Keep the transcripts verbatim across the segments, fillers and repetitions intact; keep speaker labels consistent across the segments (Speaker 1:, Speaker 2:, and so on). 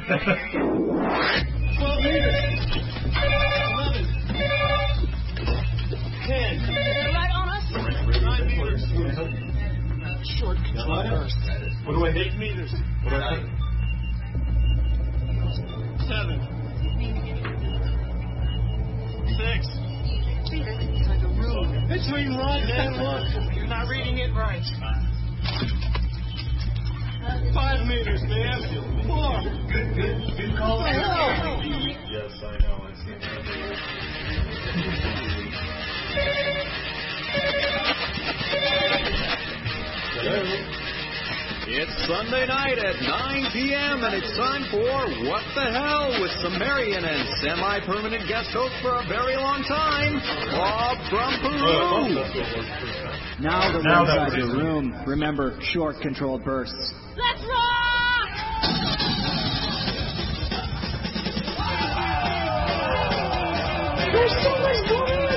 Speaker 1: twelve meters. eleven. ten. Right on us. nine meters. Short control burst. What do I hit? eight meters. What do I hit? seven. six. Between one and one. You're not reading it right. Five meters, man. Four.
Speaker 2: Good, good, good call.
Speaker 1: Yes,
Speaker 2: I know. I've seen that.
Speaker 3: Hello. It's Sunday night at nine p.m. and it's time for What the Hell with Sumerian and semi-permanent guest host for a very long time, Bob from Peru.
Speaker 4: Now that we're inside the room, remember short controlled bursts.
Speaker 1: Let's rock! There's so much going on.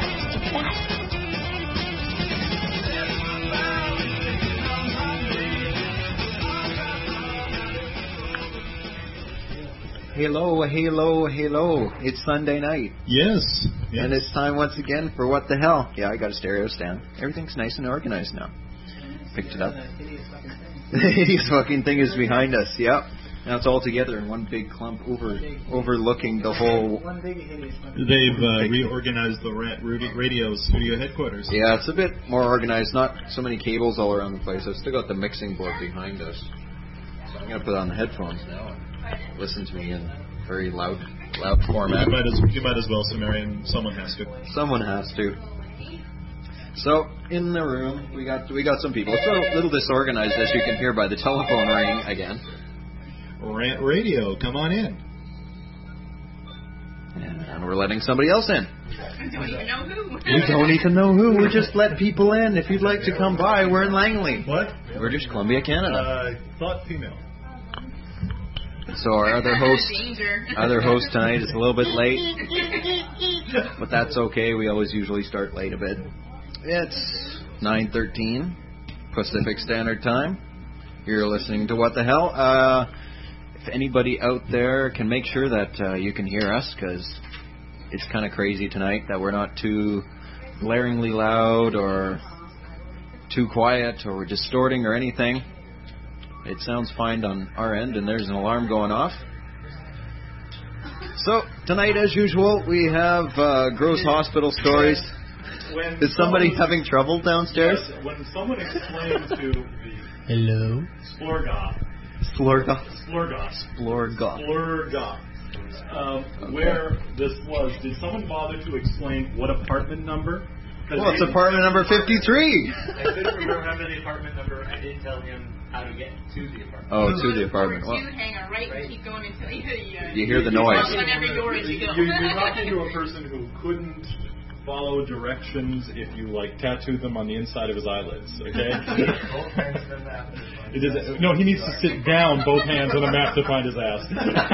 Speaker 5: Hello, hello, hello. It's Sunday night.
Speaker 6: Yes. yes.
Speaker 5: And it's time once again for What the Hell. Yeah, I got a stereo stand. Everything's nice and organized now. Picked it up. The hideous fucking thing is behind us, yep. Now it's all together in one big clump over overlooking the whole...
Speaker 6: They've uh, reorganized the radio studio headquarters.
Speaker 5: Yeah, it's a bit more organized. Not so many cables all around the place. I've still got the mixing board behind us. So I'm going to put on the headphones now and listen to me in very loud loud format.
Speaker 6: You might as, you might as well, Sumerian. Someone has to.
Speaker 5: Someone has to. So, in the room, we got we got some people. It's a little disorganized, as you can hear by the telephone ring again.
Speaker 6: Rant Radio, come on in.
Speaker 5: And we're letting somebody else in.
Speaker 7: We don't even know who.
Speaker 5: We don't even know who. We just let people in. If you'd like to come by, we're in Langley.
Speaker 6: What?
Speaker 5: British Columbia, Canada.
Speaker 6: Uh, thought female.
Speaker 5: So our other host, other host tonight is a little bit late, but that's okay. We always usually start late a bit. It's nine thirteen Pacific Standard Time. You're listening to What the Hell. Uh, if anybody out there can make sure that uh, you can hear us, because it's kind of crazy tonight that we're not too blaringly loud or too quiet or distorting or anything. It sounds fine on our end, and there's an alarm going off. So, tonight, as usual, we have uh, gross hospital stories.
Speaker 6: When
Speaker 5: Is somebody
Speaker 6: someone,
Speaker 5: having trouble downstairs?
Speaker 6: Yes, when someone explained to the
Speaker 4: Hello.
Speaker 6: Splorgoth,
Speaker 5: Splorgoth.
Speaker 6: Splorgoth,
Speaker 5: Splorgoth.
Speaker 6: Splorgoth, um, okay. where this was, did someone bother to explain what apartment number?
Speaker 5: Well, it's apartment number fifty-three.
Speaker 2: I couldn't remember how many apartment number. I did tell him how to get to the apartment.
Speaker 5: Oh, to the apartment.
Speaker 7: Well, you hang a right, right and keep going until you, uh,
Speaker 5: you hear the noise.
Speaker 7: On every door as you go.
Speaker 6: You, you're talking to a person who couldn't follow directions if you like tattooed them on the inside of his eyelids. Okay. it is, no, he needs to sit down, both hands on a map to find his ass.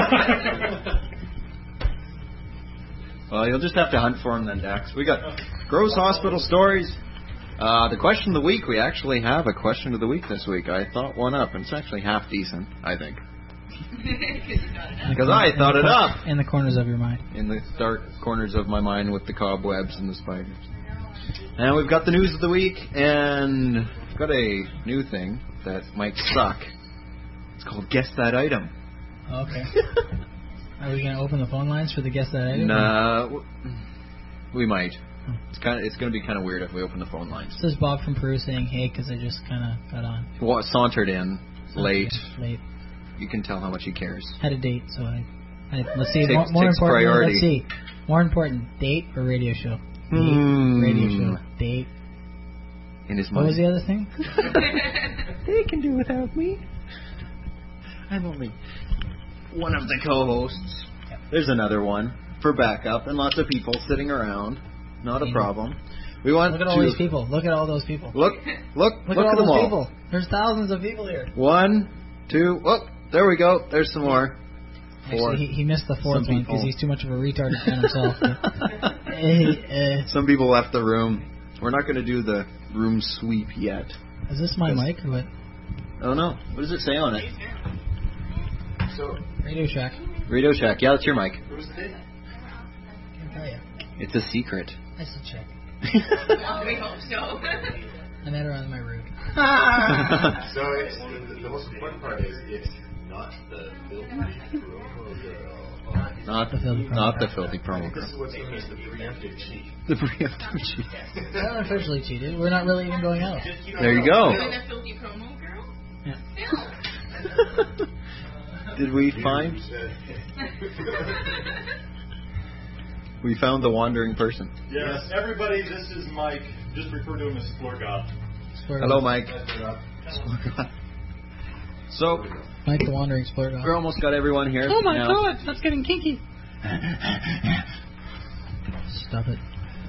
Speaker 5: Well, you'll just have to hunt for him then, Dax. We got gross hospital stories. Uh, the question of the week, we actually have a question of the week this week. I thought one up, and it's actually half decent, I think. Because I thought it up.
Speaker 4: In the corners of your mind.
Speaker 5: In the dark corners of my mind with the cobwebs and the spiders. And we've got the news of the week, and we've got a new thing that might suck. It's called Guess That Item.
Speaker 4: Okay. Are we going to open the phone lines for the Guess That Item?
Speaker 5: Nah, we might. It's kind of it's going to be kind of weird if we open the phone lines.
Speaker 4: This is Bob from Peru saying hey because I just kind of got on.
Speaker 5: Well, sauntered in late.
Speaker 4: Late.
Speaker 5: You can tell how much he cares.
Speaker 4: Had a date, so I. I let's see.
Speaker 5: Takes,
Speaker 4: more more
Speaker 5: takes
Speaker 4: important.
Speaker 5: priority.
Speaker 4: Let's see. More important, date or radio show? Date,
Speaker 5: hmm.
Speaker 4: Radio show. Date.
Speaker 5: In his
Speaker 4: mind. What was the other thing?
Speaker 5: They can do without me. I'm only one of the co-hosts. Yep. There's another one for backup and lots of people sitting around. Not a problem. We want
Speaker 4: Look at
Speaker 5: to
Speaker 4: all these people. Look at all those people.
Speaker 5: Look, look,
Speaker 4: look,
Speaker 5: look
Speaker 4: at all
Speaker 5: at them
Speaker 4: those
Speaker 5: all.
Speaker 4: people. There's thousands of people here.
Speaker 5: One, two, oh, there we go. There's some more. Four.
Speaker 4: Actually, he, he missed the fourth one because he's too much of a retarded fan himself. uh,
Speaker 5: some people left the room. We're not going to do the room sweep yet.
Speaker 4: Is this my mic or what?
Speaker 5: Oh no. What does it say on it?
Speaker 2: So
Speaker 4: Radio Shack.
Speaker 5: Radio Shack. Yeah, that's your mic.
Speaker 2: Who's the date?
Speaker 4: Can't tell you.
Speaker 5: It's a secret.
Speaker 4: I should check.
Speaker 7: Oh, we hope so.
Speaker 4: I met her on my route.
Speaker 8: So it's, the, the most important part is it's not the filthy promo girl.
Speaker 5: Not the filthy promo. Not the filthy promo
Speaker 8: This is
Speaker 5: girl.
Speaker 8: what's known as the preemptive cheat.
Speaker 5: The preemptive cheat.
Speaker 4: I haven't officially cheated. We're not really even going out.
Speaker 5: There you go.
Speaker 7: Doing the filthy promo girl?
Speaker 4: Yeah.
Speaker 7: Phil.
Speaker 5: Did we find? We found the wandering person.
Speaker 6: Yes, everybody, this is Mike. Just refer to him as Splorgoth.
Speaker 5: Hello, Mike. So,
Speaker 4: Mike the Wandering Splurgoth.
Speaker 5: we almost got everyone here.
Speaker 4: Oh my
Speaker 5: now.
Speaker 4: god, that's getting kinky. Stop it.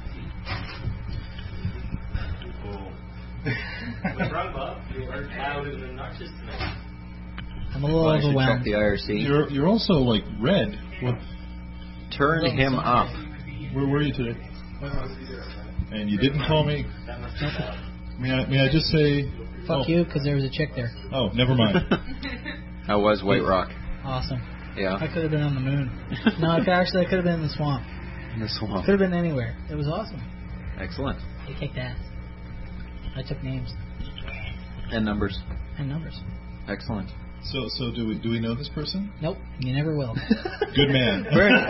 Speaker 2: We brought him up. You are loud and obnoxious tonight.
Speaker 4: I'm a little
Speaker 5: Well, I should check
Speaker 4: overwhelmed.
Speaker 5: the I R C.
Speaker 9: You're you're also like red. What?
Speaker 5: Turn him up.
Speaker 9: Where were you today? And you didn't call me. May I may I just say?
Speaker 4: Fuck
Speaker 9: oh,
Speaker 4: you, because there was a chick there.
Speaker 9: Oh, never mind.
Speaker 5: How was White Rock?
Speaker 4: Awesome.
Speaker 5: Yeah.
Speaker 4: I could have been on the moon. No, I could, actually, I could have been in the swamp.
Speaker 5: In the swamp.
Speaker 4: Could have been anywhere. It was awesome.
Speaker 5: Excellent.
Speaker 4: They kicked ass. I took names
Speaker 5: And numbers.
Speaker 4: and numbers.
Speaker 5: Excellent.
Speaker 9: So so do we do we know this person?
Speaker 4: Nope, you never will.
Speaker 9: Good man.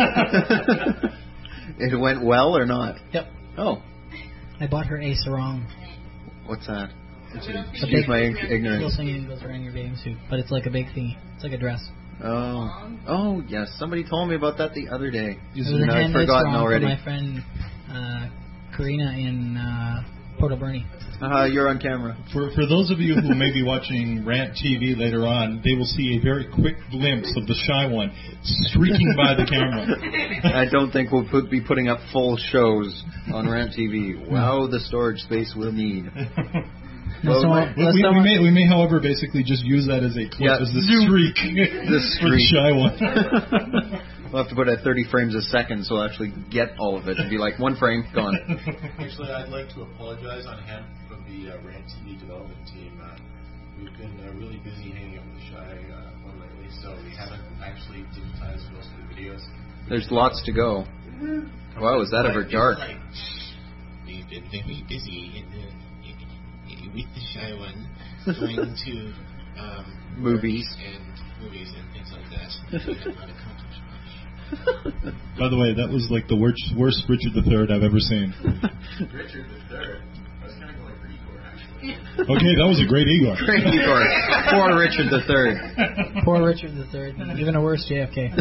Speaker 5: It went well or not?
Speaker 4: Yep.
Speaker 5: Oh.
Speaker 4: I bought her a sarong.
Speaker 5: What's that?
Speaker 4: It's a
Speaker 5: Excuse
Speaker 4: big-
Speaker 5: my ig-
Speaker 4: Little
Speaker 5: ignorance.
Speaker 4: thing that goes around your bathing suit, but it's like a big thingy. It's like a dress.
Speaker 5: Oh. Oh, yes. Somebody told me about that the other day.
Speaker 4: It was
Speaker 5: And
Speaker 4: a
Speaker 5: I've
Speaker 4: handmade
Speaker 5: forgotten
Speaker 4: sarong
Speaker 5: already.
Speaker 4: for my friend uh, Karina in uh, Port Alberni.
Speaker 5: Uh, you're on camera.
Speaker 9: For for those of you who may be watching Rant T V later on, they will see a very quick glimpse of the shy one streaking by the camera.
Speaker 5: I don't think we'll put, be putting up full shows on Rant T V. Wow, the storage space we'll need.
Speaker 4: No, so I-
Speaker 9: we, we, we may we may, however, basically just use that as a clip,
Speaker 5: Yeah.
Speaker 9: as the streak,
Speaker 5: The
Speaker 9: for the
Speaker 5: streak.
Speaker 9: shy one.
Speaker 5: We'll have to put it at thirty frames a second so I'll actually get all of it and be like, one frame, gone.
Speaker 8: Actually, I'd like to apologize on behalf of the uh, Rant T V development team. Uh, we've been uh, really busy hanging out with the Shy uh, one lately, so we haven't actually digitized most of the videos.
Speaker 5: There's lots to go. Wow, is that ever
Speaker 8: Like,
Speaker 5: dark?
Speaker 8: Like, we've been very busy in the, in, with the Shy one, going to um,
Speaker 5: Movies.
Speaker 8: and movies and things like that. We haven't accomplished much.
Speaker 9: By the way, that was like the worst, worst Richard the Third I've ever seen.
Speaker 8: Richard the Third. I was kind of going for Igor, actually.
Speaker 9: Okay, that was a great Igor.
Speaker 5: Great Igor. Poor Richard the Third.
Speaker 4: Poor Richard the Third. Even a worse J F K.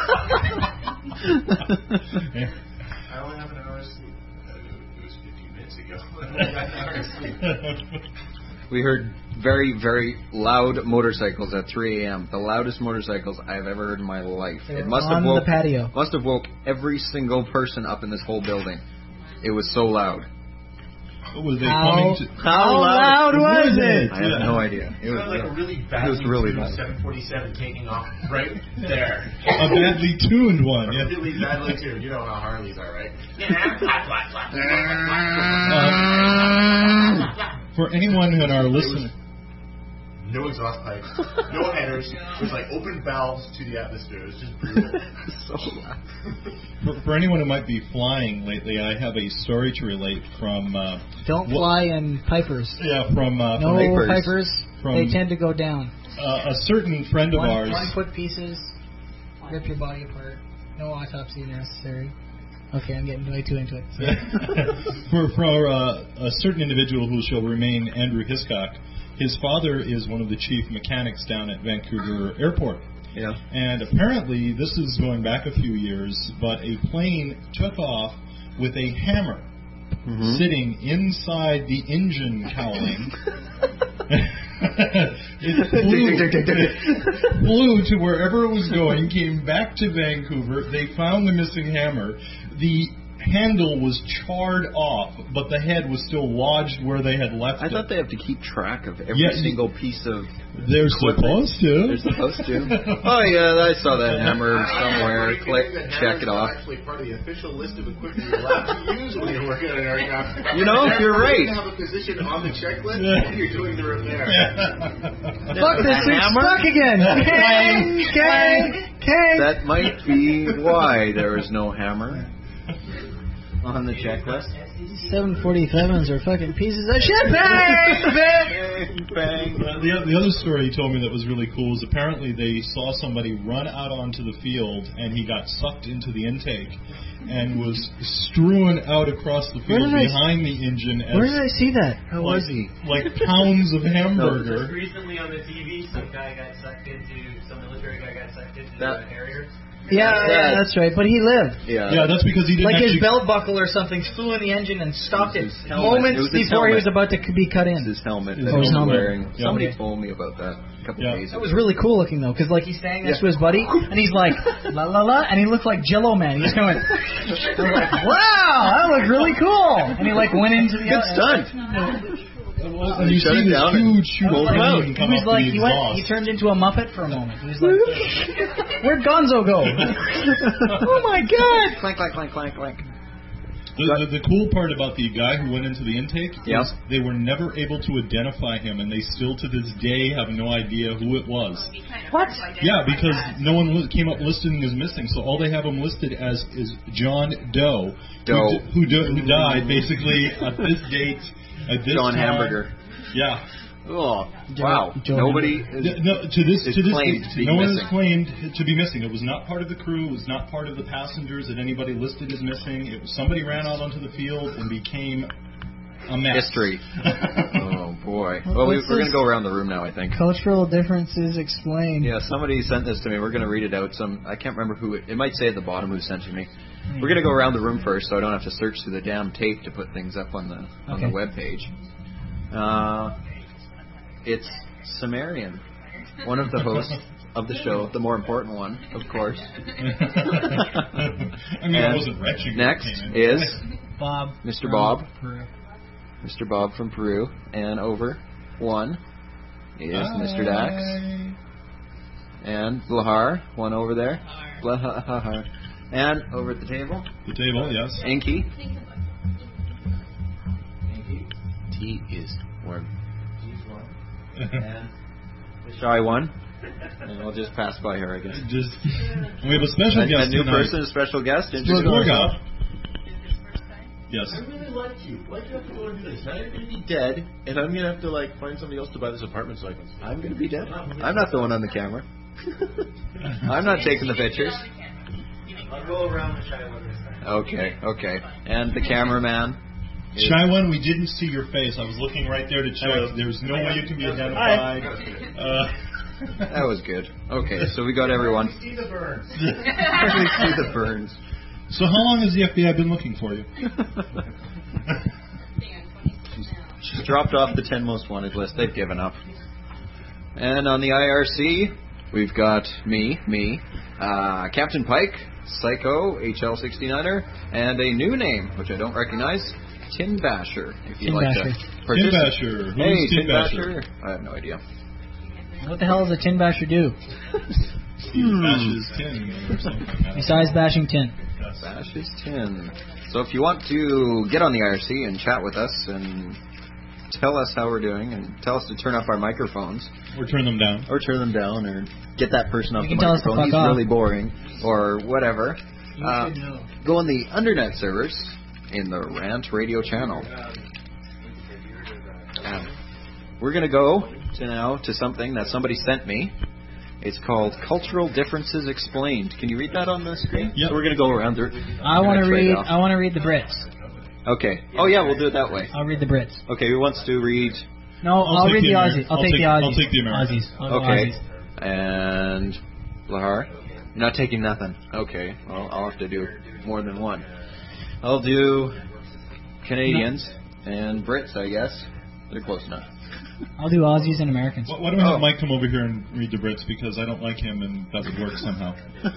Speaker 9: Yeah.
Speaker 8: I only have an hour's sleep. Uh, it was fifteen minutes ago. I only got an hour's sleep.
Speaker 5: We heard very, very loud motorcycles at three a.m. The loudest motorcycles I've ever heard in my life.
Speaker 4: They
Speaker 5: It
Speaker 4: were
Speaker 5: must
Speaker 4: on
Speaker 5: have woke
Speaker 4: the patio.
Speaker 5: must have woke every single person up in this whole building. It was so loud.
Speaker 9: Was they
Speaker 4: How,
Speaker 9: coming to?
Speaker 4: how loud was it?
Speaker 5: I have no idea. It
Speaker 8: It
Speaker 5: was
Speaker 8: was like a really
Speaker 5: it
Speaker 8: badly
Speaker 5: was really
Speaker 8: tuned
Speaker 5: loud.
Speaker 8: seven forty-seven taking off right there.
Speaker 9: A badly tuned one.
Speaker 8: A
Speaker 9: Yeah.
Speaker 8: really badly tuned. You know how Harleys are, right?
Speaker 9: For anyone in our
Speaker 8: It was
Speaker 9: listening,
Speaker 8: no exhaust pipes, no headers. It was like open valves to the atmosphere. It was just brutal.
Speaker 5: So loud.
Speaker 9: for, for anyone who might be flying lately, I have a story to relate from. Uh,
Speaker 4: Don't
Speaker 9: Wha-
Speaker 4: fly in Pipers.
Speaker 9: yeah, from uh,
Speaker 4: No
Speaker 9: from
Speaker 5: Pipers.
Speaker 4: Pipers.
Speaker 9: From-
Speaker 4: They tend to go down.
Speaker 9: uh, a certain friend of
Speaker 4: One,
Speaker 9: ours.
Speaker 4: one foot pieces. Rip your body apart. No autopsy necessary. Okay, I'm getting way too into it.
Speaker 9: for for uh, a certain individual who shall remain Andrew Hiscock, his father is one of the chief mechanics down at Vancouver Airport.
Speaker 5: Yeah.
Speaker 9: And apparently, this is going back a few years, but a plane took off with a hammer
Speaker 5: Mhm.
Speaker 9: sitting inside the engine cowling. It flew, flew to wherever it was going, came back to Vancouver. They found the missing hammer. The handle was charred off, but the head was still lodged where they had left
Speaker 5: I
Speaker 9: it.
Speaker 5: thought they have to keep track of every
Speaker 9: Yeah,
Speaker 5: single piece of.
Speaker 9: They're
Speaker 5: equipment.
Speaker 9: supposed to.
Speaker 5: They're supposed to. Oh yeah, I saw that hammer somewhere. Click, check it off.
Speaker 8: Actually, part of the official list of equipment you're allowed to use when you're working on an aircraft.
Speaker 5: You know, you're right.
Speaker 8: You have a position on the checklist
Speaker 9: Yeah.
Speaker 8: when you're doing the repair.
Speaker 4: Fuck this, it's stuck again. Gang, gang,
Speaker 5: that might be why there is no hammer on the checklist.
Speaker 4: seven forty-sevens are fucking pieces of shit. Bang!
Speaker 5: Bang! Bang!
Speaker 9: Uh, the, the other story he told me that was really cool is apparently they saw somebody run out onto the field and he got sucked into the intake and was strewn out across the field behind I, the engine. As
Speaker 4: where did I see that?
Speaker 5: How
Speaker 9: like,
Speaker 5: was he?
Speaker 9: Like pounds of hamburger.
Speaker 2: Just recently on the T V, some guy got sucked into, some military guy got sucked into
Speaker 5: that,
Speaker 2: a Harrier.
Speaker 4: Yeah, yeah, that's right. But he lived.
Speaker 5: Yeah,
Speaker 9: yeah, that's because he didn't
Speaker 4: like
Speaker 9: actually...
Speaker 4: his belt buckle or something flew in the engine and stopped it,
Speaker 5: it
Speaker 4: moments
Speaker 5: it
Speaker 4: before he was about to be cut in.
Speaker 5: It was his helmet.
Speaker 9: His
Speaker 5: that he was
Speaker 9: helmet.
Speaker 5: wearing.
Speaker 9: Yeah.
Speaker 5: Somebody told me about that a couple
Speaker 9: Yeah.
Speaker 5: days
Speaker 4: That
Speaker 5: ago.
Speaker 4: was really cool looking though, because like he's standing next
Speaker 5: Yeah.
Speaker 4: to his buddy and he's like la la la, and he looked like Jello Man. He just kind of went, like, wow, that looked really cool, and he like went into the
Speaker 5: Good stunt.
Speaker 9: And you
Speaker 5: Shut
Speaker 9: see
Speaker 5: it
Speaker 9: this
Speaker 5: down and
Speaker 9: huge shoot
Speaker 5: pull
Speaker 9: of
Speaker 5: it out.
Speaker 9: flame
Speaker 4: He
Speaker 9: come
Speaker 4: was
Speaker 9: up
Speaker 4: like,
Speaker 9: the
Speaker 4: he went,
Speaker 9: exhaust.
Speaker 4: he turned into a Muppet for a moment. He was like, where'd Gonzo go? Oh my God!
Speaker 5: Clank, clank, clank, clank, clank.
Speaker 9: The, the, the cool part about the guy who went into the intake
Speaker 5: Yeah.
Speaker 9: is they were never able to identify him, and they still to this day have no idea who it was.
Speaker 4: What?
Speaker 9: Yeah, because no one li- came up listing as missing, so all they have him listed as is John Doe,
Speaker 5: Doe.
Speaker 9: who, d- who, d- who died basically at this date, at this
Speaker 5: John
Speaker 9: time.
Speaker 5: Hamburger.
Speaker 9: Yeah.
Speaker 5: Oh,
Speaker 4: Joe-
Speaker 5: wow.
Speaker 4: Joe
Speaker 5: Nobody is...
Speaker 9: Th- No, to this,
Speaker 5: is
Speaker 9: to this,
Speaker 5: claimed
Speaker 9: date,
Speaker 5: to be
Speaker 9: no one is
Speaker 5: missing.
Speaker 9: claimed to be missing. It was not part of the crew. It was not part of the passengers that anybody listed as missing. It was somebody ran out onto the field and became a mess.
Speaker 5: History. Oh, boy.
Speaker 4: Well,
Speaker 5: Well, we,
Speaker 4: what's
Speaker 5: we're going
Speaker 4: this?
Speaker 5: to go around the room now, I think.
Speaker 4: Cultural differences explained.
Speaker 5: Yeah, somebody sent this to me. We're going to read it out. Some I can't remember who it... It might say at the bottom who sent it to me. We're going to go around the room first, so I don't have to search through the damn tape to put things up on the on
Speaker 4: Okay.
Speaker 5: the web page. Uh, it's Sumerian, one of the hosts of the show, the more important one, of course.
Speaker 9: I mean,
Speaker 5: And
Speaker 9: I wasn't retching.
Speaker 5: next
Speaker 9: when it came in.
Speaker 5: is
Speaker 4: Bob.
Speaker 5: Mister Bob.
Speaker 4: Peru.
Speaker 5: Mister Bob from Peru, and over one is Mister Dax,
Speaker 9: Hi.
Speaker 5: and Blahar, one over there, Blahar, and over at the table,
Speaker 9: The table, yes.
Speaker 5: Enki. Tea is warm. And the shy one, and I'll just pass by her, I guess.
Speaker 9: Just, we have a special
Speaker 5: A,
Speaker 9: guest
Speaker 5: a new
Speaker 9: tonight.
Speaker 5: person, a special guest.
Speaker 9: It's
Speaker 5: Introduce
Speaker 9: Gorgov.
Speaker 5: yourself.
Speaker 9: Yes.
Speaker 8: I really like you. Why'd you have to go and do this? Now you're going to be dead, and I'm going to have to like find somebody else to buy this apartment so I can.
Speaker 5: I'm going to be dead. I'm not the one on the camera. I'm not taking the pictures.
Speaker 2: I'll go around the shy one this time.
Speaker 5: Okay, okay. And the cameraman. is-
Speaker 9: Shy one, we didn't see your face. I was looking right there to check. There's no way you can be identified. Uh,
Speaker 5: That was good. Okay, so we got everyone.
Speaker 2: See the burns.
Speaker 5: We see the burns.
Speaker 9: so how long has the F B I been looking for you?
Speaker 5: She's, she's dropped off the ten most wanted list. They've given up. And on the I R C, we've got me, me, uh, Captain Pike, Psycho, H L sixty-niner, and a new name, which I don't recognize, Tin Basher. If you'd
Speaker 4: Tin
Speaker 5: like
Speaker 4: Basher.
Speaker 5: to
Speaker 9: Tin
Speaker 5: participate.
Speaker 9: Basher. Who's
Speaker 5: Hey,
Speaker 9: Tin
Speaker 5: Tin
Speaker 9: Basher?
Speaker 5: Basher. I have no idea.
Speaker 4: What the hell does a tin basher do?
Speaker 9: He bashes tin or something.
Speaker 4: Besides bashing tin.
Speaker 5: Bash is tin. So if you want to get on the I R C and chat with us and tell us how we're doing and tell us to turn up our microphones
Speaker 9: Or turn them down.
Speaker 5: or turn them down or get that person off
Speaker 4: You
Speaker 5: the
Speaker 4: can tell us to
Speaker 5: microphone.
Speaker 4: fuck
Speaker 5: He's
Speaker 4: off.
Speaker 5: really boring or whatever.
Speaker 4: You
Speaker 5: Uh,
Speaker 4: should know.
Speaker 5: go on the Undernet servers in the Rant Radio channel. And we're going to go to now to something that somebody sent me. It's called Cultural Differences Explained. Can you read that on the screen?
Speaker 9: Yep.
Speaker 5: So we're going to go around there.
Speaker 4: I want to
Speaker 5: Trade
Speaker 4: read.
Speaker 5: off.
Speaker 4: I want to read the Brits.
Speaker 5: Okay. Oh, yeah, we'll do it that way.
Speaker 4: I'll read the Brits.
Speaker 5: Okay, who wants to read?
Speaker 4: No,
Speaker 9: I'll
Speaker 4: I'll,
Speaker 9: take
Speaker 4: read
Speaker 9: the
Speaker 4: the
Speaker 9: Ameri-
Speaker 4: Aussies. I'll,
Speaker 9: I'll
Speaker 4: take,
Speaker 9: take-
Speaker 4: the
Speaker 9: I'll
Speaker 4: Aussies.
Speaker 9: take the Americans.
Speaker 4: Aussies. I'll go
Speaker 5: Okay.
Speaker 4: Aussies.
Speaker 5: And Lahar? You're not taking nothing. Okay. Well, I'll have to do more than one. I'll do Canadians and Brits, I guess. They're close enough.
Speaker 4: I'll do Aussies and Americans.
Speaker 9: Why why don't we have
Speaker 5: Oh.
Speaker 9: Mike come over here and read the Brits because I don't like him and that would work somehow.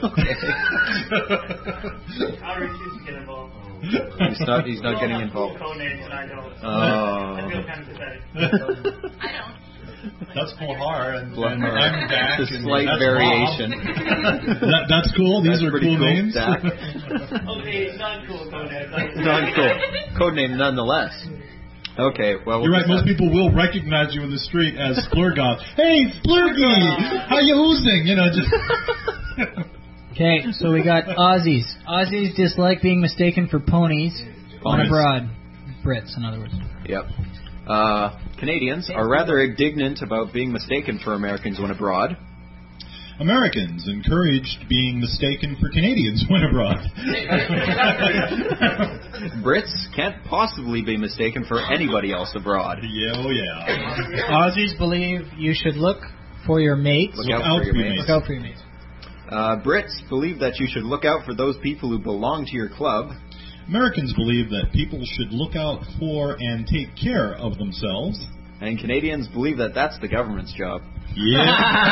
Speaker 2: I refuse to get involved.
Speaker 5: He's not, he's not getting involved.
Speaker 2: Cool codenames and I don't.
Speaker 5: Oh.
Speaker 2: I feel kind of pathetic.
Speaker 7: I don't.
Speaker 9: That's Blahar and,
Speaker 5: Blahar.
Speaker 9: and I'm Dak.
Speaker 5: It's a
Speaker 9: and
Speaker 5: slight
Speaker 9: that's
Speaker 5: variation.
Speaker 9: Bob. that, that's cool. These
Speaker 5: That's
Speaker 9: are
Speaker 5: pretty
Speaker 9: cool,
Speaker 5: cool,
Speaker 9: names.
Speaker 5: Dak.
Speaker 2: Okay, it's not cool codenames.
Speaker 5: Not cool. Codename nonetheless. Okay, well...
Speaker 9: You're
Speaker 5: we'll
Speaker 9: right. Most people will recognize you in the street as Splurgoth. Hey, Splurgy! How you oozing? You know, just
Speaker 4: Okay, so we got Aussies. Aussies dislike being mistaken for ponies on
Speaker 5: Ponies.
Speaker 4: abroad. Brits, in other words.
Speaker 5: Yep. Uh, Canadians are rather indignant about being mistaken for Americans when abroad.
Speaker 9: Americans encouraged being mistaken for Canadians when abroad.
Speaker 5: Brits can't possibly be mistaken for anybody else abroad.
Speaker 9: Yeah, oh yeah.
Speaker 4: Aussies believe you should look for your mates.
Speaker 5: Look out for your mates.
Speaker 4: Look out for your mates.
Speaker 5: Uh, Brits believe that you should look out for those people who belong to your club.
Speaker 9: Americans believe that people should look out for and take care of themselves.
Speaker 5: And Canadians believe that that's the government's job.
Speaker 9: Yeah.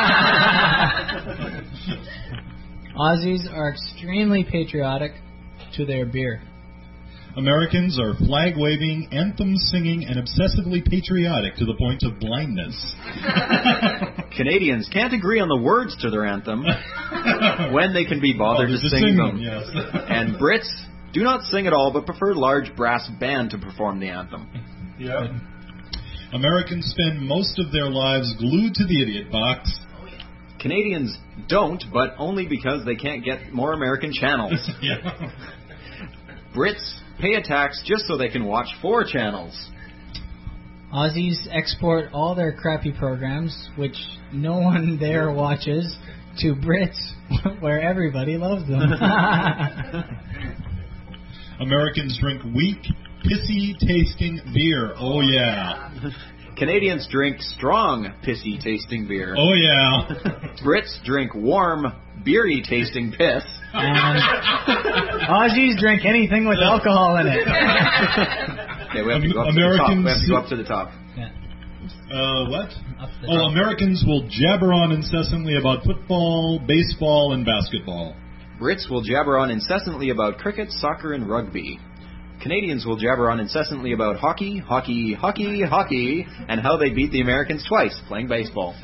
Speaker 4: Aussies are extremely patriotic to their beer.
Speaker 9: Americans are flag-waving, anthem-singing, and obsessively patriotic to the point of blindness.
Speaker 5: Canadians can't agree on the words to their anthem when they can be bothered
Speaker 9: Oh,
Speaker 5: to
Speaker 9: to
Speaker 5: sing,
Speaker 9: sing
Speaker 5: them.
Speaker 9: them, yes.
Speaker 5: And Brits do not sing at all, but prefer large brass band to perform the anthem.
Speaker 9: Yep. Americans spend most of their lives glued to the idiot box.
Speaker 5: Canadians don't, but only because they can't get more American channels.
Speaker 9: Yeah.
Speaker 5: Brits pay a tax just so they can watch four channels.
Speaker 4: Aussies export all their crappy programs, which no one there watches, to Brits, where everybody loves them.
Speaker 9: Americans drink weak, pissy-tasting beer. Oh, yeah.
Speaker 5: Canadians drink strong, pissy-tasting beer.
Speaker 9: Oh, yeah.
Speaker 5: Brits drink warm, beery-tasting piss.
Speaker 4: And Aussies drink anything with alcohol in it.
Speaker 5: Okay, we have to go up
Speaker 9: Americans,
Speaker 5: to the top. We have to go up to the top.
Speaker 4: Yeah.
Speaker 9: Uh, what?
Speaker 4: Up to the
Speaker 9: Oh,
Speaker 4: top.
Speaker 9: Americans will jabber on incessantly about football, baseball, and basketball.
Speaker 5: Brits will jabber on incessantly about cricket, soccer, and rugby. Canadians will jabber on incessantly about hockey, hockey, hockey, hockey, and how they beat the Americans twice playing baseball.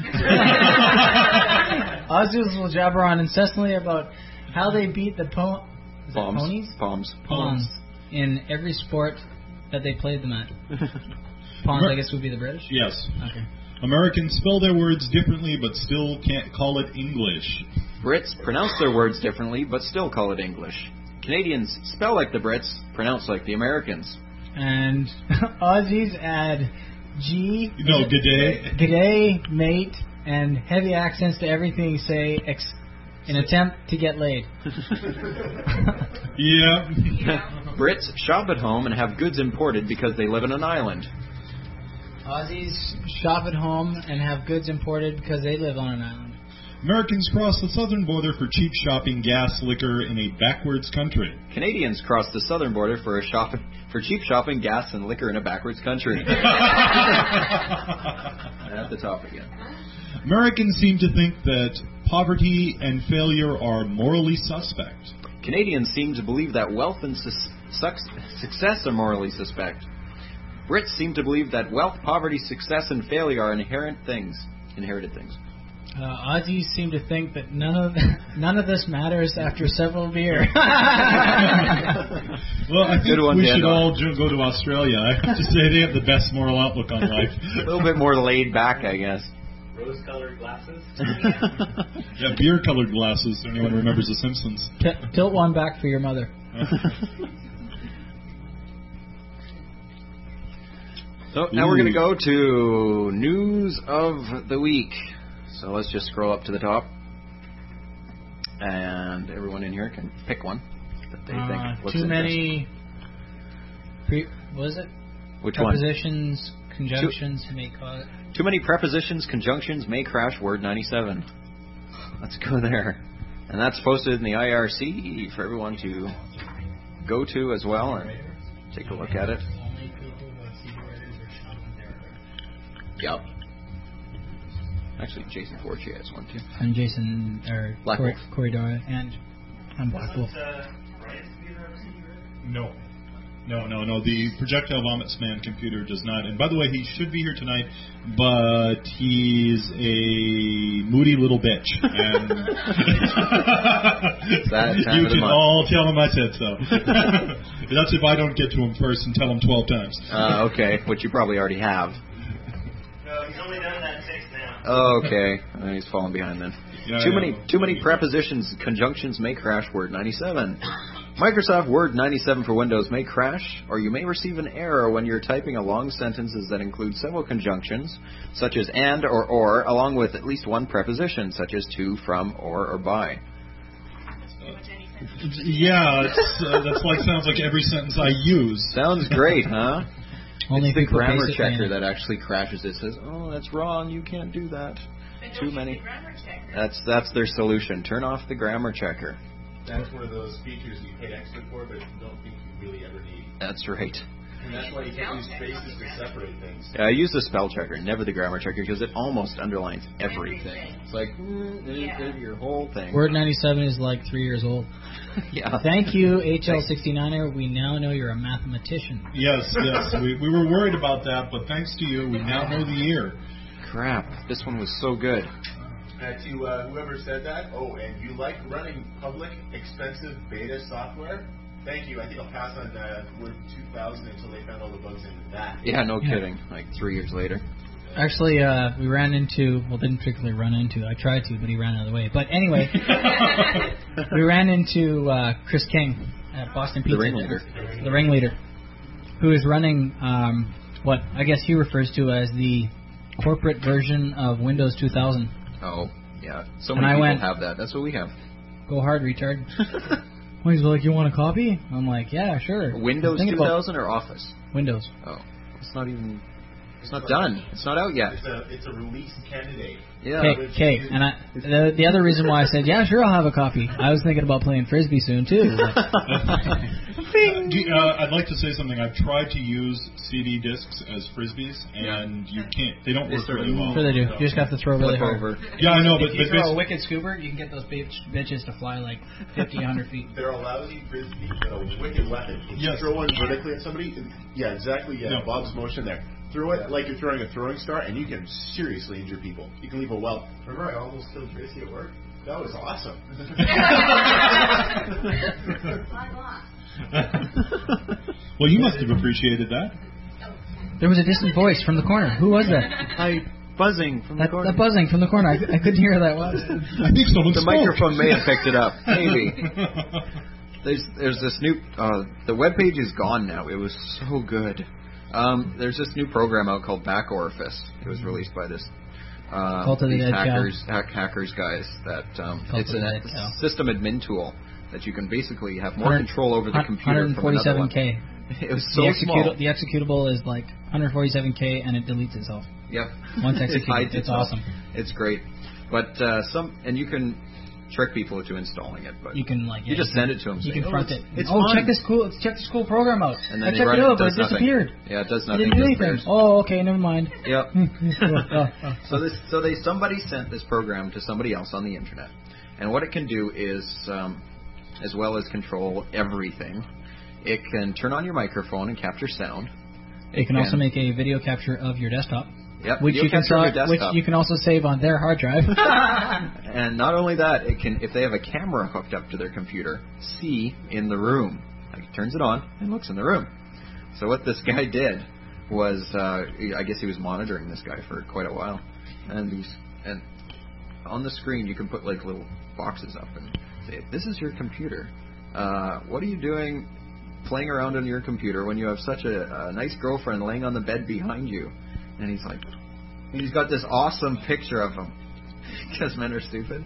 Speaker 4: Aussies will jabber on incessantly about how they beat the po- is that
Speaker 5: Palms.
Speaker 4: ponies?
Speaker 5: Palms.
Speaker 4: Pawns in every sport that they played them at. Pawns, I guess, would be the British?
Speaker 9: Yes.
Speaker 4: Okay.
Speaker 9: Americans spell their words differently but still can't call it English.
Speaker 5: Brits pronounce their words differently, but still call it English. Canadians spell like the Brits, pronounce like the Americans.
Speaker 4: And Aussies add G,
Speaker 9: No, g'day.
Speaker 4: g'day, mate, and heavy accents to everything say ex- in attempt to get laid.
Speaker 9: Yeah.
Speaker 5: Brits shop at home and have goods imported because they live in an island.
Speaker 4: Aussies shop at home and have goods imported because they live on an island.
Speaker 9: Americans cross the southern border for cheap shopping, gas, liquor in a backwards country.
Speaker 5: Canadians cross the southern border for a shop for cheap shopping, gas, and liquor in a backwards country. At the top again.
Speaker 9: Americans seem to think that poverty and failure are morally suspect.
Speaker 5: Canadians seem to believe that wealth and sus- suc- success are morally suspect. Brits seem to believe that wealth, poverty, success, and failure are inherent things, inherited things.
Speaker 4: Uh, Aussies seem to think that none of none of this matters after several beer.
Speaker 9: Well, I think
Speaker 5: Good one,
Speaker 9: we
Speaker 5: Dan.
Speaker 9: should all ju- go to Australia. I have to say they have the best moral outlook on life.
Speaker 5: A little bit more laid back, I guess.
Speaker 2: Rose-colored glasses.
Speaker 9: Yeah, beer-colored glasses. If anyone remembers The Simpsons.
Speaker 4: T- tilt one back for your mother.
Speaker 5: So now we're going to go to news of the week. So let's just scroll up to the top, and everyone in here can pick one that they
Speaker 4: Uh,
Speaker 5: think looks
Speaker 4: too
Speaker 5: interesting.
Speaker 4: many. Pre- what is it?
Speaker 5: Which one?
Speaker 4: Prepositions, conjunctions may cause.
Speaker 5: Too many prepositions, conjunctions may crash word ninety-seven. Let's go there. And that's posted in the I R C for everyone to go to as well and take a look at it. Yep. Actually, Jason Fortier has one too.
Speaker 4: And Jason, or
Speaker 5: Black
Speaker 4: Corey,
Speaker 5: Wolf.
Speaker 4: Corey Dora, and and Black Wolf.
Speaker 9: No. No, no, no. The Projectile Vomits Man computer does not. And by the way, he should be here tonight, but he's a moody little bitch. And
Speaker 5: that time
Speaker 9: you
Speaker 5: of the
Speaker 9: can
Speaker 5: month.
Speaker 9: all tell him I said so. That's if I don't get to him first and tell him twelve times.
Speaker 5: Uh, okay, which you probably already have.
Speaker 2: No, he's only done that six now.
Speaker 5: Oh, okay. Uh, he's falling behind then.
Speaker 9: Yeah,
Speaker 5: too
Speaker 9: yeah.
Speaker 5: many too many prepositions, conjunctions may crash Word ninety-seven. Microsoft Word ninety-seven for Windows may crash, or you may receive an error when you're typing a long sentences that include several conjunctions, such as and or or, along with at least one preposition, such as to, from, or, or by.
Speaker 9: Yeah, it's, uh, that's like sounds like every sentence I use.
Speaker 5: Sounds great, huh?
Speaker 4: Only
Speaker 5: It's the
Speaker 4: people
Speaker 5: grammar
Speaker 4: base it
Speaker 5: checker
Speaker 4: in.
Speaker 5: that actually crashes it. Says, "Oh, that's wrong. You can't do that." Too many. That's that's their solution. Turn off the grammar checker.
Speaker 8: That's one of those features you pay extra for, but don't think you really ever need.
Speaker 5: That's right.
Speaker 8: And that's why you can't use spaces to separate things.
Speaker 5: Yeah, I use the spell checker, never the grammar checker, because it almost underlines everything. It's like mm, yeah. your whole thing.
Speaker 4: Word ninety-seven is like three years old.
Speaker 5: Yeah.
Speaker 4: Thank you, H L sixty-niner. We now know you're a mathematician.
Speaker 9: Yes, yes. We, we were worried about that, but thanks to you, we now know the year.
Speaker 5: Crap. This one was so good.
Speaker 8: Uh, to uh, whoever said that, oh, and you like running public, expensive beta software? Thank you. I think I'll pass on uh, Word two thousand until they found all the bugs in that.
Speaker 5: Yeah, no
Speaker 4: Yeah.
Speaker 5: kidding. Like three years later.
Speaker 4: Actually, uh, we ran into, well, didn't particularly run into, I tried to, but he ran out of the way. But anyway, we ran into uh, Chris King at Boston Pizza.
Speaker 5: The ringleader.
Speaker 4: The ringleader. Who is running um, what I guess he refers to as the corporate version of Windows two thousand.
Speaker 5: Oh, yeah. So
Speaker 4: And
Speaker 5: many
Speaker 4: I
Speaker 5: people
Speaker 4: went-
Speaker 5: have that. That's what we have.
Speaker 4: Go hard, retard. Well, he's like, you want a copy? I'm like, yeah, sure.
Speaker 5: Windows
Speaker 4: Think
Speaker 5: two
Speaker 4: about
Speaker 5: thousand or Office?
Speaker 4: Windows.
Speaker 5: Oh, it's not even. It's not done. It's not out yet.
Speaker 8: It's a, it's a release candidate.
Speaker 5: Yeah.
Speaker 4: Okay, okay, and I, the, the other reason why I said, yeah, sure, I'll have a copy. I was thinking about playing Frisbee soon, too. But
Speaker 9: Do you- uh, I'd like to say something. I've tried to use C D discs as frisbees, and you can't. They don't work really well.
Speaker 4: sure they do. You just have to throw really
Speaker 5: Flip
Speaker 4: hard.
Speaker 5: over.
Speaker 9: Yeah, I know, but,
Speaker 4: If you
Speaker 9: but
Speaker 4: throw a
Speaker 9: basi-
Speaker 4: wicked scooper, you can get those bitch, bitches to fly like fifty, one hundred feet.
Speaker 8: They're a lousy frisbee, but a wicked weapon. If
Speaker 9: Yes.
Speaker 8: you throw one vertically at somebody, yeah, exactly, yeah,
Speaker 9: No.
Speaker 8: Bob's motion there. Throw it like you're throwing a throwing star, and you can seriously injure people. You can leave a welt. Remember, I almost killed Tracy at work? That was awesome.
Speaker 9: well, you must have appreciated that.
Speaker 4: There was a distant voice from the corner. Who was that?
Speaker 5: Hi, buzzing from the
Speaker 4: That,
Speaker 5: corner.
Speaker 4: that buzzing from the corner. I, I couldn't hear who that was.
Speaker 9: I think someone
Speaker 5: The
Speaker 9: spoke.
Speaker 5: microphone may have picked it up. Maybe. There's there's this new uh, the web page is gone now. It was so good. Um, there's this new program out called Back Orifice. It was released by this uh,
Speaker 4: Cult of the
Speaker 5: these
Speaker 4: Dead Cow.
Speaker 5: hackers hack, hackers guys that um,
Speaker 4: Cult
Speaker 5: it's
Speaker 4: of the
Speaker 5: a
Speaker 4: Dead Cow.
Speaker 5: system admin tool that you can basically have more
Speaker 4: one hundred
Speaker 5: control over the computer from another
Speaker 4: one
Speaker 5: one.
Speaker 4: forty-seven K.
Speaker 5: It was so
Speaker 4: the,
Speaker 5: small.
Speaker 4: executable, the executable is like one forty-seven K and it deletes itself.
Speaker 5: Yep.
Speaker 4: Once
Speaker 5: It
Speaker 4: executed,
Speaker 5: hides
Speaker 4: it's
Speaker 5: itself.
Speaker 4: awesome.
Speaker 5: It's great, but uh, some and you can trick people into installing it, but
Speaker 4: You can like
Speaker 5: you
Speaker 4: yeah,
Speaker 5: just send it to them.
Speaker 4: You
Speaker 5: say,
Speaker 4: can
Speaker 5: "Oh,
Speaker 4: front
Speaker 5: it's,
Speaker 4: it.
Speaker 5: It's
Speaker 4: oh,
Speaker 5: fun."
Speaker 4: check this cool. Check this cool program out.
Speaker 5: And
Speaker 4: I
Speaker 5: then they
Speaker 4: checked
Speaker 5: run
Speaker 4: it out, but
Speaker 5: does
Speaker 4: it
Speaker 5: nothing.
Speaker 4: disappeared.
Speaker 5: Yeah, it does
Speaker 4: It
Speaker 5: nothing.
Speaker 4: didn't do
Speaker 5: just
Speaker 4: anything.
Speaker 5: bears.
Speaker 4: Oh, okay, never mind.
Speaker 5: Yep.
Speaker 4: oh, oh.
Speaker 5: So this, so they somebody sent this program to somebody else on the internet, and what it can do is, um, as well as control everything, it can turn on your microphone and capture sound.
Speaker 4: It can also make a video capture of your desktop,
Speaker 5: Yep,
Speaker 4: which
Speaker 5: video
Speaker 4: you can
Speaker 5: capture of
Speaker 4: sa-
Speaker 5: your
Speaker 4: which
Speaker 5: desktop.
Speaker 4: you can also save on their hard drive.
Speaker 5: And not only that, it can, if they have a camera hooked up to their computer, see in the room. Like it turns it on and looks in the room. So what this guy did was, uh, I guess he was monitoring this guy for quite a while, and these, and on the screen you can put like little boxes up and say, "This is your computer. Uh, what are you doing, playing around on your computer when you have such a, a nice girlfriend laying on the bed behind you?" And he's like, he's got this awesome picture of him. Because men are stupid.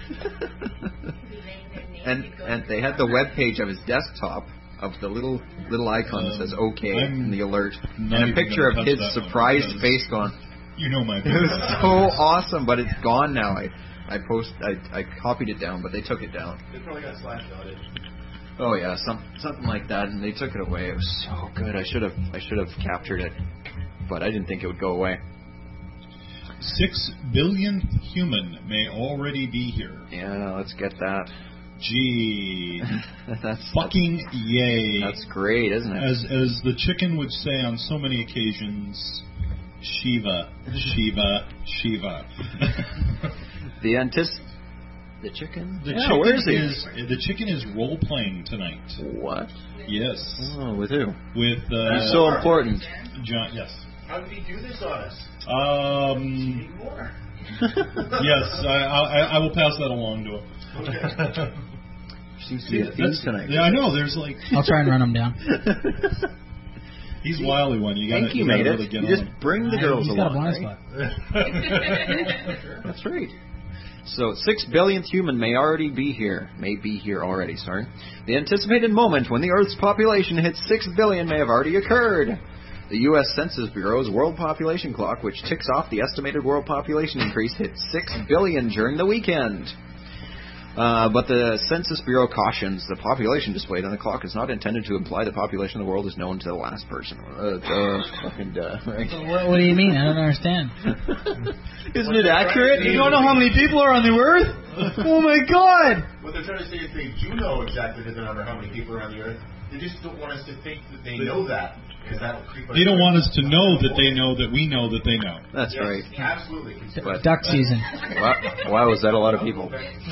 Speaker 5: and and they had the web page of his desktop of the little little icon that says OK
Speaker 9: I'm
Speaker 5: and the alert,
Speaker 9: not
Speaker 5: and a
Speaker 9: even
Speaker 5: picture of
Speaker 9: gonna touch
Speaker 5: his
Speaker 9: that one
Speaker 5: surprised
Speaker 9: because-
Speaker 5: face going.
Speaker 9: You know my
Speaker 5: It was so awesome, but it's gone now. I I post I I copied it down, but they took it down.
Speaker 8: They probably got slashed on it.
Speaker 5: Oh yeah, some something like that, and they took it away. It was so good. I should have I should have captured it, but I didn't think it would go away.
Speaker 9: Six billionth human may already be here.
Speaker 5: Yeah, let's get that.
Speaker 9: Gee,
Speaker 5: that's
Speaker 9: fucking yay!
Speaker 5: That's great, isn't it?
Speaker 9: As as the chicken would say on so many occasions, Shiva, Shiva, Shiva.
Speaker 5: The antis. The chicken?
Speaker 9: The
Speaker 5: yeah,
Speaker 9: chicken
Speaker 5: where is he?
Speaker 9: is the chicken is role playing tonight.
Speaker 5: What?
Speaker 9: Yes.
Speaker 5: Oh, with who?
Speaker 9: With uh,
Speaker 5: He's so important.
Speaker 9: John. Yes.
Speaker 8: How did he do this on us?
Speaker 9: Um,
Speaker 8: More.
Speaker 9: yes, I, I, I will pass that along to him.
Speaker 8: Okay.
Speaker 5: Seems to be a theme
Speaker 9: That's-
Speaker 5: tonight.
Speaker 9: Yeah, I know. There's like
Speaker 4: I'll try and run him down.
Speaker 9: he's wily one. You got
Speaker 5: Think you
Speaker 9: to
Speaker 5: made
Speaker 9: really
Speaker 5: it.
Speaker 9: get
Speaker 5: You
Speaker 9: on
Speaker 5: just
Speaker 9: him.
Speaker 5: bring the
Speaker 4: Uh,
Speaker 5: girls
Speaker 4: he's got a
Speaker 5: along.
Speaker 4: blind
Speaker 5: right?
Speaker 4: spot.
Speaker 5: That's right. So, six billionth human may already be here. May be here already, sorry. The anticipated moment when the Earth's population hits six billion may have already occurred. The U S Census Bureau's World Population Clock, which ticks off the estimated world population increase, hit six billion during the weekend. Uh, but the Census Bureau cautions the population displayed on the clock is not intended to imply the population of the world is known to the last person. Uh, duh, fucking duh, right?
Speaker 4: So what, what do you mean? I don't understand.
Speaker 5: Isn't it accurate?
Speaker 8: You don't know
Speaker 5: how many people are on the Earth? Oh my God!
Speaker 8: What they're trying to say is they do know exactly the number how many people are on the Earth. They just don't want us to think that they know that. Because that will creep us.
Speaker 9: They don't want us to know that they know that we know that they know.
Speaker 5: That's
Speaker 8: Yes,
Speaker 5: right.
Speaker 8: Absolutely.
Speaker 5: But-
Speaker 4: Duck season.
Speaker 5: Wow, wow, is that a lot of people?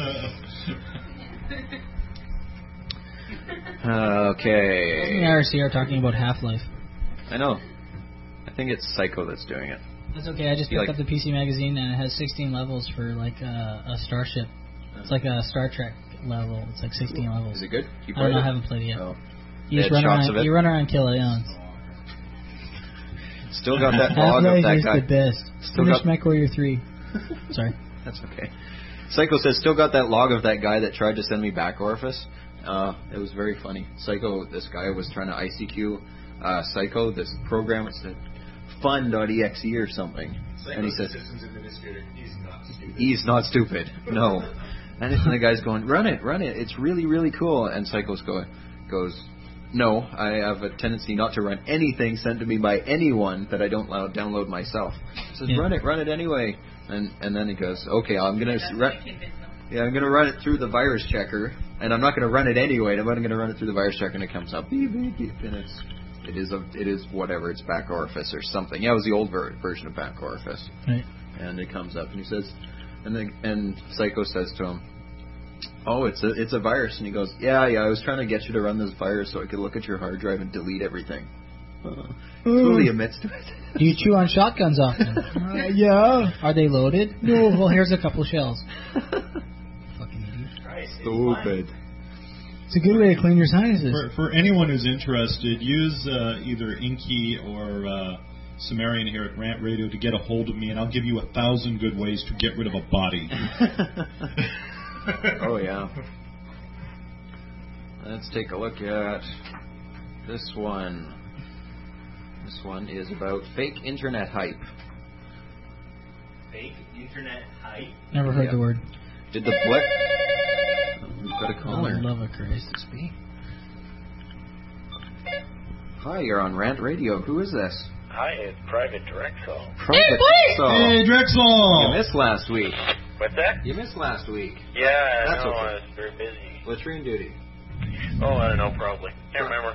Speaker 4: The
Speaker 5: Okay.
Speaker 4: I R C are talking about Half-Life.
Speaker 5: I know. I think it's Psycho that's doing it.
Speaker 4: That's okay. I just
Speaker 5: You
Speaker 4: picked
Speaker 5: like-
Speaker 4: up the P C magazine and it has sixteen levels for like a, a starship. It's like a Star Trek level. It's like sixteen levels.
Speaker 5: Is it good? You
Speaker 4: I don't know. I
Speaker 5: played it?
Speaker 4: haven't played it yet.
Speaker 5: Oh.
Speaker 4: You just
Speaker 5: They had
Speaker 4: run
Speaker 5: shots
Speaker 4: around.
Speaker 5: of it?
Speaker 4: You run around and kill aliens.
Speaker 5: Still got that log of
Speaker 4: Half-Life
Speaker 5: that
Speaker 4: is
Speaker 5: guy.
Speaker 4: the best.
Speaker 5: Still
Speaker 4: Finish
Speaker 5: got-
Speaker 4: MechWarrior three. Sorry.
Speaker 5: That's okay. Psycho says, still got that log of that guy that tried to send me back Orifice. Uh, it was very funny. Psycho, this guy was trying to I C Q uh, Psycho, this program. It's the fun dot E X E or something. And he says,
Speaker 8: Systems Administrator, he's not stupid.
Speaker 5: he's not stupid. No. And then the guy's going, run it, run it. It's really, really cool. And Psycho's going, goes, no, I have a tendency not to run anything sent to me by anyone that I don't allow- download myself. He says,
Speaker 4: Yeah.
Speaker 5: run it, run it anyway. And and then he goes, okay, I'm gonna
Speaker 7: That's
Speaker 5: run.
Speaker 7: what convinced them.
Speaker 5: Yeah, I'm gonna run it through the virus checker, and I'm not gonna run it anyway. I'm gonna run it through the virus checker, and it comes up, beep, beep, beep, and it's it is a it is whatever. It's back orifice or something. Yeah, it was the old ver- version of back orifice.
Speaker 4: Right.
Speaker 5: And it comes up, and he says, and then and Psycho says to him, "Oh, it's a it's a virus." And he goes, "Yeah, yeah. I was trying to get you to run this virus so I could look at your hard drive and delete everything." Uh, totally admits to it.
Speaker 4: Do you chew on shotguns often? uh, yeah. Are they loaded? No. Well, here's a couple shells. Fucking idiot.
Speaker 8: Right,
Speaker 5: Stupid.
Speaker 4: It's a good way to clean your sinuses.
Speaker 9: For, for anyone who's interested, use uh, either Inky or uh, Sumerian here at Rant Radio to get a hold of me, and I'll give you a thousand good ways to get rid of a body.
Speaker 5: Oh yeah. Let's take a look at this one. This one is about fake internet hype.
Speaker 2: Fake internet hype.
Speaker 4: Never heard
Speaker 5: Yeah.
Speaker 4: the word.
Speaker 5: Did the blip? Oh, we've got a
Speaker 4: Oh,
Speaker 5: caller.
Speaker 4: love of Christ.
Speaker 5: This be? Hi, you're on Rant Radio. Who is this?
Speaker 10: Hi, it's Private Drexel.
Speaker 5: Private Drexel.
Speaker 9: Hey, Drexel!
Speaker 5: You missed last week.
Speaker 10: What's that?
Speaker 5: You missed last week.
Speaker 10: Yeah, I
Speaker 5: That's
Speaker 10: know.
Speaker 5: okay.
Speaker 10: I was very busy.
Speaker 5: Latrine duty.
Speaker 10: Oh, I don't know, probably. Can't remember.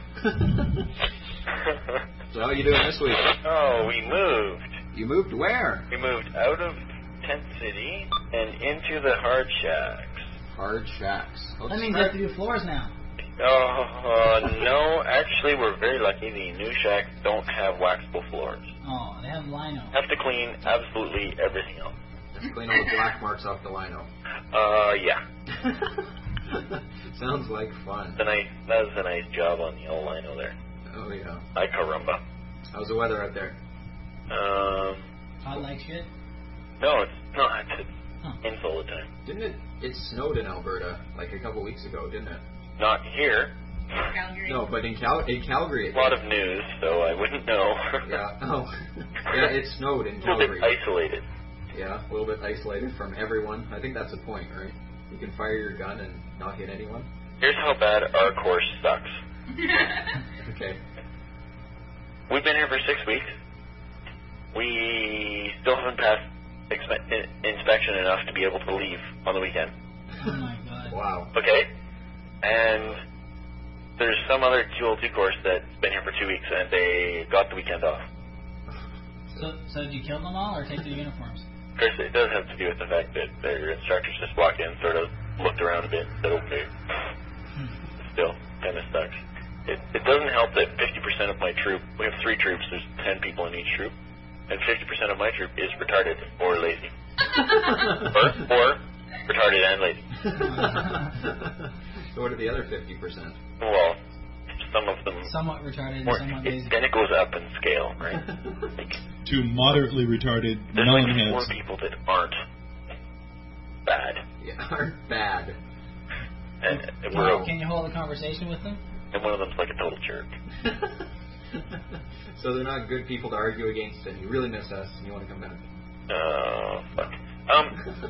Speaker 5: So how you doing this week?
Speaker 10: Oh, we moved.
Speaker 5: You moved where?
Speaker 10: We moved out of Tent City and into the Hard Shacks.
Speaker 5: Hard Shacks. Oh,
Speaker 4: That means you have to do floors now.
Speaker 10: Oh, uh, no. Actually, we're very lucky. The new shacks don't have waxable floors.
Speaker 4: Oh, they have lino.
Speaker 10: Have to clean absolutely everything else.
Speaker 5: Let's clean all the black marks off the lino.
Speaker 10: Uh, yeah.
Speaker 5: Sounds like fun.
Speaker 10: It's a nice, that was a nice job on the old lino there.
Speaker 5: Oh yeah.
Speaker 10: Ay caramba.
Speaker 5: How's the weather out there?
Speaker 10: Um,
Speaker 4: Hot like shit.
Speaker 10: no, it's not. It's
Speaker 4: Huh.
Speaker 10: in all the time.
Speaker 5: Didn't it? It snowed in Alberta like a couple weeks ago, didn't it?
Speaker 10: Not here.
Speaker 7: Calgary.
Speaker 5: No, but in Cal in Calgary. It
Speaker 10: A lot
Speaker 5: did.
Speaker 10: of news, so I wouldn't know.
Speaker 5: Yeah. Oh. Yeah, it snowed in
Speaker 10: A little bit
Speaker 5: Calgary.
Speaker 10: isolated.
Speaker 5: Yeah, a little bit isolated from everyone. I think that's the point, right? You can fire your gun and not hit anyone.
Speaker 10: Here's how bad our course sucks.
Speaker 5: Okay.
Speaker 10: We've been here for six weeks. We still haven't passed expe- in- inspection enough to be able to leave on the weekend.
Speaker 4: Oh my god.
Speaker 5: Wow.
Speaker 10: Okay? And there's some other Q L two course that's been here for two weeks and they got the weekend off.
Speaker 4: So, so did you kill them all or take their uniforms?
Speaker 10: Of course, it does have to do with the fact that their instructors just walked in, sort of looked around a bit, and said, okay. Still, kind of sucks. It, it doesn't help that fifty percent of my troop, we have three troops, there's ten people in each troop, and fifty percent of my troop is retarded or lazy. or, or retarded and lazy.
Speaker 5: So what are the other fifty percent?
Speaker 10: Well, some of them...
Speaker 4: Somewhat retarded and
Speaker 10: more,
Speaker 4: somewhat
Speaker 10: it,
Speaker 4: lazy.
Speaker 10: Then it goes up in scale, right? Like,
Speaker 9: to moderately retarded
Speaker 10: there's like
Speaker 9: melonheads.
Speaker 10: four people that aren't bad.
Speaker 5: Yeah, aren't bad.
Speaker 10: And, and,
Speaker 4: Can,
Speaker 10: we're,
Speaker 4: you, can you hold a conversation with them?
Speaker 10: and one of them's like a total jerk.
Speaker 5: So they're not good people to argue against, and you really miss us, and you want to come back.
Speaker 10: Uh, fuck. Um,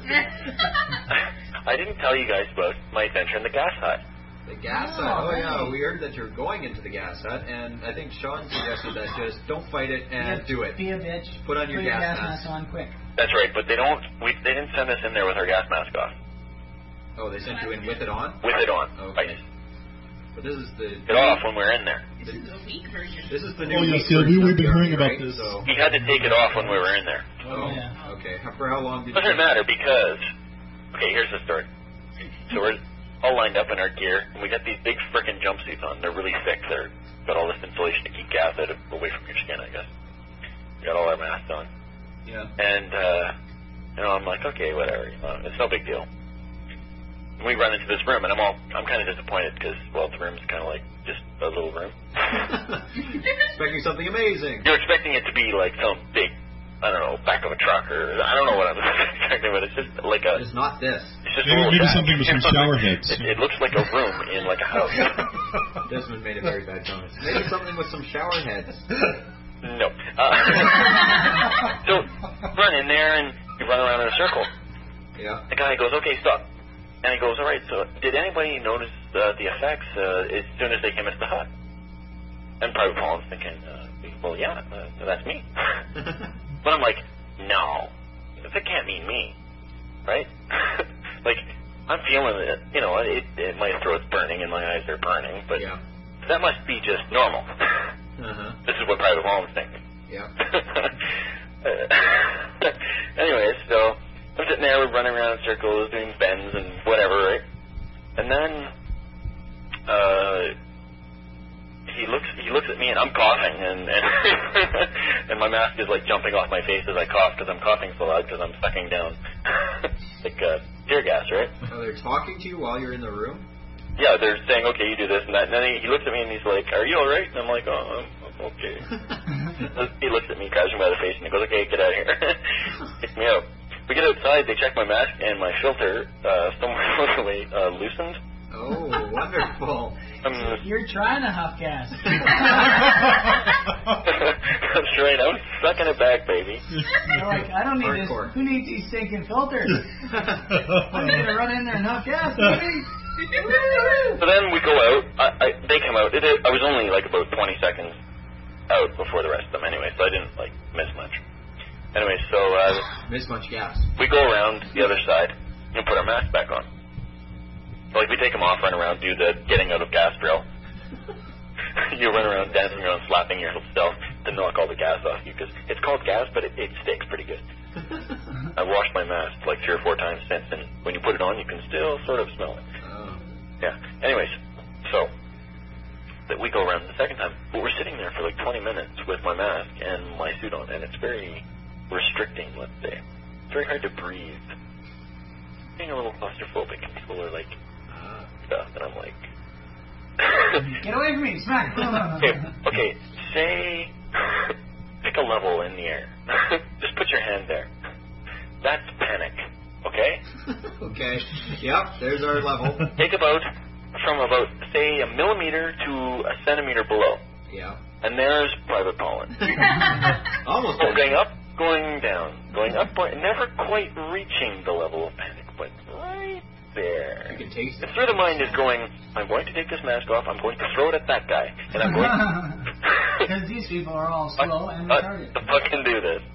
Speaker 10: I didn't tell you guys about my adventure in the gas hut.
Speaker 5: The gas
Speaker 4: Oh,
Speaker 5: hut. Oh,
Speaker 4: right.
Speaker 5: yeah, we heard that you're going into the gas hut, and I think Sean suggested that just don't fight it and
Speaker 4: Just
Speaker 5: do it.
Speaker 4: Be a bitch.
Speaker 5: Put on your gas
Speaker 4: gas
Speaker 5: mask.
Speaker 4: mask on quick.
Speaker 10: That's right, but they don't. We they didn't send us in there with our gas mask off.
Speaker 5: Oh, they sent you in with it on?
Speaker 10: With it on.
Speaker 5: Okay.
Speaker 10: Right.
Speaker 5: But this is the...
Speaker 10: It off when we were in there.
Speaker 7: This is a weak version.
Speaker 5: This is the new...
Speaker 9: Oh, yes,
Speaker 5: week
Speaker 9: yeah, we-
Speaker 5: version
Speaker 9: we've
Speaker 5: of
Speaker 9: been
Speaker 5: the
Speaker 9: hearing
Speaker 5: army,
Speaker 9: about
Speaker 5: right?
Speaker 9: this.
Speaker 5: So,
Speaker 10: He had to take it off when we were in there.
Speaker 5: oh,
Speaker 4: Yeah.
Speaker 5: okay. For how long did
Speaker 10: Doesn't matter because, okay, here's the story. So we're all lined up in our gear, and we got these big frickin' jumpsuits on. They're really thick. They're got all this insulation to keep gas out of, away from your skin, I guess. We got all our masks on,
Speaker 5: Yeah.
Speaker 10: and uh, you know, I'm like, okay, whatever. You know, it's no big deal. And we run into this room, and I'm all, I'm kind of disappointed because, well, the room's kind of like just a little room.
Speaker 5: Expecting something amazing.
Speaker 10: You're expecting it to be like some big, I don't know, back of a truck or I don't know what I'm expecting, but it's just like a.
Speaker 5: It's not this.
Speaker 10: It's just a
Speaker 9: Maybe,
Speaker 10: little
Speaker 9: maybe
Speaker 10: shack.
Speaker 9: something with some shower heads.
Speaker 10: It, it looks like a room in like a house.
Speaker 5: Desmond made a very bad comment. Maybe something with some shower heads.
Speaker 10: No. Uh, so run in there and you run around in a circle.
Speaker 5: Yeah.
Speaker 10: The guy goes, okay, stop. And he goes, all right, so did anybody notice uh, the effects uh, as soon as they came into the hut? And Private Paul's thinking, uh, well, yeah, uh, that's me. But I'm like, no, that can't mean me, right? Like, I'm feeling it, you know, it, it, my throat's burning and my eyes are burning, but
Speaker 5: Yeah.
Speaker 10: that must be just normal.
Speaker 5: Uh-huh.
Speaker 10: This is what Private Paul's thinking.
Speaker 5: Yeah.
Speaker 10: Anyways, so I'm sitting there, we're running around in circles, doing bends and whatever, right? And then uh, he looks he looks at me, and I'm coughing, and and, and my mask is like jumping off my face as I cough because I'm coughing so loud because I'm sucking down like uh, tear gas, right?
Speaker 5: Oh, they're talking to you while you're in the room?
Speaker 10: Yeah, they're saying, okay, you do this and that. And then he, he looks at me and he's like, are you all right? And I'm like, oh, I'm, I'm okay. He looks at me, grabs me by the face, and he goes, okay, get out of here. Pick me up. We get outside, they check my mask, and my filter, uh, somewhere along the way, uh, loosened.
Speaker 5: Oh, wonderful.
Speaker 10: Um,
Speaker 4: You're trying to huff gas.
Speaker 10: That's right, I'm sucking it back, baby.
Speaker 4: You're like, I don't need
Speaker 5: Hardcore.
Speaker 4: this. Who needs these stinking filters? I'm going to run in there and huff gas, baby.
Speaker 10: So then we go out. I, I, they come out. It, it, I was only like about twenty seconds out before the rest of them anyway, so I didn't like miss much. Anyway, so uh,
Speaker 5: Miss much gas.
Speaker 10: we go around the other side and put our mask back on. So, like we take them off, run around, do the getting out of gas drill. You run around dancing around, slapping yourself to knock all the gas off you because it's called gas, but it, it sticks pretty good. I washed my mask like three or four times since, and when you put it on, you can still sort of smell it.
Speaker 5: Oh.
Speaker 10: Yeah. Anyways, so that we go around the second time, but we're sitting there for like twenty minutes with my mask and my suit on, and it's very restricting. Let's say it's very hard to breathe. Being a little claustrophobic, and people are like uh, stuff, and I'm like,
Speaker 4: Get away from me, smack.
Speaker 10: okay, okay, say pick a level in the air. Just put your hand there. That's panic. Okay.
Speaker 5: Okay. Yep. There's our level.
Speaker 10: Take about from about say a millimeter to a centimeter below.
Speaker 5: Yeah.
Speaker 10: And there's Private Pollen.
Speaker 5: Almost.
Speaker 10: Going up, going down, going up, going, never quite reaching the level of panic, but right there.
Speaker 5: You can taste it.
Speaker 10: And through the mind is going, I'm going to take this mask off, I'm going to throw it at that guy, and I'm going
Speaker 4: Because these people are all slow and
Speaker 10: I,
Speaker 4: retarded.
Speaker 10: I fucking do this.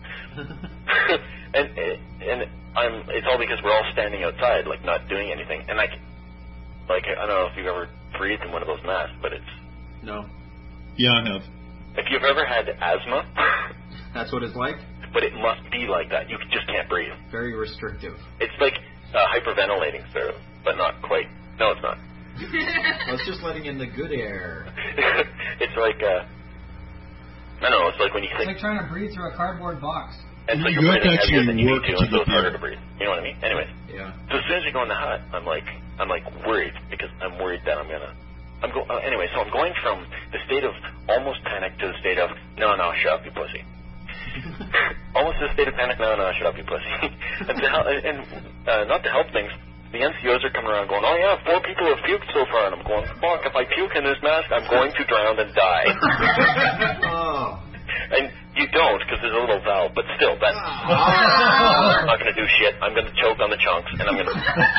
Speaker 10: and and I'm. It's all because we're all standing outside, like not doing anything. And like, like I don't know if you've ever breathed in one of those masks, but it's
Speaker 5: No.
Speaker 9: Yeah, I have.
Speaker 10: if you've ever had asthma,
Speaker 5: That's what it's like?
Speaker 10: but it must be like that. You just can't breathe.
Speaker 5: Very restrictive.
Speaker 10: It's like uh, hyperventilating, sort of, but not quite. No, it's not.
Speaker 5: Well, it's just letting in the good air.
Speaker 10: It's like uh, I don't know. It's like when you
Speaker 4: It's
Speaker 10: think.
Speaker 4: like trying to breathe through a cardboard box.
Speaker 10: And so
Speaker 9: You
Speaker 10: you're
Speaker 9: have to
Speaker 10: breathing heavier
Speaker 9: actually
Speaker 10: than you need
Speaker 9: work
Speaker 10: to,
Speaker 9: to
Speaker 10: and so
Speaker 9: get
Speaker 10: it's harder
Speaker 9: there.
Speaker 10: to breathe. You know what I mean? Anyways.
Speaker 5: Yeah.
Speaker 10: So as soon as you go in the hut, I'm like, I'm like worried because I'm worried that I'm gonna. I'm go. Uh, anyway, so I'm going from the state of almost panic to the state of no, no, shut up, you pussy. Almost to the state of panic, no, no, shut up, you pussy. and to help, and uh, not to help things, the N C Os are coming around going, oh yeah, four people have puked so far, and I'm going, fuck, if I puke in this mask, I'm going to drown and die.
Speaker 5: Oh.
Speaker 10: And you don't, because there's a little valve, but still, that's I'm not going to do shit. I'm going to choke on the chunks, and I'm going to...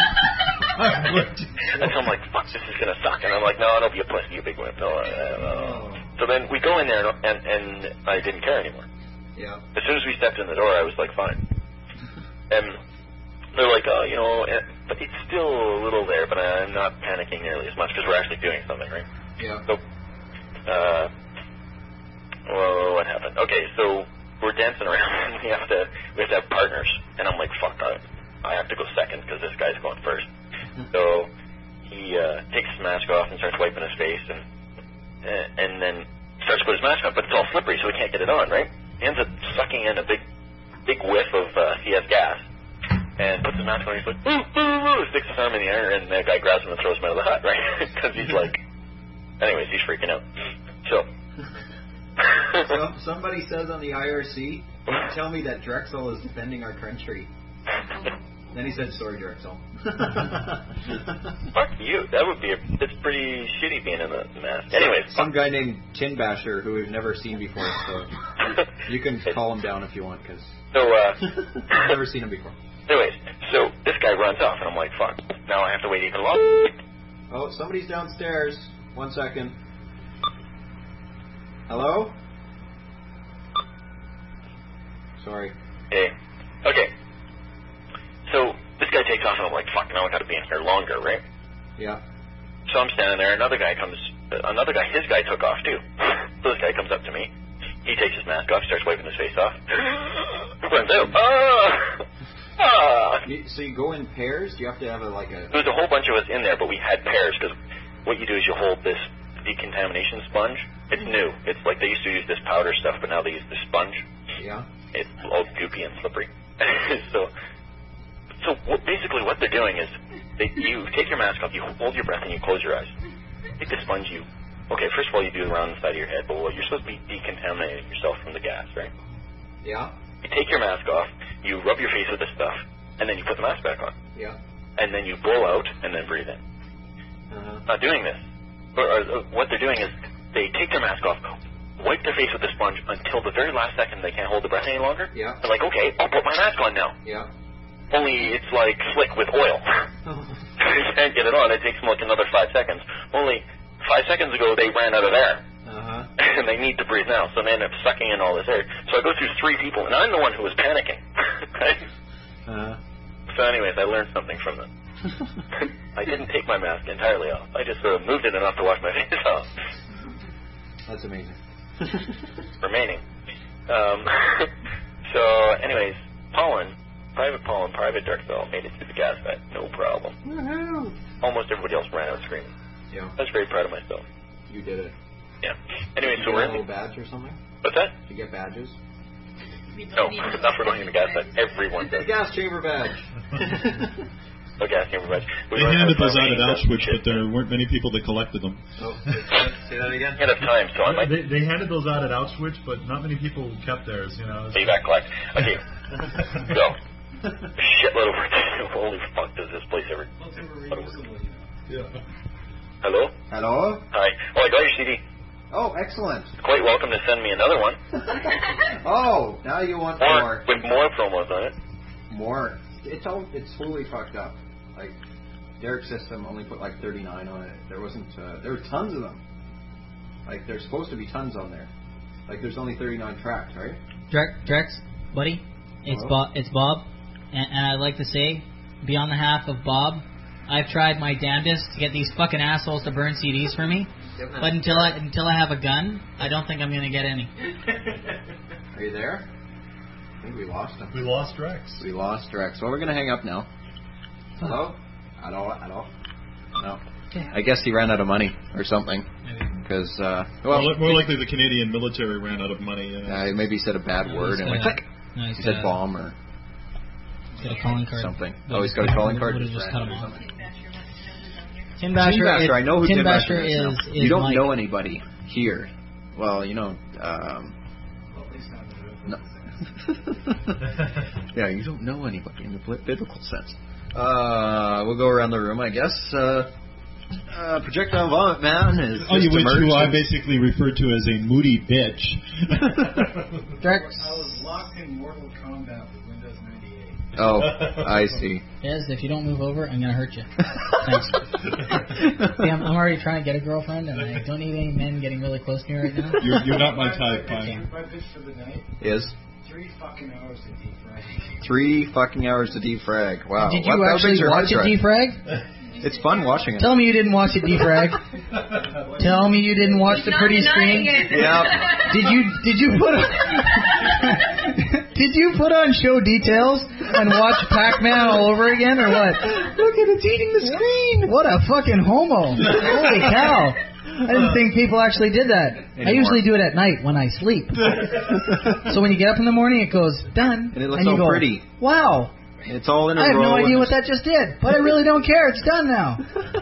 Speaker 10: And so I'm like, fuck, this is going to suck. And I'm like, no, don't be a pussy, you big wimp. No, uh, no. So then we go in there, and, and I didn't care anymore.
Speaker 5: Yeah.
Speaker 10: As soon as we stepped in the door, I was like, fine. And they're like, oh, you know, but it's still a little there, but I'm not panicking nearly as much, because we're actually doing something, right?
Speaker 5: Yeah.
Speaker 10: So, uh... well, what happened? Okay, so we're dancing around, and we have to we have to have partners. And I'm like, fuck, I, I have to go second because this guy's going first. So he uh, takes his mask off and starts wiping his face, and and then starts to put his mask on, but it's all slippery, so he can't get it on, right? He ends up sucking in a big big whiff of uh, C S gas, and puts his mask on. And he's like, ooh, ooh, ooh, sticks his arm in the air, and the guy grabs him and throws him out of the hut, right? Because he's like, anyways, he's freaking out. So.
Speaker 5: So somebody says on the I R C, tell me that Drexel is defending our country. Then he said, sorry, Drexel.
Speaker 10: Fuck you. That would be a, it's pretty shitty being in the mask. Anyways.
Speaker 5: Some guy named Tin Basher who we've never seen before, so you, you can call him down if you want, because
Speaker 10: so, uh,
Speaker 5: I've never seen him before.
Speaker 10: Anyways, so this guy runs off, and I'm like, fuck. Now I have to wait even longer.
Speaker 5: Oh, somebody's downstairs. One second. Hello? Sorry.
Speaker 10: Hey. Okay. So this guy takes off, and I'm like, fuck, now I gotta be in here longer, right?
Speaker 5: Yeah.
Speaker 10: So I'm standing there, another guy comes, another guy, his guy took off too. So this guy comes up to me, he takes his mask off, starts wiping his face off, runs out. Ah! Ah!
Speaker 5: You, so you go in pairs? Do you have to have a, like a...
Speaker 10: There's a whole bunch of us in there, but we had pairs, because what you do is you hold this decontamination sponge. It's new. It's like they used to use this powder stuff, but now they use this sponge.
Speaker 5: Yeah.
Speaker 10: It's all goopy and slippery. so, so what, basically what they're doing is they, you take your mask off, you hold your breath, and you close your eyes. Take the sponge, you... Okay, first of all, you do it around the side of your head, but well, you're supposed to be decontaminating yourself from the gas, right?
Speaker 5: Yeah.
Speaker 10: You take your mask off, you rub your face with this stuff, and then you put the mask back on.
Speaker 5: Yeah.
Speaker 10: And then you blow out, and then breathe in.
Speaker 5: Uh-huh.
Speaker 10: Not doing this. Or, or, or what they're doing is they take their mask off, wipe their face with the sponge until the very last second they can't hold the breath any longer.
Speaker 5: Yeah.
Speaker 10: They're like, okay, I'll put my mask on now.
Speaker 5: Yeah.
Speaker 10: Only it's like slick with oil. You can't get it on. It takes them like another five seconds. Only five seconds ago they ran out of air.
Speaker 5: Uh-huh.
Speaker 10: And they need to breathe now, so they end up sucking in all this air. So I go through three people, and I'm the one who was panicking. Right?
Speaker 5: Uh-huh.
Speaker 10: So anyways, I learned something from them. I didn't take my mask entirely off. I just sort of moved it enough to wash my face off.
Speaker 5: That's amazing.
Speaker 10: Remaining. Um, so anyways, Pollen, Private Pollen, Private Darkfell made it through the gas vet, no problem.
Speaker 5: Woohoo!
Speaker 10: Almost everybody else ran out screaming.
Speaker 5: Yeah.
Speaker 10: I was very proud of myself.
Speaker 5: You did it.
Speaker 10: Yeah. Anyway,
Speaker 5: Did
Speaker 10: so
Speaker 5: you
Speaker 10: we're
Speaker 5: get a
Speaker 10: in
Speaker 5: little badge or something?
Speaker 10: What's that?
Speaker 5: Did you get badges?
Speaker 10: No, not for going in the gas vet. Everyone
Speaker 5: The
Speaker 10: does.
Speaker 5: gas chamber badge.
Speaker 10: No gas chamber badge. We
Speaker 9: They
Speaker 10: learned
Speaker 9: handed
Speaker 10: how
Speaker 9: those out at
Speaker 10: farming does
Speaker 9: Auschwitz,
Speaker 10: shit.
Speaker 9: but there weren't many people that collected them.
Speaker 5: Oh, say that again?
Speaker 10: I had time, so I might
Speaker 6: They, they handed those out at Auschwitz, but not many people kept theirs. You know.
Speaker 10: be back collect. Okay, so shitload of work. Holy fuck, does this place ever?
Speaker 6: Yeah.
Speaker 10: Hello.
Speaker 5: Hello?
Speaker 10: Hi. Oh, I got your C D.
Speaker 5: Oh, excellent.
Speaker 10: Quite welcome to send me another one.
Speaker 5: Oh, now you want
Speaker 10: More
Speaker 5: more.
Speaker 10: with more promos on it.
Speaker 5: More. It's all, it's fully fucked up. Like, Derek's system only put like thirty-nine on it. There wasn't, uh, there were tons of them. Like, there's supposed to be tons on there. Like, there's only thirty-nine tracks, right?
Speaker 4: Drex, Drex, buddy, it's
Speaker 5: Hello?
Speaker 4: Bob. It's Bob, and, and I'd like to say, be on behalf of Bob, I've tried my damnedest to get these fucking assholes to burn C Ds for me, but until I until I have a gun, I don't think I'm gonna get any.
Speaker 5: Are you there? I think we lost him.
Speaker 6: We lost Rex.
Speaker 5: We lost Drex. Well, we're gonna hang up now. Hello? Hello? Hello? No. I guess he ran out of money or something.
Speaker 4: Maybe.
Speaker 5: because uh, well,
Speaker 6: more, more likely the Canadian military ran out of money. Uh,
Speaker 5: uh, maybe he said a bad word and went click.
Speaker 4: No,
Speaker 5: he said bomb or
Speaker 4: he's got a calling card.
Speaker 5: Something. Oh, he's got a calling card.
Speaker 4: Just cut him off. Tim
Speaker 5: Tim
Speaker 4: Basher.
Speaker 5: Basher. I know who
Speaker 4: Tim,
Speaker 5: Tim
Speaker 4: Basher,
Speaker 5: Basher is.
Speaker 4: is,
Speaker 5: now.
Speaker 4: is
Speaker 5: You don't
Speaker 4: Mike.
Speaker 5: know anybody here. Well, you know. Um, no. Yeah, you don't know anybody in the biblical sense. Uh, we'll go around the room, I guess. Uh, uh, Projectile Vomit Man is.
Speaker 9: Oh, you
Speaker 5: just
Speaker 9: which who
Speaker 5: emerged.
Speaker 9: I basically referred to as a moody bitch.
Speaker 4: Direct.
Speaker 11: I was locked in Mortal Kombat with Windows ninety-eight.
Speaker 5: Oh, I see.
Speaker 4: Yes, if you don't move over, I'm gonna hurt you. Thanks. See, I'm, I'm already trying to get a girlfriend, and I don't need any men getting really close to me right now.
Speaker 9: You're, you're not my type, fine.
Speaker 11: My bitch for the night.
Speaker 5: Is
Speaker 11: Three fucking hours to defrag.
Speaker 5: three fucking hours to defrag. Wow.
Speaker 4: Did
Speaker 5: What-
Speaker 4: you
Speaker 5: how
Speaker 4: actually
Speaker 5: big's your
Speaker 4: watch it
Speaker 5: hard drive?
Speaker 4: defrag?
Speaker 5: It's fun watching it.
Speaker 4: Tell me you didn't watch it defrag. Tell me you didn't watch the
Speaker 7: Not
Speaker 4: pretty
Speaker 7: denying
Speaker 4: screen.
Speaker 7: it.
Speaker 5: Yeah.
Speaker 4: Did you did you put on, did you put on show details and watch Pac-Man all over again or what? Look at it's eating the screen. What a fucking homo! Holy cow! I didn't think people actually did that. I
Speaker 5: Anymore.
Speaker 4: usually do it at night when I sleep. So when you get up in the morning, it goes done,
Speaker 5: And it looks
Speaker 4: you
Speaker 5: all
Speaker 4: go,
Speaker 5: pretty.
Speaker 4: Wow.
Speaker 5: It's all in a
Speaker 4: I have
Speaker 5: row.
Speaker 4: no idea
Speaker 5: and-
Speaker 4: what that just did, but I really don't care. It's done now.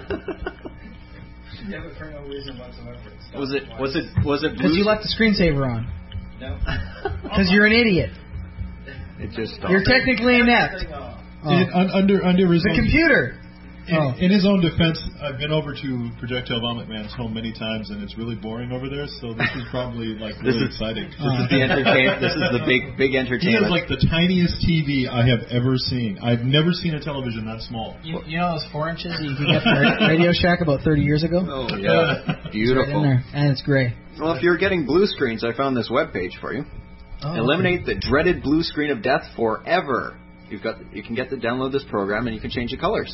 Speaker 11: Yeah, but for no reason whatsoever.
Speaker 5: Was it? Was it? Was it?
Speaker 4: Because you
Speaker 5: blue-
Speaker 4: left the screensaver on.
Speaker 11: No.
Speaker 4: Because you're an idiot.
Speaker 5: It just.
Speaker 4: You're technically inept. Oh.
Speaker 9: In, un, under under his
Speaker 4: The
Speaker 9: own,
Speaker 4: computer.
Speaker 9: in,
Speaker 4: Oh.
Speaker 9: in his own defense, I've been over to Projectile Vomit Man's home many times, and it's really boring over there. So this is probably like
Speaker 5: This
Speaker 9: really
Speaker 5: is-
Speaker 9: exciting.
Speaker 5: This is the entertain. This is the big, big
Speaker 9: He
Speaker 5: entertainment.
Speaker 9: has like the tiniest T V I have ever seen. I've never seen a television that small.
Speaker 4: You, you know those four inches that you could get from Radio Shack about thirty years ago?
Speaker 5: Oh yeah,
Speaker 4: It's right in
Speaker 5: beautiful.
Speaker 4: there, and it's gray.
Speaker 5: Well, if you're getting blue screens, I found this webpage for you.
Speaker 4: Oh,
Speaker 5: Eliminate the dreaded blue screen of death forever. You've got. You can get to download this program, and you can change the colors.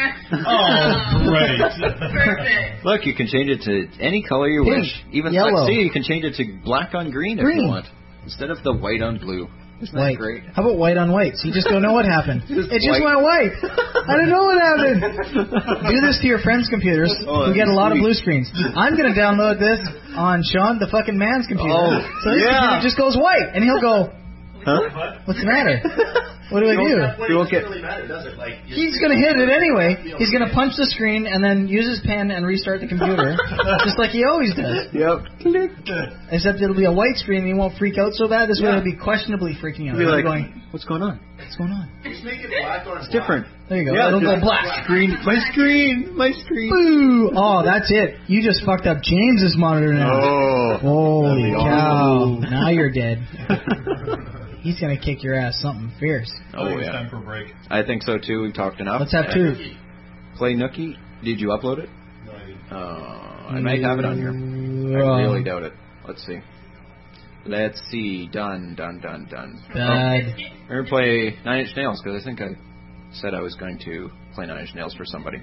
Speaker 9: Oh, great.
Speaker 7: Perfect.
Speaker 5: Look, you can change it to any color you
Speaker 4: Pink,
Speaker 5: wish. Even
Speaker 4: yellow.
Speaker 5: let's see, you can change it to black on green, if
Speaker 4: Green.
Speaker 5: you want, instead of the white on blue. Isn't
Speaker 4: White.
Speaker 5: that great?
Speaker 4: How about white on white? So you just don't know what happened.
Speaker 5: Just
Speaker 4: it just
Speaker 5: white.
Speaker 4: went white. I don't know what happened. Do this to your friends' computers
Speaker 5: Oh,
Speaker 4: who get a lot of
Speaker 5: sweet.
Speaker 4: blue screens. I'm going to download this on Sean, the fucking man's computer.
Speaker 5: Oh,
Speaker 4: so his
Speaker 5: yeah.
Speaker 4: computer just goes white, and he'll go,
Speaker 5: Huh?
Speaker 4: what's the matter? What do I do?
Speaker 5: You won't get.
Speaker 8: really matter, does it? Like,
Speaker 4: He's going to hit it anyway. He's going to punch the screen and then use his pen and restart the computer, just like he always does.
Speaker 5: Yep. Click.
Speaker 4: Except it'll be a white screen and he won't freak out so bad. This way
Speaker 5: Yeah.
Speaker 4: he'll be questionably freaking out.
Speaker 5: Be
Speaker 4: He'll
Speaker 5: like,
Speaker 4: be going,
Speaker 5: what's going on?
Speaker 4: what's going on?
Speaker 8: just make it black on
Speaker 5: It's different.
Speaker 4: There you go.
Speaker 5: Yeah,
Speaker 4: It'll go
Speaker 5: just-
Speaker 4: black.
Speaker 5: Screen. My screen. My screen.
Speaker 4: Boo! Oh, that's it. You just fucked up James's monitor now.
Speaker 5: Oh.
Speaker 4: Holy
Speaker 5: That'd be
Speaker 4: cow.
Speaker 5: awesome.
Speaker 4: Now you're dead. He's going to kick your ass something fierce.
Speaker 9: I
Speaker 5: Oh
Speaker 9: think it's
Speaker 5: yeah.
Speaker 9: time for a break.
Speaker 5: I think so too. We've talked enough.
Speaker 4: Let's have two.
Speaker 5: Play Nookie. Did you upload it?
Speaker 8: No, I didn't.
Speaker 5: Uh, I might have it on here. I
Speaker 4: Uh,
Speaker 5: really doubt it. Let's see. Let's see. Done, done, done, done.
Speaker 4: Bad.
Speaker 5: We're going to play Nine Inch Nails because I think I said I was going to play Nine Inch Nails for somebody.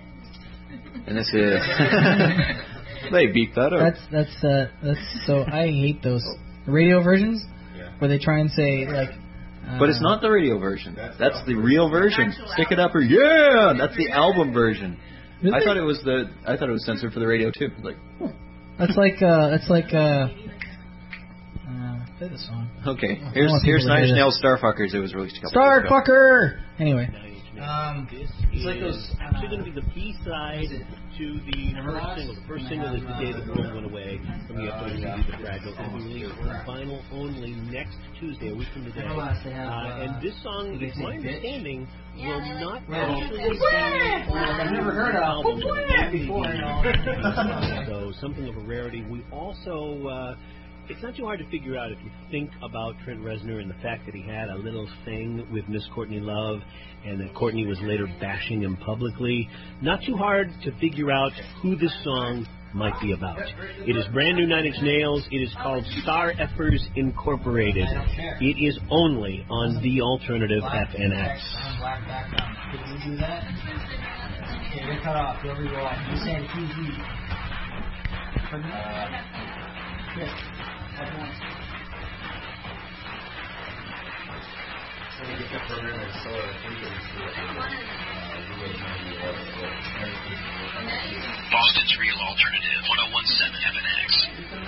Speaker 5: And this is... they beat that up.
Speaker 4: That's, that's, uh, that's, so I hate those radio versions where they try and say, like, uh,
Speaker 5: But it's not the radio version.
Speaker 8: That's
Speaker 5: That's
Speaker 8: the
Speaker 5: the real version. Stick it up or yeah, that's the album version.
Speaker 4: Really?
Speaker 5: I thought it was the I thought it was censored for the radio too. Like,
Speaker 4: That's like, uh, that's like, uh, uh, play the song.
Speaker 5: okay,
Speaker 4: I
Speaker 5: here's
Speaker 4: want
Speaker 5: here's
Speaker 4: people to
Speaker 5: Nine Inch
Speaker 4: hear
Speaker 5: Nails Starfuckers. It was released a couple
Speaker 4: Star
Speaker 5: days ago.
Speaker 4: fucker! Anyway.
Speaker 12: Um,
Speaker 4: it's
Speaker 12: it's
Speaker 4: like those,
Speaker 12: actually
Speaker 4: uh,
Speaker 12: going to be the B-side to the first single. The first single is The Day the World Went Away from the upcoming movie The Fragile. It will be released on vinyl only next Tuesday, a week from today.
Speaker 4: Remember last they have,
Speaker 12: Uh,
Speaker 4: uh,
Speaker 12: and this song,
Speaker 4: they
Speaker 12: is
Speaker 4: say
Speaker 12: my
Speaker 4: bitch?
Speaker 12: understanding, will not
Speaker 4: Well,
Speaker 12: actually
Speaker 4: it's
Speaker 12: be
Speaker 4: weird.
Speaker 12: on
Speaker 4: I've never heard
Speaker 12: the
Speaker 4: of
Speaker 12: album.
Speaker 4: it before, you know.
Speaker 12: So something of a rarity. We also... Uh, It's not too hard to figure out if you think about Trent Reznor and the fact that he had a little thing with Miss Courtney Love and that Courtney was later bashing him publicly. Not too hard to figure out who this song might be about. It is brand new Nine Inch Nails. It is called Star Effers Incorporated. It is only on the alternative F N X.
Speaker 4: Black background. Could you do that? Okay, you're cut off. You'll go off. You said T V. Yes. At once.
Speaker 8: So we get the program and so I think it's
Speaker 13: Boston's Real Alternative, one oh one point seven F N X.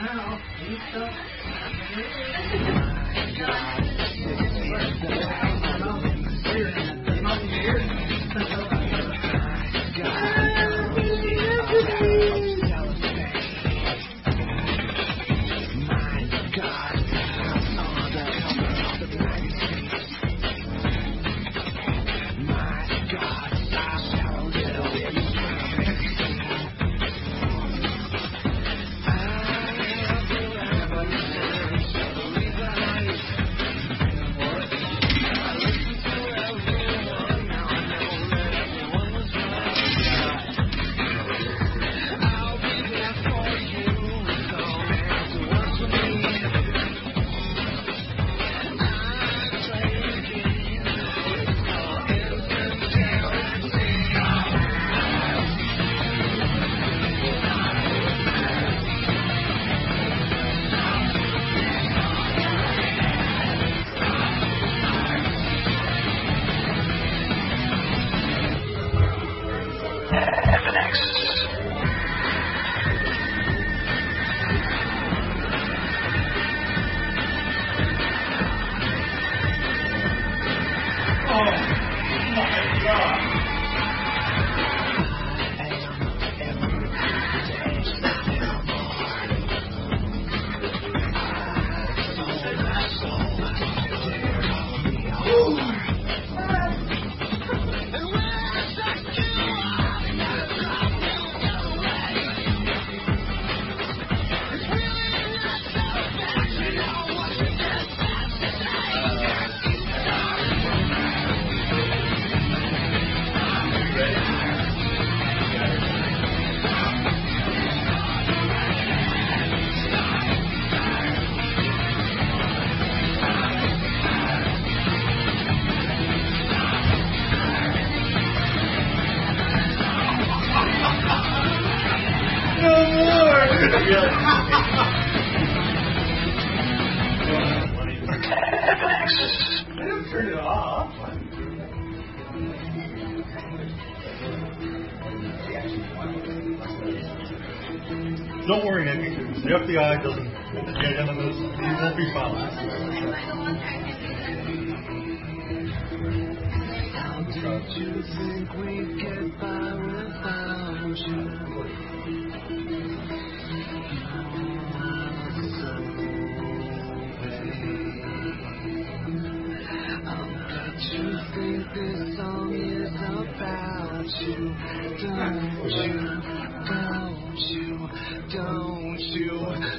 Speaker 1: Turn it off.
Speaker 14: Don't worry, Nicky. The F B I doesn't get him in this. He won't be found.
Speaker 1: Don't you think we get by without you? Don't you think this song is about you? Don't you, don't you, don't you,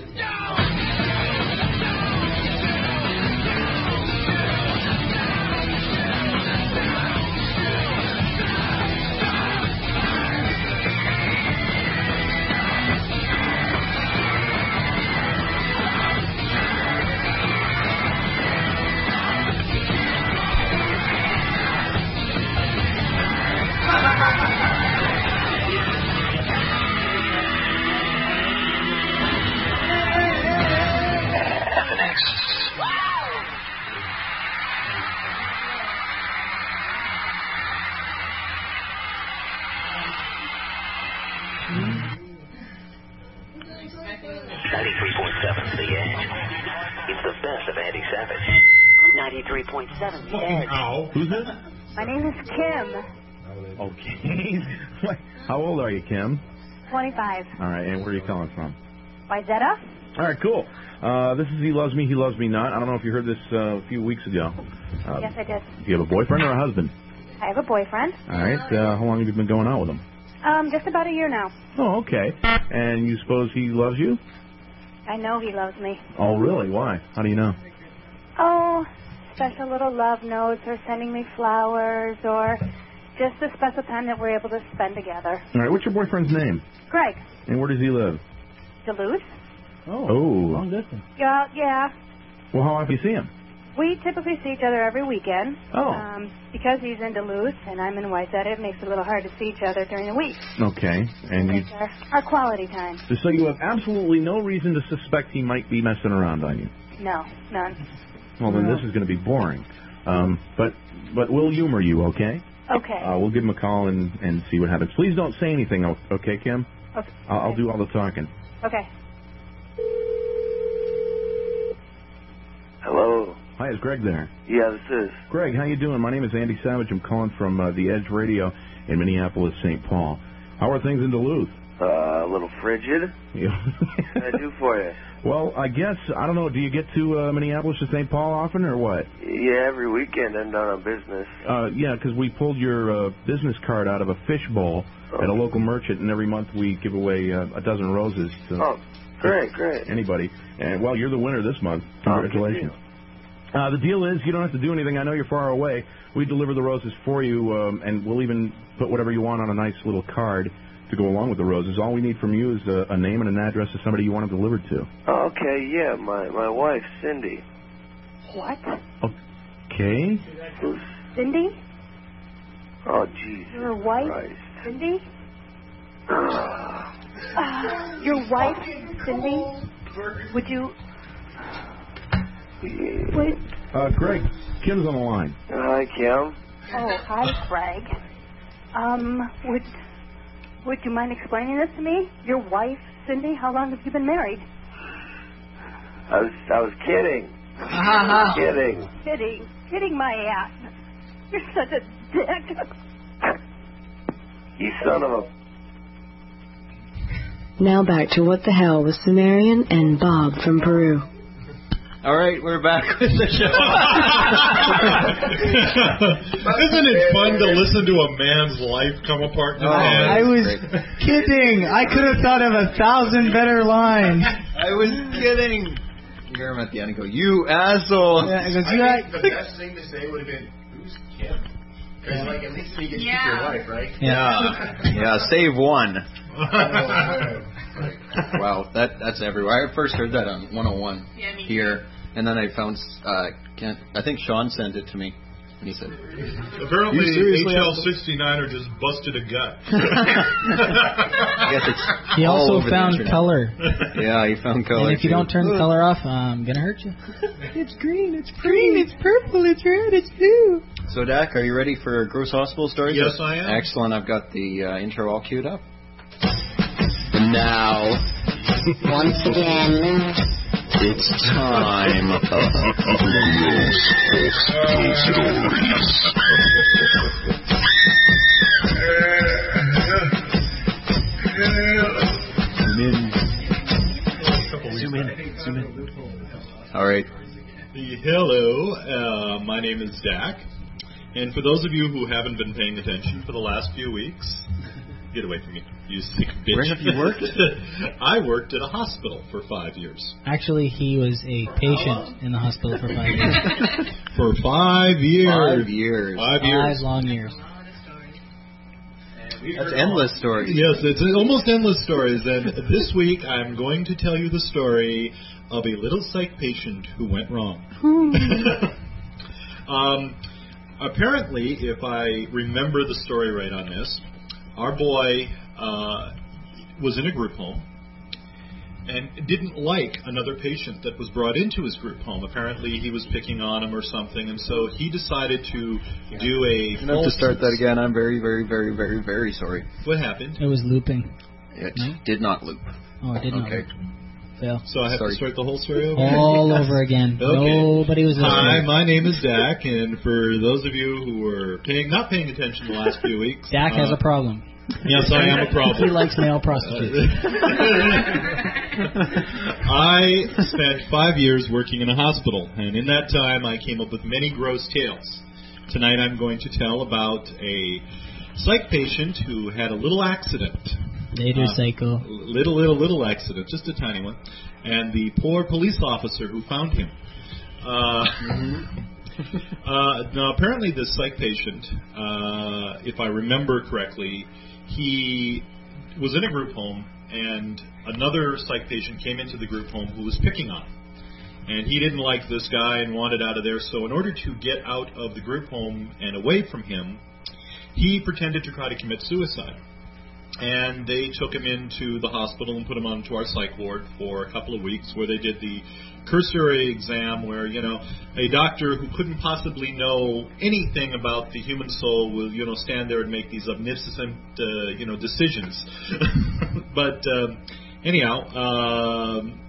Speaker 13: ninety-three point seven The Edge. It's the best of Andy Savage. ninety-three point seven The Edge.
Speaker 15: Who's this?
Speaker 16: My name is Kim.
Speaker 15: Okay. How old are you, Kim?
Speaker 16: twenty-five.
Speaker 15: All right, and where are you calling from?
Speaker 16: Wyzetta?
Speaker 15: All right, cool. Uh, this is He Loves Me, He Loves Me Not. I don't know if you heard this uh, a few weeks ago. Uh,
Speaker 16: Yes, I did.
Speaker 15: Do you have a boyfriend or a husband?
Speaker 16: I have a boyfriend.
Speaker 15: All right. Uh, how long have you been going out with him?
Speaker 16: Um, just about a year now.
Speaker 15: Oh, okay. And you suppose he loves you?
Speaker 16: I know he loves me.
Speaker 15: Oh, really? Why? How do you know?
Speaker 16: Oh, special little love notes or sending me flowers or just the special time that we're able to spend together.
Speaker 15: All right. What's your boyfriend's name?
Speaker 16: Greg.
Speaker 15: And where does he live?
Speaker 16: Duluth?
Speaker 15: Oh. Oh.
Speaker 16: Long distance. Yeah, yeah.
Speaker 15: Well, how often do you see him?
Speaker 16: We typically see each other every weekend.
Speaker 15: Oh.
Speaker 16: Um, because he's in Duluth and I'm in Wyzetta, it makes it a little hard to see each other during the week.
Speaker 15: Okay. And you,
Speaker 16: It's our, our quality time.
Speaker 15: so you have absolutely no reason to suspect he might be messing around on you.
Speaker 16: No, none.
Speaker 15: Well, then this is going to be boring. Um, but but we'll humor you, okay?
Speaker 16: Okay.
Speaker 15: Uh, we'll give him a call and, and see what happens. Please don't say anything, okay, Kim?
Speaker 16: Okay.
Speaker 15: I'll, I'll do all the talking.
Speaker 16: Okay.
Speaker 17: Hello.
Speaker 15: Hi, is Greg there?
Speaker 17: Yeah, this is.
Speaker 15: Greg, how you doing? My name is Andy Savage. I'm calling from uh, the Edge Radio in Minneapolis, Saint Paul. How are things in Duluth?
Speaker 17: Uh, a little frigid.
Speaker 15: Yeah.
Speaker 17: What can I do for you?
Speaker 15: Well, I guess, I don't know, do you get to uh, Minneapolis to Saint Paul often or what?
Speaker 17: Yeah, every weekend I'm down on business.
Speaker 15: Uh, yeah, because we pulled your uh, business card out of a fish bowl oh. at a local merchant, and every month we give away uh, a dozen roses to
Speaker 17: oh, great, great.
Speaker 15: anybody. And, well, you're the winner this month. Congratulations. Oh, uh, the deal is you don't have to do anything. I know you're far away. We deliver the roses for you, um, and we'll even put whatever you want on a nice little card to go along with the roses. All we need from you is a, a name and an address of somebody you want them delivered to.
Speaker 17: Oh, okay, yeah, my, my wife, Cindy.
Speaker 16: What?
Speaker 15: Okay.
Speaker 17: Who's
Speaker 16: Cindy?
Speaker 17: Oh, Jesus
Speaker 16: Your wife,
Speaker 17: Christ.
Speaker 16: Cindy? uh, your wife, Cindy? Would you... Would...
Speaker 15: Uh, Greg, Kim's on the line.
Speaker 17: Hi, Kim.
Speaker 16: Oh, hi, Greg. Um, would... Would you mind explaining this to me? Your wife, Cindy, how long have you been married?
Speaker 17: I was I was kidding.
Speaker 16: Uh-huh.
Speaker 17: Kidding.
Speaker 16: Kidding. Kidding my ass. You're such a dick.
Speaker 17: You son of a...
Speaker 18: Now back to What the Hell with Sumerian and Bob from Peru.
Speaker 5: All right, we're back with the show.
Speaker 9: Isn't it fun to listen to a man's life come apart in his
Speaker 4: oh,
Speaker 9: head?
Speaker 4: I was kidding. I could have thought of a thousand better lines.
Speaker 5: I was kidding. You hear him at the end and go, "You asshole."
Speaker 4: Yeah, goes,
Speaker 8: I
Speaker 4: yeah.
Speaker 8: think the best thing to say would have been, "Who's Kim?" Because yeah. like at least you get to
Speaker 7: yeah.
Speaker 8: keep your wife, right?
Speaker 5: Yeah. Yeah. Save one. Wow, that that's everywhere. I first heard that on one oh one
Speaker 7: yeah,
Speaker 5: here, and then I found, uh, Kent, I think Sean sent it to me, and he said,
Speaker 9: apparently H L sixty-nine are just busted a gut.
Speaker 5: I guess it's
Speaker 4: he
Speaker 5: all
Speaker 4: also
Speaker 5: over
Speaker 4: found color.
Speaker 5: Yeah, he found color.
Speaker 4: And if you
Speaker 5: too.
Speaker 4: don't turn the color off, I'm going to hurt you. It's green, it's green, it's purple, it's red, it's blue.
Speaker 5: So, Dak, are you ready for Gross Hospital Stories?
Speaker 9: Yes, I am.
Speaker 5: Excellent. I've got the uh, intro all queued up. Now,
Speaker 18: once again,
Speaker 5: it's time for Zoom in. Zoom in. All right.
Speaker 9: Hello, uh, my name is Dak, and for those of you who haven't been paying attention for the last few weeks, get away from me, you sick bitch.
Speaker 5: Where have you worked?
Speaker 9: I worked at a hospital for five years.
Speaker 4: Actually, he was a patient in the hospital for five years.
Speaker 9: For five years.
Speaker 5: Five years.
Speaker 9: Five years.
Speaker 4: Five long years.
Speaker 5: That's endless stories.
Speaker 9: Yes, it's almost endless stories. And this week, I'm going to tell you the story of a little psych patient who went wrong. um, apparently, if I remember the story right on this, our boy uh, was in a group home and didn't like another patient that was brought into his group home. Apparently, he was picking on him or something, and so he decided to do a...
Speaker 5: You have to start that again. I'm very, very, very, very, very sorry.
Speaker 9: What happened?
Speaker 4: It was looping.
Speaker 5: It
Speaker 4: no?
Speaker 5: did not loop.
Speaker 4: Oh, it did not
Speaker 5: okay.
Speaker 4: loop. Fail.
Speaker 9: So I have
Speaker 5: Sorry.
Speaker 9: to start the whole story over?
Speaker 4: All over again.
Speaker 9: Okay.
Speaker 4: Nobody was listening.
Speaker 9: Hi, my name is Dak, and for those of you who were paying, not paying attention the last few weeks...
Speaker 4: Dak
Speaker 9: uh,
Speaker 4: has a problem.
Speaker 9: Yes, I am a problem.
Speaker 4: He likes male prostitutes.
Speaker 9: I spent five years working in a hospital, and in that time I came up with many gross tales. Tonight I'm going to tell about a psych patient who had a little accident.
Speaker 4: Later,
Speaker 9: uh,
Speaker 4: psycho.
Speaker 9: Little, little, little accident, just a tiny one. And the poor police officer who found him. Uh, uh, now, apparently this psych patient, uh, if I remember correctly, he was in a group home, and another psych patient came into the group home who was picking on him. And he didn't like this guy and wanted out of there, so in order to get out of the group home and away from him, he pretended to try to commit suicide.
Speaker 6: and they took him into the hospital and put him onto our psych ward for a couple of weeks, where they did the cursory exam, where, you know, a doctor who couldn't possibly know anything about the human soul will, you know, stand there and make these omniscient, uh, you know, decisions. But um, anyhow, um,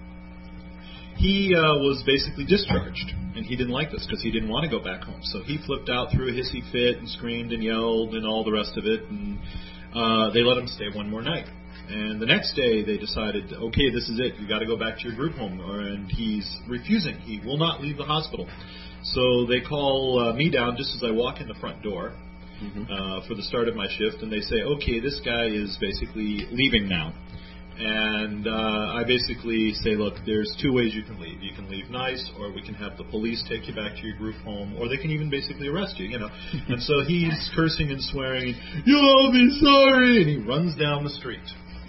Speaker 6: he uh, was basically discharged, and he didn't like this because he didn't want to go back home. So he flipped out, threw a hissy fit, and screamed and yelled and all the rest of it, and uh, they let him stay one more night. And the next day they decided, okay, this is it. You got to go back to your group home. And he's refusing. He will not leave the hospital. So they call uh, me down just as I walk in the front door mm-hmm. uh, for the start of my shift, and they say, okay, this guy is basically leaving now. And uh, I basically say, look, there's two ways you can leave. You can leave nice, or we can have the police take you back to your group home, or they can even basically arrest you, you know. And so he's cursing and swearing, you'll be sorry, and he runs down the street.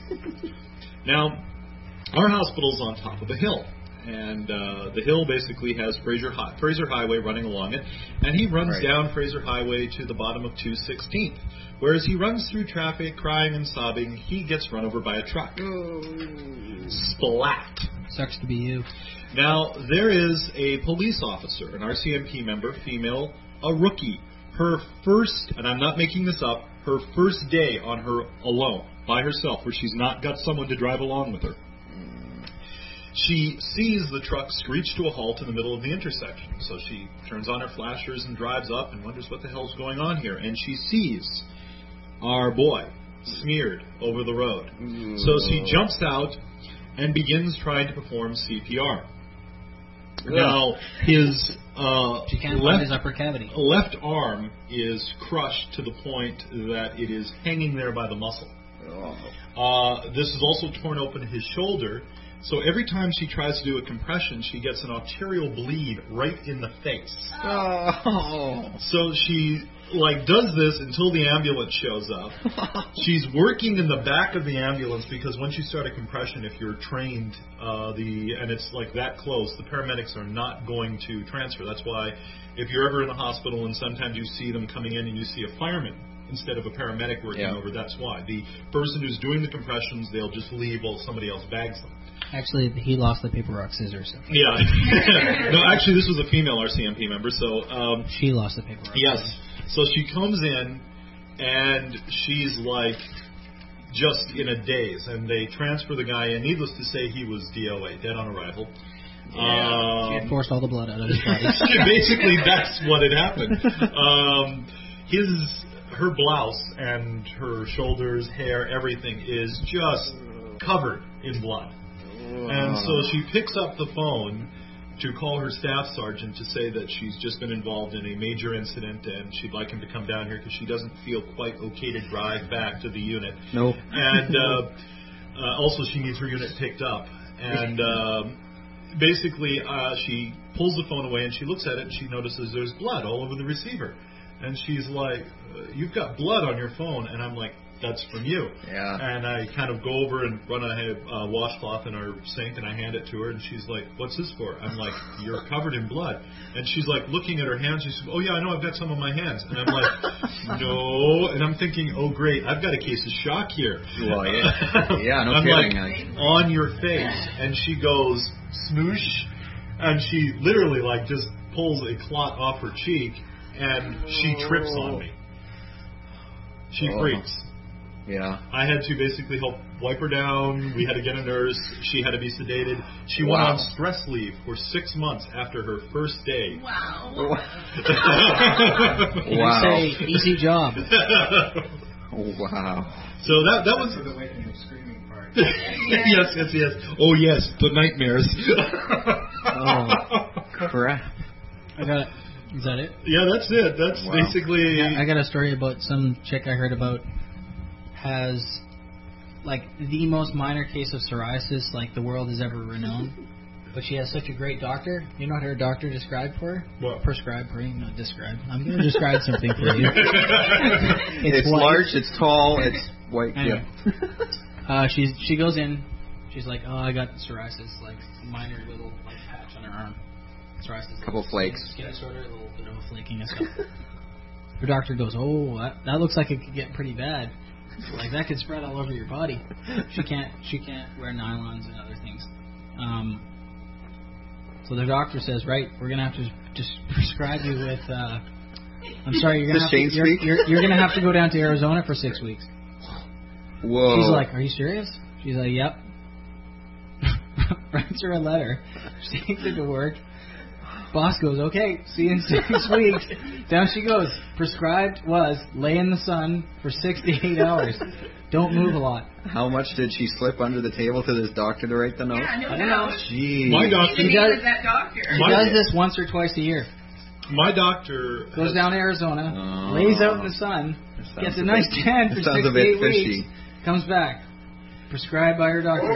Speaker 6: Now, our hospital's on top of a hill, and uh, the hill basically has Fraser, Hi- Fraser Highway running along it, and he runs right. down Fraser Highway to the bottom of two sixteenth. Whereas he runs through traffic, crying and sobbing, he gets run over by a truck. Oh. Splat.
Speaker 4: Sucks to be you.
Speaker 6: Now, there is a police officer, an R C M P member, female, a rookie. Her first, and I'm not making this up, her first day on her alone, by herself, where she's not got someone to drive along with her. She sees the truck screech to a halt in the middle of the intersection. So she turns on her flashers and drives up and wonders what the hell's going on here. And she sees our boy smeared over the road. Ooh. So she jumps out and begins trying to perform C P R. Ugh. Now, his, uh,
Speaker 4: she can't
Speaker 6: left,
Speaker 4: find his upper cavity.
Speaker 6: left arm is crushed to the point that it is hanging there by the muscle. Oh. Uh, this is also torn open his shoulder. So every time she tries to do a compression, she gets an arterial bleed right in the face.
Speaker 5: Oh.
Speaker 6: So she, like, does this until the ambulance shows up. She's working in the back of the ambulance because once you start a compression, if you're trained, uh, the and it's like that close, the paramedics are not going to transfer. That's why if you're ever in a hospital and sometimes you see them coming in and you see a fireman instead of a paramedic working yeah. over, that's why. The person who's doing the compressions, they'll just leave while somebody else bags them.
Speaker 4: Actually, he lost the paper, rock, scissors.
Speaker 6: Yeah. No, actually, this was a female R C M P member, so... Um,
Speaker 4: she lost the paper, rock.
Speaker 6: Yes. So she comes in, and she's, like, just in a daze, and they transfer the guy in. Needless to say, he was D O A, dead on arrival.
Speaker 4: Yeah.
Speaker 6: Um,
Speaker 4: she had forced all the blood out of his body.
Speaker 6: Basically, that's what had happened. Um, his... Her blouse and her shoulders, hair, everything is just covered in blood. And so she picks up the phone to call her staff sergeant to say that she's just been involved in a major incident and she'd like him to come down here because she doesn't feel quite okay to drive back to the unit.
Speaker 5: Nope.
Speaker 6: And uh, uh, also she needs her unit picked up. And um, basically uh, she pulls the phone away and she looks at it and she notices there's blood all over the receiver. And she's like, you've got blood on your phone. And I'm like, that's from you.
Speaker 5: Yeah.
Speaker 6: And I kind of go over and run a uh, washcloth in our sink, and I hand it to her, and she's like, what's this for? I'm like, you're covered in blood. And she's like looking at her hands. She's like, oh, yeah, I know, I've got some on my hands. And I'm like, no. And I'm thinking, oh, great, I've got a case of shock here.
Speaker 5: Well, yeah. Yeah, no
Speaker 6: I'm
Speaker 5: kidding.
Speaker 6: like, on your face. And she goes, smoosh. And she literally, like, just pulls a clot off her cheek, and she trips on me. She
Speaker 5: oh.
Speaker 6: freaks.
Speaker 5: Yeah.
Speaker 6: I had to basically help wipe her down. We had to get a nurse. She had to be sedated. She wow. went on stress leave for six months after her first day.
Speaker 7: Wow.
Speaker 5: Wow.
Speaker 4: Say, easy job.
Speaker 5: Wow.
Speaker 6: So that that was
Speaker 11: the waking screaming part.
Speaker 6: yes, yes, yes. Oh yes, the nightmares.
Speaker 4: Oh crap! I got it. Is that it?
Speaker 6: Yeah, that's it. That's wow. basically.
Speaker 4: Yeah, I got a story about some chick I heard about has like the most minor case of psoriasis like the world has ever renowned, but she has such a great doctor. You know what her doctor described for her?
Speaker 6: What?
Speaker 4: Prescribed for you, not described. I'm going to describe something for you.
Speaker 5: It's, it's large, it's tall, it's white.
Speaker 4: Anyway.
Speaker 5: Yeah.
Speaker 4: Uh, she's she goes in. She's like, oh, I got psoriasis, like minor little like patch on her arm. Psoriasis.
Speaker 5: Couple
Speaker 4: skin,
Speaker 5: flakes.
Speaker 4: Skin disorder, a little bit of a flaking and stuff. Her doctor goes, oh, that, that looks like it could get pretty bad. Like that could spread all over your body. She can't. She can't wear nylons and other things. Um, so the doctor says, right, we're gonna have to just prescribe you with. Uh, I'm sorry, you're gonna
Speaker 5: Does
Speaker 4: have to,
Speaker 5: Shane
Speaker 4: you're,
Speaker 5: speak?
Speaker 4: you're, you're gonna have to go down to Arizona for six weeks.
Speaker 5: Whoa.
Speaker 4: She's like, are you serious? She's like, yep. Writes her a letter. She takes it to work. Boss goes, okay, see you in six weeks. Down she goes. Prescribed was lay in the sun for six to eight hours. Don't move a lot.
Speaker 5: How much did she slip under the table to this doctor to write the note?
Speaker 7: Yeah, no
Speaker 4: I don't know.
Speaker 7: doubt.
Speaker 5: Jeez.
Speaker 6: My doctor,
Speaker 4: She does,
Speaker 7: that doctor.
Speaker 4: she
Speaker 6: My-
Speaker 4: does this once or twice a year.
Speaker 6: my doctor
Speaker 4: Goes down to Arizona,
Speaker 5: Oh.
Speaker 4: lays out in the sun,
Speaker 5: That
Speaker 4: gets
Speaker 5: sounds
Speaker 4: a
Speaker 5: a
Speaker 4: nice
Speaker 5: bit-
Speaker 4: tan
Speaker 5: that
Speaker 4: for
Speaker 5: sounds
Speaker 4: six
Speaker 5: a
Speaker 4: to
Speaker 5: bit
Speaker 4: eight
Speaker 5: fishy.
Speaker 4: weeks, comes back. Prescribed by her doctor.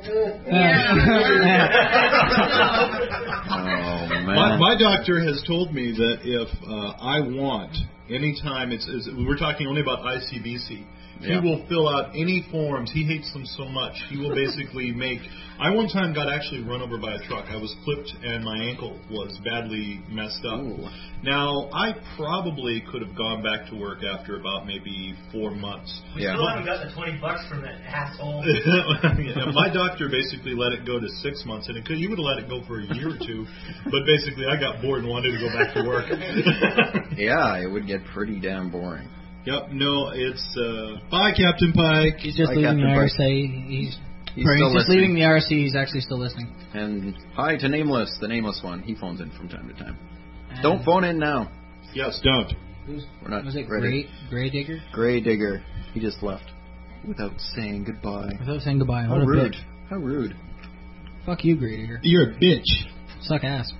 Speaker 5: Oh, man.
Speaker 6: My, my doctor has told me that if uh, I want, anytime it's, it's, we're talking only about I C B C, he
Speaker 5: Yeah.
Speaker 6: will fill out any forms. He hates them so much. He will basically make. I one time got actually run over by a truck. I was clipped and my ankle was badly messed up.
Speaker 5: Ooh.
Speaker 6: Now, I probably could have gone back to work after about maybe four months.
Speaker 2: We
Speaker 5: Yeah.
Speaker 2: still haven't got the twenty bucks from that asshole.
Speaker 6: Yeah, my doctor basically let it go to six months, and it could, you would have let it go for a year or two. But basically, I got bored and wanted to go back to work.
Speaker 5: Yeah, it would get pretty damn boring.
Speaker 6: Yep, no, it's uh, bye, Captain Pike.
Speaker 4: He's just
Speaker 5: Hi,
Speaker 4: leaving
Speaker 5: Captain
Speaker 4: the
Speaker 5: Pike.
Speaker 4: R S A. He's,
Speaker 5: He's
Speaker 4: sorry,
Speaker 5: still
Speaker 4: he's just
Speaker 5: listening.
Speaker 4: leaving the R S C. He's actually still listening.
Speaker 5: And hi to Nameless, the Nameless one. He phones in from time to time.
Speaker 4: And
Speaker 5: Don't phone in now.
Speaker 6: Yes, don't.
Speaker 4: Who's,
Speaker 5: We're not
Speaker 4: was it
Speaker 5: ready.
Speaker 4: Gray, Gray Digger?
Speaker 5: Gray Digger. He just left without saying goodbye.
Speaker 4: Without saying goodbye.
Speaker 5: How
Speaker 4: What a
Speaker 5: rude.
Speaker 4: bitch.
Speaker 5: How rude.
Speaker 4: Fuck you, Gray Digger.
Speaker 6: You're a bitch.
Speaker 4: Suck ass.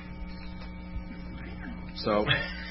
Speaker 5: So,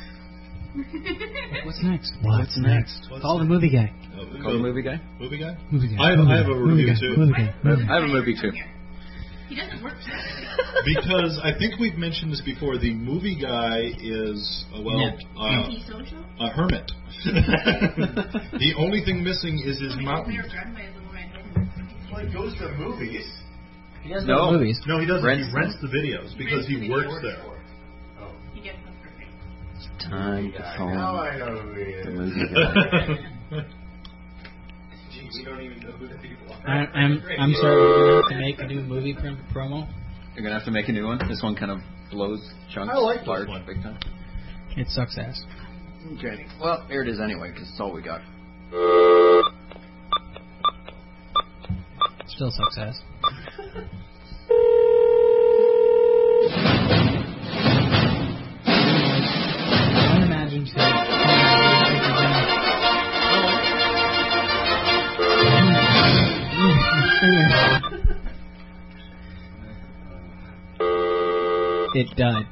Speaker 4: What's next?
Speaker 5: what's next?
Speaker 4: Call the movie guy.
Speaker 5: Call the movie guy?
Speaker 6: Movie guy?
Speaker 4: Movie guy.
Speaker 6: I have,
Speaker 4: movie
Speaker 6: I have
Speaker 4: guy.
Speaker 6: a
Speaker 4: movie
Speaker 6: review
Speaker 4: guy.
Speaker 6: too.
Speaker 4: Movie guy. Movie
Speaker 5: I have a movie too.
Speaker 7: He doesn't work for
Speaker 6: Because I think we've mentioned this before. The movie guy is uh, well
Speaker 4: Yeah.
Speaker 6: uh,
Speaker 7: Anti-social?
Speaker 6: a hermit. The only thing missing is his mountain.
Speaker 14: Well, he goes to movies.
Speaker 4: He does
Speaker 5: No.
Speaker 4: no. movies.
Speaker 6: No, he doesn't.
Speaker 5: Rents
Speaker 6: he rents the videos because he works there.
Speaker 7: He gets them for free.
Speaker 5: It's time to
Speaker 14: Now
Speaker 5: phone
Speaker 14: I know who he
Speaker 5: the
Speaker 14: is.
Speaker 5: movie guy.
Speaker 8: Gee, we don't even know who the people are.
Speaker 4: I, I'm I'm sorry. We're gonna have to make a new movie prim- promo.
Speaker 5: You're gonna have to make a new one. This one kind of blows chunks
Speaker 6: I like this
Speaker 5: apart
Speaker 6: one.
Speaker 5: big time.
Speaker 4: It sucks ass.
Speaker 5: Okay. Well, here it is anyway, because it's all we got.
Speaker 4: Still sucks ass. I imagine it died.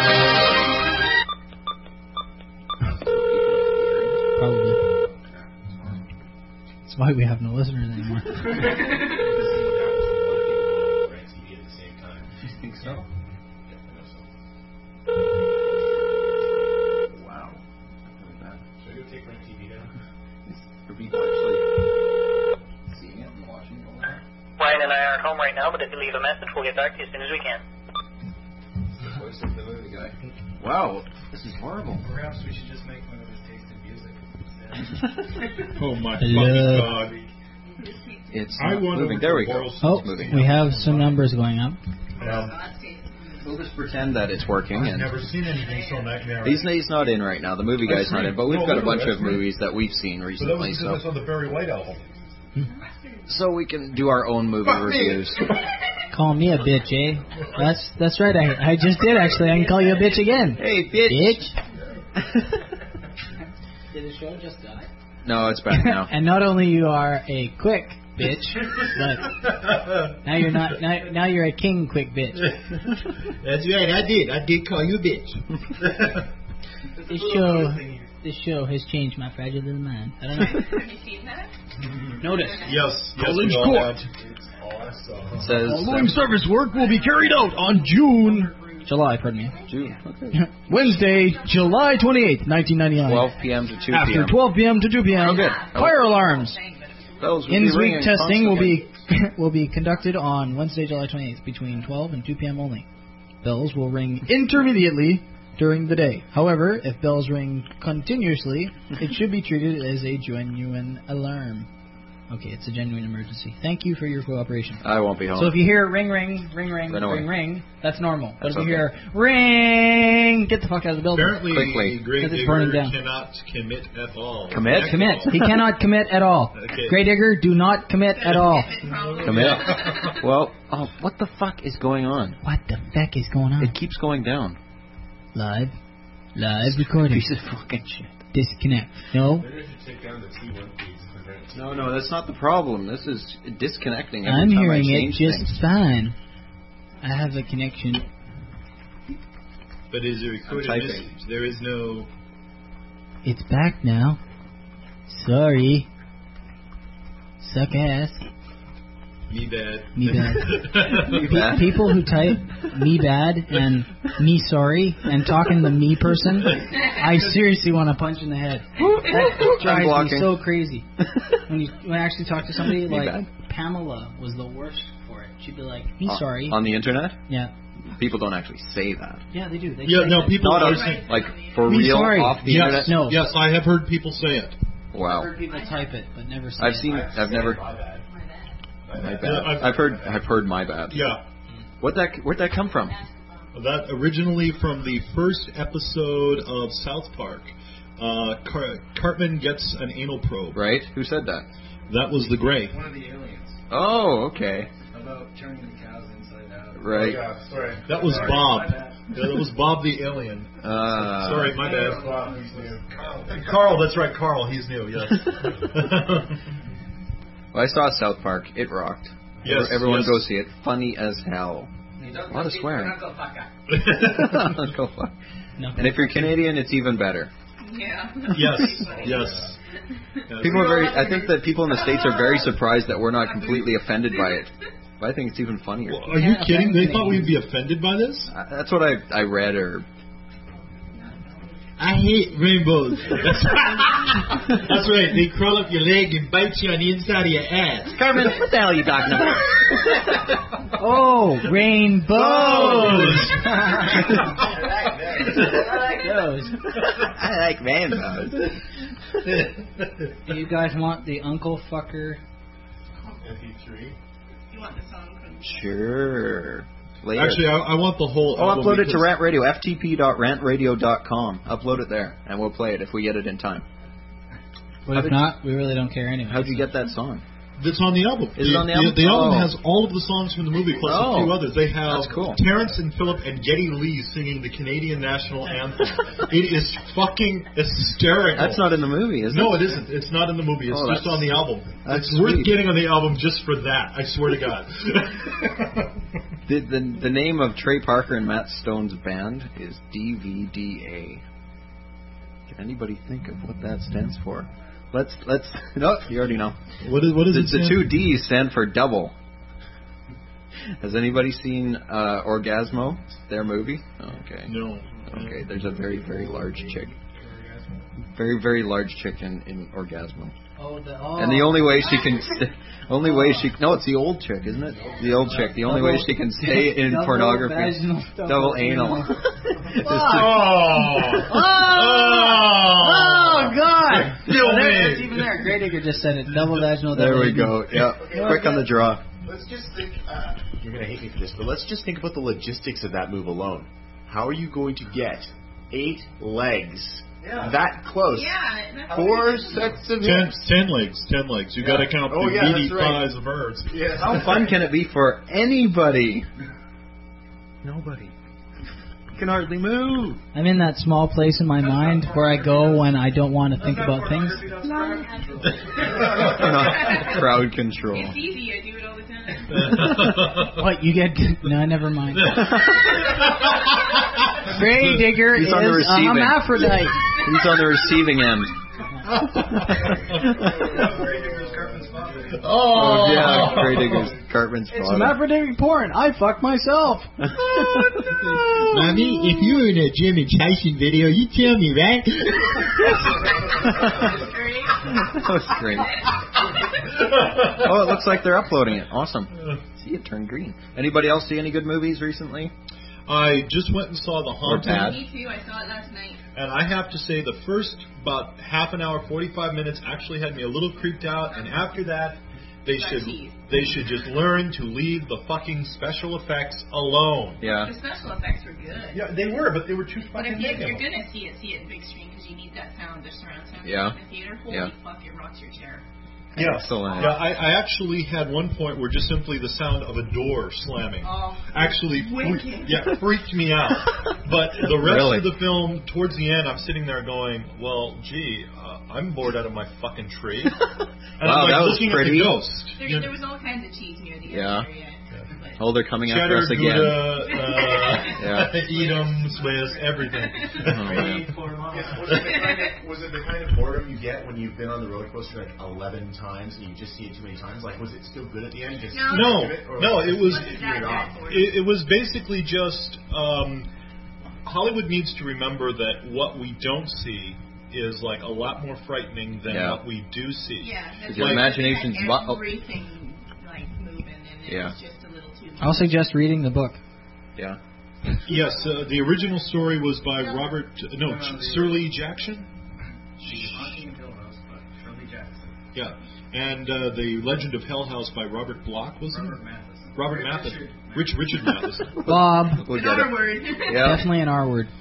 Speaker 4: Probably. That's why we have no listeners anymore.
Speaker 5: You think so? Wow.
Speaker 8: Should I go take my T V down?
Speaker 5: Are people actually seeing it and watching it?
Speaker 19: Ryan and I aren't home right now, but if you leave a message, we'll get back to you as soon as we can.
Speaker 5: The voice of the movie guy. Wow, this is horrible.
Speaker 11: Perhaps we should just make one of his tasted music.
Speaker 6: Oh my
Speaker 4: Hello.
Speaker 6: fucking god!
Speaker 5: It's
Speaker 6: I
Speaker 5: not
Speaker 6: want
Speaker 5: moving.
Speaker 6: to
Speaker 5: There we go.
Speaker 4: Oh,
Speaker 5: It's moving.
Speaker 4: we have some numbers going up.
Speaker 5: We'll just pretend that it's working.
Speaker 14: I've
Speaker 5: And
Speaker 14: never seen anything so nightmare.
Speaker 5: he's, he's not in right now. The movie guy's not in, but we've
Speaker 14: No,
Speaker 5: got a
Speaker 14: literally,
Speaker 5: bunch of
Speaker 14: that's
Speaker 5: movies that we've seen
Speaker 14: But that
Speaker 5: recently,
Speaker 14: was
Speaker 5: so
Speaker 14: because I saw the Barry White album.
Speaker 5: so we can do our own movie
Speaker 14: Fuck me.
Speaker 5: reviews.
Speaker 4: Call me a bitch, eh? That's that's right. I I just did actually. I can call you a bitch again.
Speaker 5: Hey, bitch.
Speaker 4: Bitch. Did the show just die?
Speaker 5: No, it's back now.
Speaker 4: And not only you are a quick bitch, but now you're not. Now, now you're a king quick bitch.
Speaker 6: That's right, I did. I did call you a bitch.
Speaker 4: This show, this show has changed my fragile little mind. I don't know.
Speaker 7: Have you seen that?
Speaker 4: Notice.
Speaker 6: Yes, yes,
Speaker 9: College
Speaker 6: we all
Speaker 9: Court.
Speaker 6: have.
Speaker 5: It says
Speaker 9: Following service work will be carried out on June.
Speaker 4: July, pardon me.
Speaker 5: June. Okay.
Speaker 9: Wednesday, July twenty-eighth, nineteen ninety-nine.
Speaker 5: twelve p.m. to two
Speaker 9: After
Speaker 5: p.m.
Speaker 9: twelve p.m. to two p.m.
Speaker 5: Oh, good.
Speaker 9: Fire alarms.
Speaker 5: Bells will be
Speaker 9: In-suite
Speaker 5: ringing
Speaker 9: testing will
Speaker 5: constantly.
Speaker 9: be
Speaker 4: Will be conducted on Wednesday, July twenty-eighth, between twelve and two p.m. only. Bells will ring intermediately
Speaker 20: during the day. However, if bells ring continuously, it should be treated as a genuine alarm. Okay, it's a genuine emergency. Thank you for your cooperation.
Speaker 5: I won't be home.
Speaker 20: So if you hear ring, ring, ring, ring,
Speaker 5: Run
Speaker 20: ring,
Speaker 5: away.
Speaker 20: ring, that's normal. But
Speaker 5: That's
Speaker 20: if you
Speaker 5: okay.
Speaker 20: hear ring, get the fuck out of the building.
Speaker 6: Apparently, Grey
Speaker 20: Because it's burning
Speaker 6: Digger
Speaker 20: down.
Speaker 6: cannot commit at all.
Speaker 5: Commit?
Speaker 20: Commit. He cannot commit at all.
Speaker 6: Okay.
Speaker 20: Grey Digger, do not commit at all.
Speaker 5: Commit. Well, oh, what the fuck is going on?
Speaker 20: What the fuck is going on?
Speaker 5: It keeps going down.
Speaker 20: Live. Live recording.
Speaker 5: Piece of fucking shit.
Speaker 20: Disconnect. No.
Speaker 8: Maybe I should take down the T one feeds.
Speaker 5: No, no, that's not the problem. This is disconnecting every
Speaker 20: I'm
Speaker 5: time
Speaker 20: hearing
Speaker 5: I
Speaker 20: it
Speaker 5: change
Speaker 20: just
Speaker 5: things.
Speaker 20: fine. I have a connection.
Speaker 6: But is a recorded
Speaker 5: typing.
Speaker 6: message. There is no...
Speaker 20: It's back now. Sorry. Suck ass.
Speaker 6: Me bad.
Speaker 20: Me bad.
Speaker 6: Me
Speaker 20: Pe-
Speaker 6: bad.
Speaker 20: People who type me bad and me sorry and talking the me person, I seriously want to punch in the head. That drives me
Speaker 5: blocking.
Speaker 20: so crazy. When you when I actually talk to somebody,
Speaker 5: Me
Speaker 20: like
Speaker 5: bad.
Speaker 20: Pamela was the worst for it. She'd be like, me
Speaker 5: On-
Speaker 20: sorry.
Speaker 5: On the internet?
Speaker 20: Yeah.
Speaker 5: People don't actually say that.
Speaker 20: Yeah, they do. They
Speaker 6: Yeah,
Speaker 20: say
Speaker 6: no,
Speaker 20: that.
Speaker 6: people
Speaker 5: Not
Speaker 6: are
Speaker 5: on-
Speaker 6: saying...
Speaker 5: like for
Speaker 20: Me
Speaker 5: real
Speaker 20: sorry.
Speaker 5: off the
Speaker 6: yes,
Speaker 5: internet.
Speaker 20: No.
Speaker 6: Yes, I have heard people say it.
Speaker 5: Wow.
Speaker 20: I've heard people type it, but never say
Speaker 5: I've
Speaker 20: it.
Speaker 5: seen. I've never.
Speaker 8: My bad.
Speaker 5: My bad.
Speaker 6: Yeah, I've-
Speaker 5: I've heard. I've heard my bad.
Speaker 6: Yeah.
Speaker 5: What that? Where'd that come from?
Speaker 6: That originally from the first episode of South Park. Uh, Car- Cartman gets an anal probe.
Speaker 5: Right? Who said that?
Speaker 6: That was the Grey.
Speaker 11: One of the aliens.
Speaker 5: Oh, okay.
Speaker 11: About turning the cows inside out.
Speaker 5: Right.
Speaker 8: Oh, yeah, sorry.
Speaker 6: That was
Speaker 11: Sorry,
Speaker 6: Bob.
Speaker 11: my bad.
Speaker 6: Yeah, that was Bob the alien.
Speaker 5: Uh,
Speaker 6: Sorry, my bad.
Speaker 8: Bob, he's new.
Speaker 6: Carl, that's right, Carl. He's new. Yes.
Speaker 5: Well, I saw South Park. It rocked.
Speaker 6: Yes,
Speaker 5: Everyone
Speaker 6: yes.
Speaker 5: go see it. Funny as hell. A lot of swearing.
Speaker 7: Uncle Fucker.
Speaker 5: Go fuck.
Speaker 20: No.
Speaker 5: And if you're Canadian, it's even better.
Speaker 7: Yeah.
Speaker 6: Yes. Yes. Yes.
Speaker 5: People are very. I think that people in the States are very surprised that we're not completely offended by it. But I think it's even funnier.
Speaker 6: Well, are you kidding? They thought we'd be offended by this?
Speaker 5: Uh, That's what I I read or.
Speaker 6: I hate rainbows. That's right. That's right. They crawl up your leg and bite you on the inside of your ass.
Speaker 5: Carmen, what the hell are you talking about?
Speaker 20: Oh, rainbows!
Speaker 5: I like those. I like rainbows.
Speaker 20: Do you guys want the Uncle Fucker?
Speaker 8: M P three.
Speaker 7: You want the song from...
Speaker 5: Sure. Later.
Speaker 6: Actually, I, I want the whole
Speaker 5: I'll
Speaker 6: album
Speaker 5: upload it to
Speaker 6: because-
Speaker 5: Rant Radio, f t p dot rant radio dot com. Upload it there, and we'll play it if we get it in time.
Speaker 20: But
Speaker 5: How
Speaker 20: if
Speaker 5: did-
Speaker 20: not, we really don't care anyway.
Speaker 5: How'd you get that song?
Speaker 6: It's on the album.
Speaker 5: Is it on the album?
Speaker 6: The, album
Speaker 5: Oh.
Speaker 6: has all of the songs from the movie plus
Speaker 5: Oh.
Speaker 6: a few others. They have
Speaker 5: That's cool.
Speaker 6: Terrence and Phillip and Geddy Lee singing the Canadian national anthem. It is fucking hysterical.
Speaker 5: That's not in the movie, is it?
Speaker 6: No, it isn't. It's not in the movie. It's
Speaker 5: Oh,
Speaker 6: just
Speaker 5: that's-
Speaker 6: on the album.
Speaker 5: that's
Speaker 6: It's worth
Speaker 5: sweet.
Speaker 6: getting on the album just for that. I swear to God.
Speaker 5: The, the the name of Trey Parker and Matt Stone's band is D V D A. Can anybody think of what that stands for? Let's let's no, you already know.
Speaker 6: What is what is
Speaker 5: the,
Speaker 6: it?
Speaker 5: the
Speaker 6: stand
Speaker 5: two
Speaker 6: for?
Speaker 5: D's stand for double. Has anybody seen uh, Orgasmo? Their movie? Okay.
Speaker 6: No.
Speaker 5: Okay. There's a very very large chick. Very very large chick in, in Orgasmo.
Speaker 20: Oh, the, oh.
Speaker 5: And the only way she can, st- only way she, no, it's the old chick, isn't it? The old chick. The only way she can stay in
Speaker 20: Double
Speaker 5: pornography,
Speaker 20: vaginal,
Speaker 5: double anal.
Speaker 20: anal.
Speaker 5: Is to-
Speaker 20: Oh, oh, God!
Speaker 6: Still
Speaker 20: There-
Speaker 6: me.
Speaker 20: It's even there. Grey Digger just said it. Double vaginal.
Speaker 5: there
Speaker 20: double
Speaker 5: we
Speaker 20: anal.
Speaker 5: go. Yeah, quick on the draw.
Speaker 21: Let's just think. Uh, you're going to hate me for this, but let's just think about the logistics of that move alone. How are you going to get eight legs
Speaker 7: Yeah.
Speaker 21: that close?
Speaker 7: Yeah. that's-
Speaker 21: Four sets of
Speaker 6: Ten,
Speaker 21: hips.
Speaker 6: ten legs. Ten legs. You
Speaker 21: Yeah.
Speaker 6: got to count
Speaker 21: Oh,
Speaker 6: the
Speaker 21: yeah,
Speaker 6: meaty
Speaker 21: that's right.
Speaker 6: thighs of hers.
Speaker 21: Yes.
Speaker 5: How fun can it be for anybody? Nobody. You can hardly move.
Speaker 20: I'm in that small place in my mind where I go when I don't want to think about things.
Speaker 5: Crowd control.
Speaker 7: It's easy. I do it all the time.
Speaker 20: What, you get... No, never mind. Grey Digger
Speaker 5: He's
Speaker 20: is
Speaker 5: on the
Speaker 20: a
Speaker 5: receiving.
Speaker 20: hermaphrodite.
Speaker 5: He's on the receiving end.
Speaker 6: Oh,
Speaker 5: yeah, Grey Digger's Cartman's
Speaker 20: It's
Speaker 5: father.
Speaker 20: hermaphroditic porn. I fuck myself.
Speaker 6: Mommy, if you were in a Jim and Tyson video, you tell me, right?
Speaker 5: That was great. Oh, it looks like they're uploading it. Awesome. See, it turned green. Anybody else see any good movies recently?
Speaker 6: I just went and saw The Haunting.
Speaker 7: Me too. I saw it last night.
Speaker 6: And I have to say, the first about half an hour, forty-five minutes, actually had me a little creeped out. And after that, they should they should just learn to leave the fucking special effects alone.
Speaker 5: Yeah.
Speaker 7: The special effects were good.
Speaker 6: Yeah, they were, but they were too
Speaker 7: But
Speaker 6: fucking
Speaker 7: if, you, if
Speaker 6: negative.
Speaker 7: you're gonna see it, see it in big screen because you need that sound, the surround sound
Speaker 5: Yeah.
Speaker 7: in the theater. Holy
Speaker 5: Yeah.
Speaker 7: fuck, it rocks your chair.
Speaker 6: Yeah,
Speaker 5: Excellent.
Speaker 6: yeah. I, I actually had one point where just simply the sound of a door slamming
Speaker 7: Oh,
Speaker 6: actually
Speaker 7: wicked.
Speaker 6: freaked, yeah, freaked me out. But the rest
Speaker 5: Really?
Speaker 6: of the film, towards the end, I'm sitting there going, "Well, gee, uh, I'm bored out of my fucking tree." And
Speaker 5: Wow,
Speaker 6: I'm like
Speaker 5: that was
Speaker 6: looking
Speaker 5: pretty.
Speaker 6: at the ghost.
Speaker 7: There,
Speaker 6: You know,
Speaker 7: there was all kinds of cheese near the
Speaker 5: Yeah.
Speaker 7: end area.
Speaker 5: Oh, they're coming after
Speaker 6: cheddar,
Speaker 5: us again.
Speaker 6: Gouda, uh,
Speaker 5: Yeah.
Speaker 6: Edam, Swiss, everything.
Speaker 5: Oh, man.
Speaker 21: Yeah, was, it the kind of, was it the kind of boredom you get when you've been on the roller coaster like eleven times and you just see it too many times? Like, was it still good at the end? Just
Speaker 6: No,
Speaker 21: it, or
Speaker 6: no, it was
Speaker 21: it, it off?
Speaker 6: it, it was basically just um, Hollywood needs to remember that what we don't see is like a lot more frightening than
Speaker 5: Yeah.
Speaker 6: what we do see.
Speaker 7: Yeah, that's
Speaker 5: Your
Speaker 7: right.
Speaker 5: imagination's
Speaker 7: And
Speaker 5: bu- oh.
Speaker 7: everything like moving, and it
Speaker 5: Yeah.
Speaker 7: was just a little too.
Speaker 20: I'll suggest reading the book.
Speaker 5: Yeah.
Speaker 6: Yes, uh, the original story was by Robert, uh, no, Ch- Shirley Jackson.
Speaker 11: Haunting of Hill House by Shirley Jackson.
Speaker 6: Yeah, and uh, the Legend of Hell House by Robert Bloch, wasn't it?
Speaker 11: Robert Matheson.
Speaker 6: Robert Matheson. Rich Richard Matheson.
Speaker 20: Bob.
Speaker 5: We'll
Speaker 7: An
Speaker 5: get
Speaker 7: R
Speaker 5: it.
Speaker 7: word.
Speaker 5: Yeah.
Speaker 20: Definitely an R word.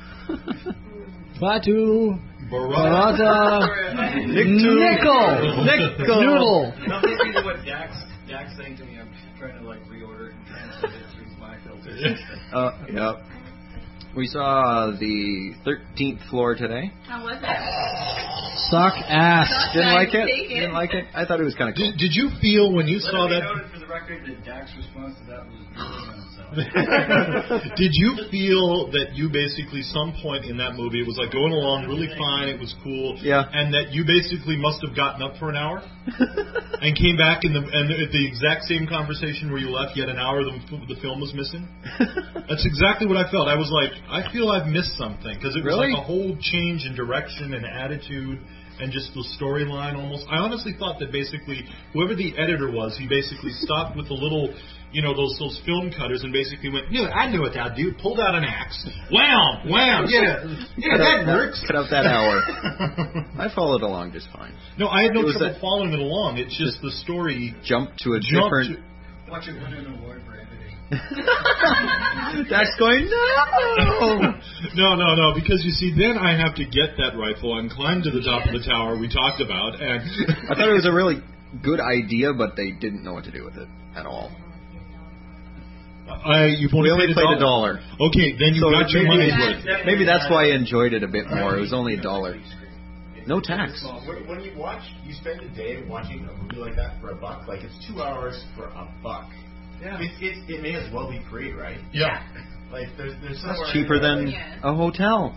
Speaker 20: Batu.
Speaker 6: Barada.
Speaker 20: Barada. Nickel. Nickel. Noodle.
Speaker 11: Now listening to what Dax Dax saying to me, I'm trying to like reorder it and translate it through my filter system.
Speaker 5: Uh, yeah. We saw the thirteenth floor today.
Speaker 7: How was it?
Speaker 20: Suck ass.
Speaker 5: Didn't like it?
Speaker 7: Take it.
Speaker 5: Didn't like it? I thought it was kind of cool.
Speaker 6: Did, did you feel when you
Speaker 11: Let
Speaker 6: saw
Speaker 11: it be
Speaker 6: that?
Speaker 11: noted for the record that Dak's response to that was really himself.
Speaker 6: Did you feel that you basically, some point in that movie, it was like going along really fine, it was cool,
Speaker 5: Yeah.
Speaker 6: and that you basically must have gotten up for an hour and came back in the and at the exact same conversation where you left, yet an hour the, the film was missing? That's exactly what I felt. I was like, I feel I've missed something, because it was
Speaker 5: Really?
Speaker 6: like a whole change in direction and attitude and just the storyline almost. I honestly thought that basically whoever the editor was, he basically stopped with a little, you know, those those film cutters and basically went, yeah, I knew what that dude, pulled out an axe. Wham! Wham! Yeah, yeah,
Speaker 5: Cut
Speaker 6: that
Speaker 5: out
Speaker 6: works.
Speaker 5: Cut out that hour. I followed along just fine.
Speaker 6: No, I had no
Speaker 5: It was
Speaker 6: trouble
Speaker 5: a-
Speaker 6: following it along. It's just the story
Speaker 5: Jump to a
Speaker 6: jumped
Speaker 5: different.
Speaker 6: to-
Speaker 11: Watch it win an award for editing.
Speaker 5: That's going no.
Speaker 6: No, no, no, because you see, then I have to get that rifle and climb to the top of the tower we talked about, and
Speaker 5: I thought it was a really good idea, but they didn't know what to do with it at all.
Speaker 6: I, you've only,
Speaker 5: We only
Speaker 6: paid
Speaker 5: played
Speaker 6: a
Speaker 5: a dollar.
Speaker 6: Okay, then you
Speaker 5: So
Speaker 6: got your
Speaker 5: maybe-
Speaker 6: money's worth.
Speaker 5: Maybe that's why I enjoyed it a bit more. It was only a dollar. No tax.
Speaker 21: When, when you watch, you spend a day watching a movie like that for a buck. Like, it's two hours for a buck.
Speaker 11: Yeah.
Speaker 21: It, it, it may as well be free, right?
Speaker 6: Yeah.
Speaker 21: Like, there's there's
Speaker 5: That's
Speaker 21: somewhere
Speaker 5: cheaper
Speaker 21: in there,
Speaker 5: than
Speaker 21: like-
Speaker 7: Yeah.
Speaker 5: a hotel.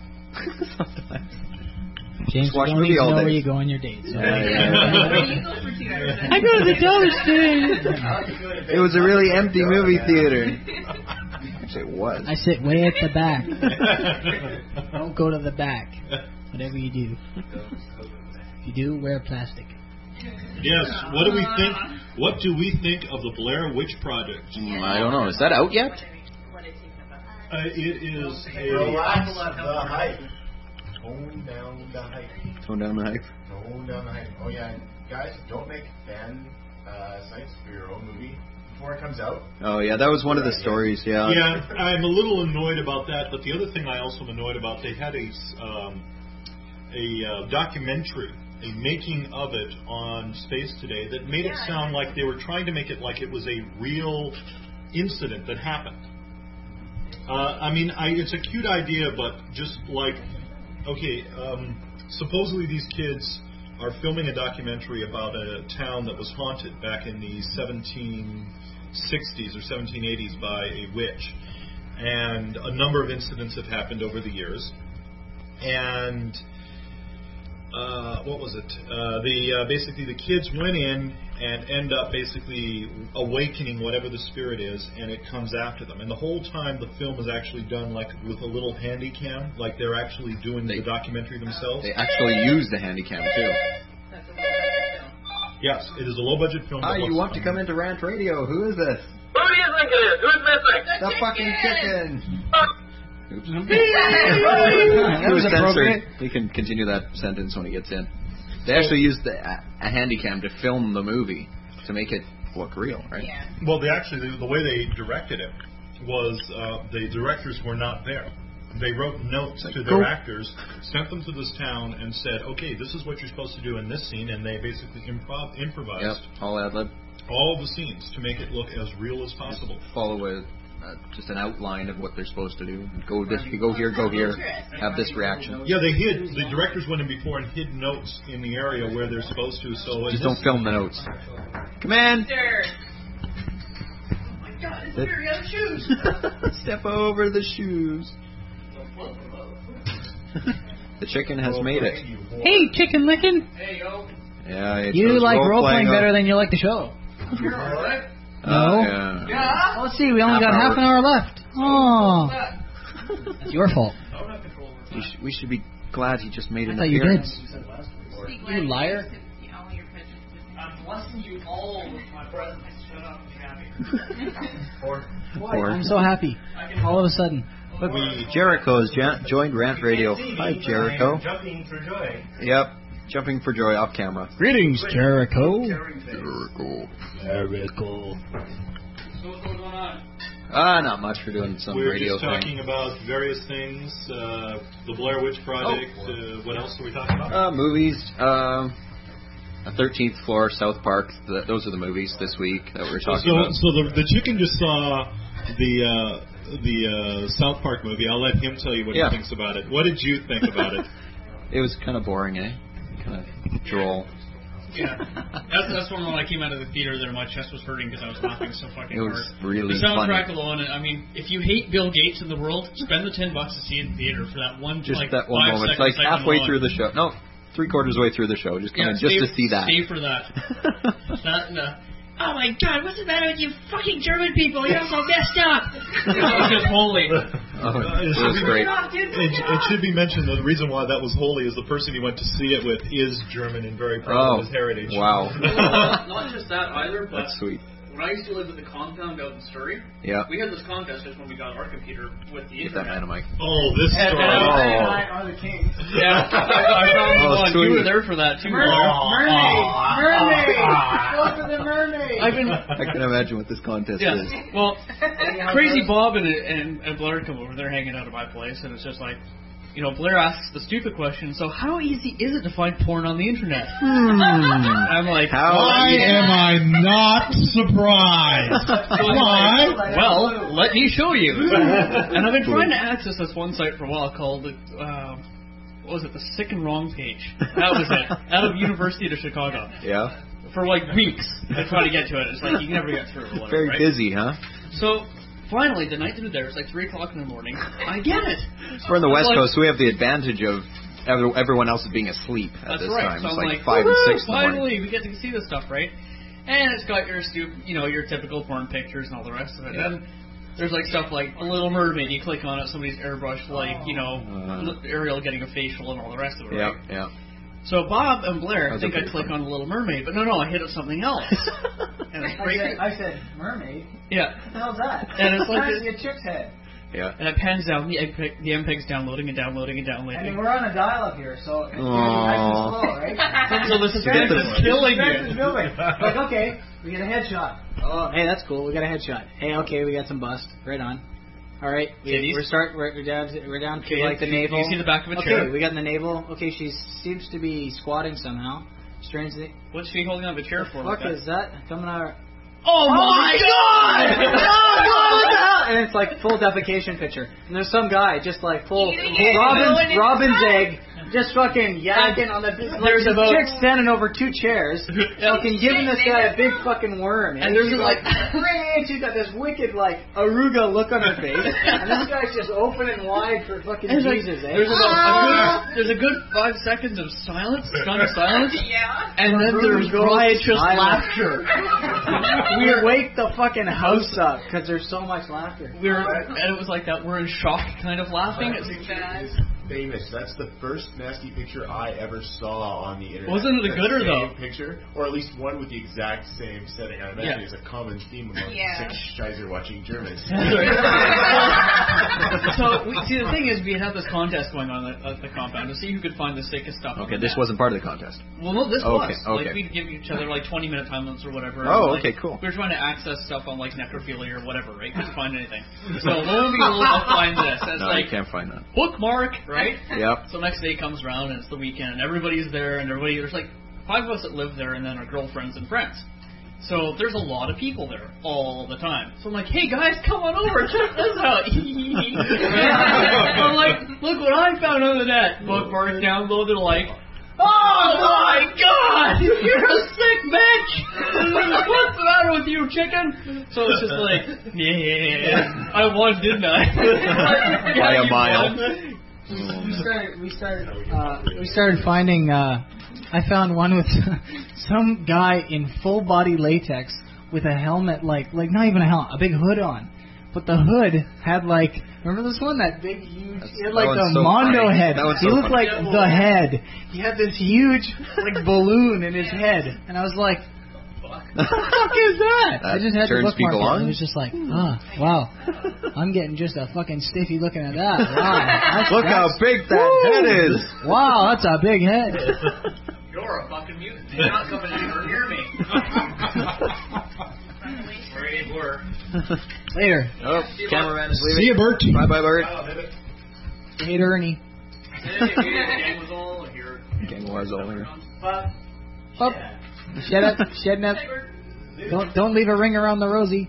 Speaker 20: James,
Speaker 5: Just watch
Speaker 20: you don't
Speaker 5: movie
Speaker 20: need to
Speaker 5: all
Speaker 20: know
Speaker 5: day.
Speaker 20: where you go on your dates.
Speaker 5: Yeah, yeah.
Speaker 7: You go for two hours.
Speaker 20: I go to the dollar
Speaker 5: It was a really empty movie theater. Actually, it was.
Speaker 20: I sit way at the back. Don't go to the back. Whatever you do. If you do, wear plastic.
Speaker 6: Yes. What do we think? What do we think of the Blair Witch Project?
Speaker 5: Mm, I don't know. Is that out yet?
Speaker 6: Uh, it is a.
Speaker 21: Relax the hype. Tone down the hype.
Speaker 5: Tone down the hype.
Speaker 21: Tone down the hype. Oh, yeah. Guys, don't make fan uh, sites for your own movie before it comes out.
Speaker 5: Oh yeah, that was one of the stories. Yeah.
Speaker 6: Yeah, I'm a little annoyed about that. But the other thing I also am annoyed about, they had a um, a uh, documentary, a making of it on Space Today that made it sound like they were trying to make it like it was a real incident that happened. Uh, I mean, I, it's a cute idea, but just like, okay, um, supposedly these kids are filming a documentary about a town that was haunted back in the seventeen sixties or seventeen eighties by a witch. And a number of incidents have happened over the years. And uh, what was it? Uh, the uh, basically the kids went in and end up basically awakening whatever the spirit is, and it comes after them. And the whole time the film is actually done like with a little handy cam, like they're actually doing
Speaker 5: They-
Speaker 6: the documentary themselves.
Speaker 5: They actually use the handycam too.
Speaker 7: That's a low
Speaker 6: Yes, it is a low budget film.
Speaker 5: Hi,
Speaker 6: that
Speaker 5: you
Speaker 6: looks
Speaker 5: want to come into Rant Radio? Who is this?
Speaker 19: Who do you think it is? Who's missing?
Speaker 5: The fucking chicken.
Speaker 19: Uh,
Speaker 5: Oops.
Speaker 20: That
Speaker 5: He
Speaker 20: was
Speaker 5: was
Speaker 20: appropriate.
Speaker 5: censored. He can continue that sentence when he gets in. They actually used the, a, a handycam to film the movie to make it look real, right?
Speaker 7: Yeah.
Speaker 6: Well, they actually the, the way they directed it was uh, the directors were not there. They wrote notes to their
Speaker 5: Cool.
Speaker 6: actors, sent them to this town, and said, "Okay, this is what you're supposed to do in this scene," and they basically improv improvised
Speaker 5: Yep, all ad lib.
Speaker 6: all the scenes to make it look as real as possible.
Speaker 5: Follow a, uh, just an outline of what they're supposed to do. Go this, go here, go here. Have this reaction.
Speaker 6: Yeah, they hid. The directors went in before and hid notes in the area where they're supposed to. So
Speaker 5: Just don't film the notes. Come in.
Speaker 7: Oh my God, it's very other shoes.
Speaker 5: Step over the shoes. The chicken has made it.
Speaker 20: Hey, chicken licking.
Speaker 11: Hey, yo.
Speaker 5: Yeah, it's
Speaker 20: You
Speaker 5: those
Speaker 20: like role playing
Speaker 5: role-playing
Speaker 20: better than you like the show.
Speaker 11: You're alright.
Speaker 20: No.
Speaker 5: Oh, yeah.
Speaker 11: Yeah.
Speaker 20: Oh, let's see, we only
Speaker 5: Half
Speaker 20: got
Speaker 5: hour.
Speaker 20: half an hour left. Oh, it's your fault.
Speaker 11: I don't have control over
Speaker 5: We, sh- we should be glad he just made
Speaker 20: I
Speaker 5: an
Speaker 20: thought you did.
Speaker 5: appearance.
Speaker 20: You liar.
Speaker 11: I'm blessing you all with my presence. Shut up and be happy.
Speaker 20: Or,
Speaker 5: Or-
Speaker 20: I'm so happy. All of a sudden.
Speaker 5: Look, Jericho's ja- joined Rant Radio. Hi, Jericho.
Speaker 14: Jumping for joy.
Speaker 5: Yep, jumping for joy off camera.
Speaker 20: Greetings, Jericho.
Speaker 5: Jericho.
Speaker 20: Jericho.
Speaker 11: So what's going on?
Speaker 5: Ah, not much. We're doing some
Speaker 6: we were
Speaker 5: radio
Speaker 6: just talking
Speaker 5: thing.
Speaker 6: about various things, uh, the Blair Witch Project.
Speaker 5: Oh.
Speaker 6: Uh, what else are we talking about?
Speaker 5: Uh, movies. Um, a thirteenth Floor, South Park. Th- those are the movies this week that we're
Speaker 6: So,
Speaker 5: talking
Speaker 6: so,
Speaker 5: about.
Speaker 6: so the, the chicken just saw the uh, the uh, South Park movie. I'll let him tell you what
Speaker 5: Yeah.
Speaker 6: he thinks about it. What did you think about it?
Speaker 5: It was kind of boring, eh? Kind of droll.
Speaker 3: Yeah, that's that's one when I came out of the theater there, my chest was hurting because I was laughing so fucking
Speaker 5: It was
Speaker 3: hard.
Speaker 5: really
Speaker 3: The soundtrack
Speaker 5: funny.
Speaker 3: alone, I mean, if you hate Bill Gates in the world, spend the ten bucks to see it in the theater for that one.
Speaker 5: Just
Speaker 3: like,
Speaker 5: that one
Speaker 3: five
Speaker 5: moment. It's
Speaker 3: second
Speaker 5: like
Speaker 3: segment
Speaker 5: halfway
Speaker 3: alone.
Speaker 5: through the show. No, three quarters way through the show. Just come
Speaker 3: Yeah,
Speaker 5: in just
Speaker 3: stay,
Speaker 5: to see that.
Speaker 3: Stay for that. that and, uh, oh my God, what's the matter with you fucking German people? You're so messed up. It was just holy.
Speaker 5: Oh,
Speaker 6: Uh,
Speaker 5: it
Speaker 6: should
Speaker 5: was
Speaker 6: be-
Speaker 5: great.
Speaker 6: It, it should be mentioned that the reason why that was holy is the person he went to see it with is German and very proud
Speaker 5: Oh,
Speaker 6: of his heritage.
Speaker 5: wow.
Speaker 3: Well, not just that either, but
Speaker 5: That's sweet.
Speaker 3: when I used to live at the compound out in Surrey,
Speaker 5: Yeah.
Speaker 3: we had this contest just when we got our computer with the
Speaker 5: Get that
Speaker 3: internet.
Speaker 5: man a mic.
Speaker 6: Oh, this
Speaker 3: And,
Speaker 6: story.
Speaker 3: uh,
Speaker 5: Oh.
Speaker 11: are the kings.
Speaker 3: Yeah, I, I found
Speaker 5: Oh,
Speaker 3: one.
Speaker 5: sweet.
Speaker 3: You were there for that too.
Speaker 11: Mermaid! Mermaid! Mermaid! Go for the mermaid!
Speaker 3: I've been.
Speaker 5: I can imagine what this contest
Speaker 3: Yeah.
Speaker 5: is.
Speaker 3: Well, Crazy Bob and, and and Blair come over. They're hanging out at my place, and it's just like, you know, Blair asks the stupid question. So, how easy is it to find porn on the internet? I'm like,
Speaker 5: How
Speaker 9: Why am I not surprised? Why?
Speaker 3: well, let me show you. And I've been trying to access this one site for a while called, uh, what was it, the Sick and Wrong page. That was it. Out of University of Chicago.
Speaker 5: Yeah.
Speaker 3: For like weeks, I tried to get to it. It's like you can never get through it. or whatever,
Speaker 5: Very
Speaker 3: right?
Speaker 5: busy, huh?
Speaker 3: So, finally, the night through there, it's like three o'clock in the morning. I get it.
Speaker 5: We're on the West
Speaker 3: Like-
Speaker 5: Coast, so we have the advantage of every- everyone else is being asleep at
Speaker 3: That's
Speaker 5: this
Speaker 3: right.
Speaker 5: time.
Speaker 3: So
Speaker 5: It's
Speaker 3: I'm
Speaker 5: like,
Speaker 3: like,
Speaker 5: five and
Speaker 3: "Woohoo,
Speaker 5: six in the morning.
Speaker 3: finally, we get to see this stuff, right? And it's got your stu- you know, your typical porn pictures and all the rest of it.
Speaker 5: Yeah.
Speaker 3: And there's like stuff like a Little Mermaid. You click on it, somebody's airbrushed, like you know,
Speaker 5: Uh.
Speaker 3: Ariel getting a facial and all the rest of it,
Speaker 5: Yeah,
Speaker 3: right?
Speaker 5: yeah.
Speaker 3: So Bob and Blair
Speaker 5: Those
Speaker 3: think
Speaker 5: are
Speaker 3: I
Speaker 5: pretty
Speaker 3: click
Speaker 5: funny.
Speaker 3: on Little Mermaid, but no, no, I hit up something else. and it's
Speaker 11: I
Speaker 3: right
Speaker 11: said, I said, mermaid?
Speaker 3: Yeah.
Speaker 11: What the hell's that?
Speaker 3: And it's like
Speaker 11: I
Speaker 3: this-
Speaker 11: see a chick's head.
Speaker 5: Yeah.
Speaker 3: And it pans down, the M P E G, the M P E G's downloading and downloading and
Speaker 11: I
Speaker 3: downloading.
Speaker 11: mean, we're on a dial-up here, so it's
Speaker 5: Aw.
Speaker 11: nice and slow, right?
Speaker 3: So the suspense is killing
Speaker 11: Suspense is
Speaker 3: you.
Speaker 11: building. Like, okay, we get a headshot.
Speaker 20: Oh, hey, that's cool. We got a headshot. Hey, okay, we got some bust. Right on. All right, we,
Speaker 3: Titties?
Speaker 20: we're start. We're, we're down. To, we're down to
Speaker 3: Okay,
Speaker 20: like the
Speaker 3: do you-
Speaker 20: navel.
Speaker 3: do you see the back of a
Speaker 20: okay,
Speaker 3: chair?
Speaker 20: we got the navel. Okay, she seems to be squatting somehow. Strangely.
Speaker 3: What's she holding on the chair for?
Speaker 20: What
Speaker 3: like that?
Speaker 20: is that coming out?
Speaker 3: Oh, my God!
Speaker 20: Oh God! What the hell? And it's like full defecation picture. And there's some guy just like full,
Speaker 7: You-
Speaker 20: full
Speaker 7: you-
Speaker 20: Robin's,
Speaker 7: you-
Speaker 20: Robin's egg, just fucking yakking on the. There's a
Speaker 3: about-
Speaker 20: chick standing over two chairs, fucking giving this guy a big fucking worm.
Speaker 3: And there's
Speaker 20: she's
Speaker 3: a-
Speaker 20: like, "Great!" She's got this wicked like aruga look on her face, and this guy's just open and wide for fucking
Speaker 3: There's, like,
Speaker 20: Jesus. eh?
Speaker 3: there's, about a good, there's a good five seconds of silence, stunned silence,
Speaker 7: Yeah.
Speaker 3: and then there's riotous
Speaker 20: Silence.
Speaker 3: laughter.
Speaker 20: We wake the fucking house up because there's so much laughter.
Speaker 3: We were, and it was like that. We're in shock, kind of laughing. It's
Speaker 21: Famous. That's the first nasty picture I ever saw on the internet.
Speaker 3: Wasn't it a
Speaker 21: That
Speaker 3: gooder,
Speaker 21: same
Speaker 3: though?
Speaker 21: Picture, or at least one with the exact same setting. I imagine
Speaker 3: Yeah.
Speaker 21: it's a common theme among
Speaker 7: Yeah.
Speaker 21: sick Scheiser watching Germans.
Speaker 3: so we, see, the thing is, we had this contest going on at, at the compound to see who could find the sickest stuff.
Speaker 5: Okay, this wasn't part of the contest.
Speaker 3: Well, no, this
Speaker 5: okay,
Speaker 3: was.
Speaker 5: Okay.
Speaker 3: Like, we'd give each other, like, twenty-minute time limits or whatever.
Speaker 5: Oh,
Speaker 3: like,
Speaker 5: okay, cool.
Speaker 3: We were trying to access stuff on, like, necrophilia or whatever, right? Couldn't find anything. So, lo and behold, I'll find this. And it's
Speaker 5: no,
Speaker 3: like,
Speaker 5: you can't find that.
Speaker 3: Bookmark, right?
Speaker 5: Yep.
Speaker 3: So next day comes around, and it's the weekend, and everybody's there, and everybody, there's, like, five of us that live there, and then our girlfriends and friends. So there's a lot of people there all the time. So I'm like, hey guys, come on over, check this out. I'm like, look what I found on the net. Bookmark downloaded, like, oh my god, you're a sick bitch. What's the matter with you, chicken? So it's just like, yeah, I won, didn't I?
Speaker 5: By a mile.
Speaker 20: We started. We started. Uh, we started finding. Uh, I found one with some guy in full body latex with a helmet, like like not even a helmet, a big hood on. But the hood had like, remember this one, that big huge,
Speaker 5: That's,
Speaker 20: he had like the
Speaker 5: so
Speaker 20: Mondo
Speaker 5: funny.
Speaker 20: head.
Speaker 5: He
Speaker 20: so
Speaker 5: so
Speaker 20: looked like the head. He had this huge like balloon in his head, and I was like, what the fuck is that?
Speaker 5: That
Speaker 20: I just had to
Speaker 5: turns
Speaker 20: bookmark
Speaker 5: people
Speaker 20: it.
Speaker 5: on?
Speaker 20: I was just like, ah, wow. I'm getting just a fucking stiffy looking at that. Wow. That's,
Speaker 5: Look
Speaker 20: that's,
Speaker 5: how big that
Speaker 20: woo!
Speaker 5: head is.
Speaker 20: Wow, that's a big head.
Speaker 2: You're a fucking mutant. You're not coming anywhere near me. Where you were.
Speaker 20: Later.
Speaker 5: Oh, cameraman is leaving.
Speaker 20: See you, Bert.
Speaker 5: Bye, bye, Bert.
Speaker 20: Hate Ernie.
Speaker 2: Gang was all here.
Speaker 5: Gang was all here.
Speaker 20: Up. Shut up. Shut up. Don't don't leave a ring around the rosy.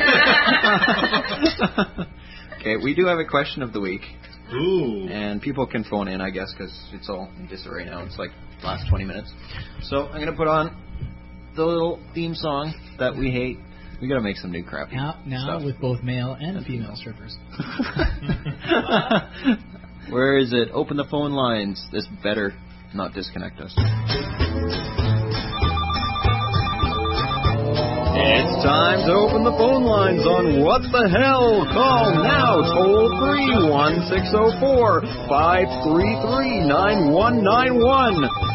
Speaker 5: Okay, we do have a question of the week.
Speaker 6: Ooh.
Speaker 5: And people can phone in, I guess, because it's all in disarray now. It's like last twenty minutes. So I'm going to put on the little theme song that we hate. We got to make some new crappy
Speaker 20: Now, now
Speaker 5: stuff.
Speaker 20: with both male and female strippers.
Speaker 5: Where is it? Open the phone lines. This better not disconnect us. It's time to open the phone lines on What the Hell. Call now, toll free, one six zero four, five three three, nine one nine one.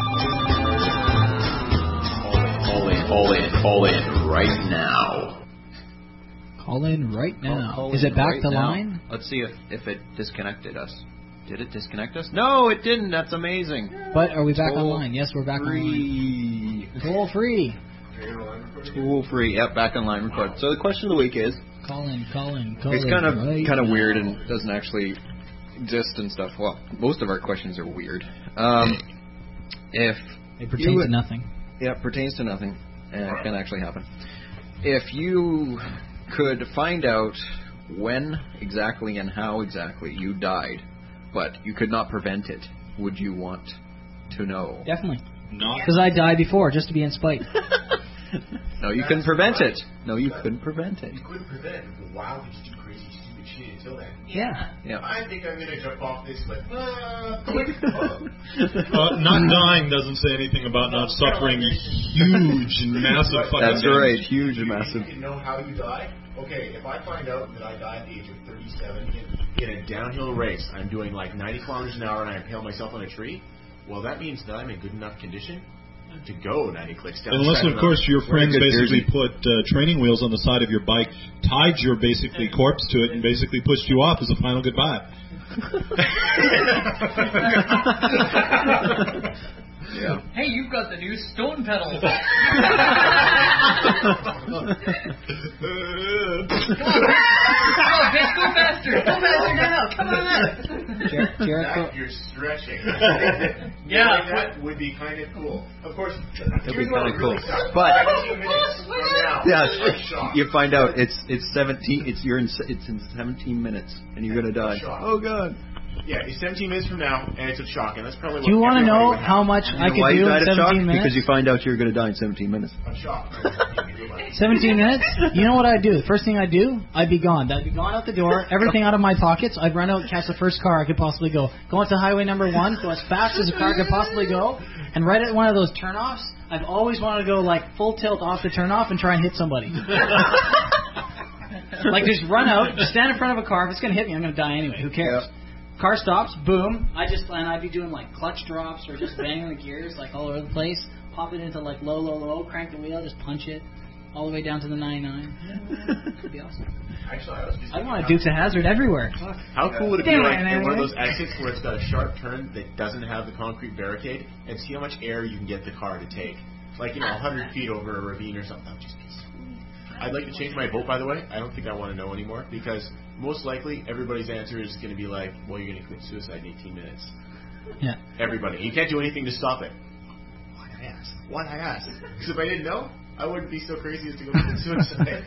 Speaker 5: Call in, call in, call in right now.
Speaker 20: Call in right now.
Speaker 5: Call
Speaker 20: Is
Speaker 5: in
Speaker 20: it back
Speaker 5: right
Speaker 20: to
Speaker 5: now.
Speaker 20: line?
Speaker 5: Let's see if, if it disconnected us. Did it disconnect us? No, it didn't. That's amazing.
Speaker 20: But are we back
Speaker 5: Toll
Speaker 20: online? Yes, we're back
Speaker 5: free.
Speaker 20: online. Toll free.
Speaker 5: Toll free. Yep, back online record. So the question of the week is.
Speaker 20: Call in, call in, call
Speaker 5: it's
Speaker 20: in.
Speaker 5: kind of
Speaker 20: right
Speaker 5: kind of
Speaker 20: now.
Speaker 5: weird and doesn't actually exist and stuff. Well, most of our questions are weird. Um, if
Speaker 20: It pertains
Speaker 5: you,
Speaker 20: to nothing.
Speaker 5: Yeah, it pertains to nothing, and it can actually happen. If you could find out when exactly and how exactly you died, but you could not prevent it, would you want to know?
Speaker 20: Definitely.
Speaker 6: Not.
Speaker 20: Because I died before, just to be in spite.
Speaker 5: No, you couldn't prevent it. No, you couldn't prevent it.
Speaker 8: You couldn't prevent it. But wow, did you do crazy, stupid shit until then?
Speaker 20: Yeah.
Speaker 5: Yeah.
Speaker 8: I think I'm going to jump off this cliff. Uh, quick.
Speaker 6: Uh, not dying doesn't say anything about not suffering huge, massive fucking
Speaker 5: That's
Speaker 6: damage.
Speaker 5: right, huge and massive.
Speaker 8: You know how you died? Okay, if I find out that I died at the age of thirty-seven in, in a downhill race, I'm doing like ninety kilometers an hour and I impale myself on a tree, well, that means that I'm in good enough condition to go ninety clicks down.
Speaker 6: Unless, of course, your friends
Speaker 5: good
Speaker 6: basically
Speaker 5: jersey.
Speaker 6: put uh, training wheels on the side of your bike, tied your basically corpse to it, and basically pushed you off as a final goodbye.
Speaker 5: Yeah.
Speaker 3: Hey, you've got the new stone pedals. Come on, bitch, go faster. Go faster now. Come on.
Speaker 20: Jer- Jericho.
Speaker 8: That you're stretching.
Speaker 3: Yeah.
Speaker 8: Like that would be kind of cool. Of course,
Speaker 5: It'd be
Speaker 8: here's what
Speaker 5: kinda
Speaker 8: it really
Speaker 5: cool.
Speaker 8: sucks.
Speaker 5: But-
Speaker 8: seventeen minutes from now,
Speaker 5: Yes,
Speaker 8: I'm shocked.
Speaker 5: you find out it's it's seventeen. It's you're in se- it's in seventeen minutes, and you're gonna die.
Speaker 8: Shock.
Speaker 5: Oh God!
Speaker 8: Yeah, it's seventeen minutes from now, and it's a shock, and that's probably what
Speaker 20: Do you want to
Speaker 8: everybody
Speaker 20: know
Speaker 8: would have.
Speaker 20: how much I
Speaker 5: You know
Speaker 20: could
Speaker 5: why
Speaker 20: do
Speaker 5: you
Speaker 20: in
Speaker 5: died of shock?
Speaker 20: seventeen minutes?
Speaker 5: Because you find out you're gonna die in seventeen minutes.
Speaker 8: I'm shocked.
Speaker 20: seventeen minutes? You know what I'd do? The first thing I'd do, I'd be gone. I'd be gone out the door, everything out of my pockets. I'd run out and catch the first car I could possibly go. Go onto highway number one, go as fast as a car could possibly go, and right at one of those turnoffs, I've always wanted to go like full tilt off the turnoff and try and hit somebody. Like just run out, just stand in front of a car. If it's going to hit me, I'm going to die anyway. Who cares?
Speaker 5: Yep.
Speaker 20: Car stops, boom. I just and I'd be doing like clutch drops or just banging the gears like all over the place. Pop it into like low, low, low. Crank the wheel, just punch it. all the way down to the ninety-nine. Could be awesome.
Speaker 21: Actually, I was just
Speaker 20: I want a Dukes of Hazzard everywhere.
Speaker 21: How cool would it be like in one of those exits where it's got a sharp turn that doesn't have the concrete barricade, and see how much air you can get the car to take? Like, you know, one hundred feet over a ravine or something. That would just be sweet. I'd like to change my vote, by the way. I don't think I want to know anymore, because most likely everybody's answer is going to be like, well, you're going to commit suicide in eighteen minutes.
Speaker 20: Yeah.
Speaker 21: Everybody. You can't do anything to stop it. Why I asked? Why I asked? Because if I didn't know, I wouldn't be so crazy as to go commit suicide.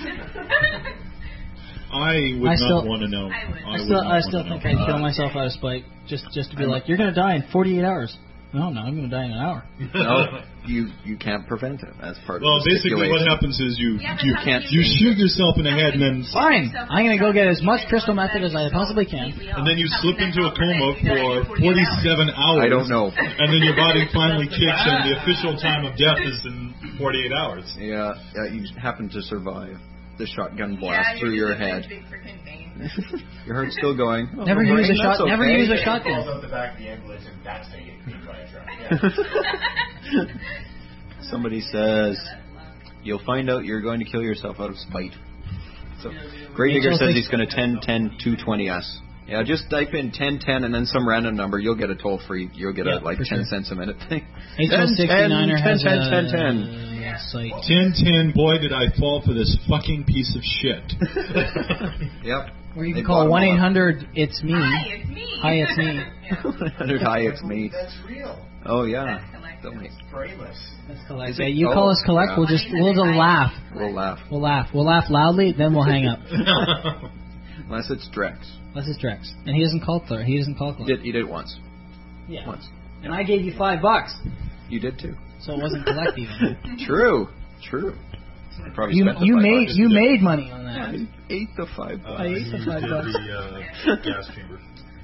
Speaker 6: I would
Speaker 20: I
Speaker 6: not
Speaker 20: still-
Speaker 6: want to know.
Speaker 20: I,
Speaker 6: would
Speaker 20: still,
Speaker 6: not
Speaker 20: I still
Speaker 6: wanna
Speaker 20: think
Speaker 6: know.
Speaker 20: I'd kill myself out of spite, just just to be like, you're going to die in forty-eight hours. No, no, I'm going to die in an hour.
Speaker 5: No, you you can't prevent it. That's part
Speaker 6: Well,
Speaker 5: of the
Speaker 6: basically what
Speaker 5: stipulation.
Speaker 6: happens is you
Speaker 5: Yeah, but
Speaker 6: you
Speaker 5: how do
Speaker 6: can't
Speaker 5: you-
Speaker 6: you shoot yourself in the head and then
Speaker 20: Fine. I'm going to go get as much crystal method as I possibly can.
Speaker 6: and then you slip into a coma for forty-seven hours.
Speaker 5: I don't know.
Speaker 6: And then your body finally kicks, and the official time of death is in forty-eight hours.
Speaker 5: Yeah, yeah, you happen to survive the shotgun blast
Speaker 7: Yeah,
Speaker 5: through
Speaker 7: you're
Speaker 5: your
Speaker 7: just a
Speaker 5: head.
Speaker 7: big freaking vein.
Speaker 5: Your heart's still going. Oh,
Speaker 20: Never
Speaker 5: brain,
Speaker 20: use a
Speaker 5: that's
Speaker 20: shot. Never
Speaker 5: okay.
Speaker 20: use a
Speaker 21: It
Speaker 20: shotgun.
Speaker 21: falls out the back of the ambulance, and that's how you get beat by a truck. Yeah.
Speaker 5: Somebody says you'll find out you're going to kill yourself out of spite. So, Grey Digger says he's going to ten ten two twenty us. Yeah, just type in ten ten and then some random number. You'll get a toll free. You'll get
Speaker 20: Yeah,
Speaker 5: a like
Speaker 20: for
Speaker 5: ten
Speaker 20: sure.
Speaker 5: cents a minute thing.
Speaker 20: H L sixty-niner has
Speaker 5: ten,
Speaker 20: a
Speaker 5: ten, ten,
Speaker 20: uh, site.
Speaker 6: ten ten, boy, did I fall for this fucking piece of shit.
Speaker 5: Yep.
Speaker 20: Or you
Speaker 5: They
Speaker 20: can
Speaker 5: bought
Speaker 20: call
Speaker 5: 'em
Speaker 20: one
Speaker 5: all
Speaker 20: eight
Speaker 5: up.
Speaker 20: hundred it's me.
Speaker 7: Hi, it's me.
Speaker 20: Hi, it's me.
Speaker 5: one hundred Hi, it's me.
Speaker 21: That's real.
Speaker 5: Oh yeah.
Speaker 7: That's
Speaker 5: Don't make-
Speaker 21: Brainless.
Speaker 20: Let's collect.
Speaker 5: Is it-
Speaker 20: Yeah, you
Speaker 5: oh,
Speaker 20: call us collect,
Speaker 5: yeah.
Speaker 20: we'll just we'll just laugh.
Speaker 5: We'll laugh.
Speaker 20: We'll laugh. We'll laugh loudly, then we'll hang up.
Speaker 5: Unless it's Drex.
Speaker 20: Unless it's Drex, and he doesn't call Claire. He doesn't call
Speaker 5: You
Speaker 20: Claire.
Speaker 5: did, you did it once.
Speaker 20: Yeah.
Speaker 5: Once.
Speaker 20: And I gave you five bucks,
Speaker 5: You did too.
Speaker 20: so it wasn't collect even.
Speaker 5: True. True. I probably
Speaker 20: You
Speaker 5: spent the
Speaker 20: you
Speaker 5: five
Speaker 20: made
Speaker 5: bucks.
Speaker 20: you made money on
Speaker 5: I
Speaker 20: that.
Speaker 5: ate the five
Speaker 6: Uh,
Speaker 5: bucks.
Speaker 20: I ate the five
Speaker 6: did
Speaker 20: bucks.
Speaker 6: the uh, gas chamber.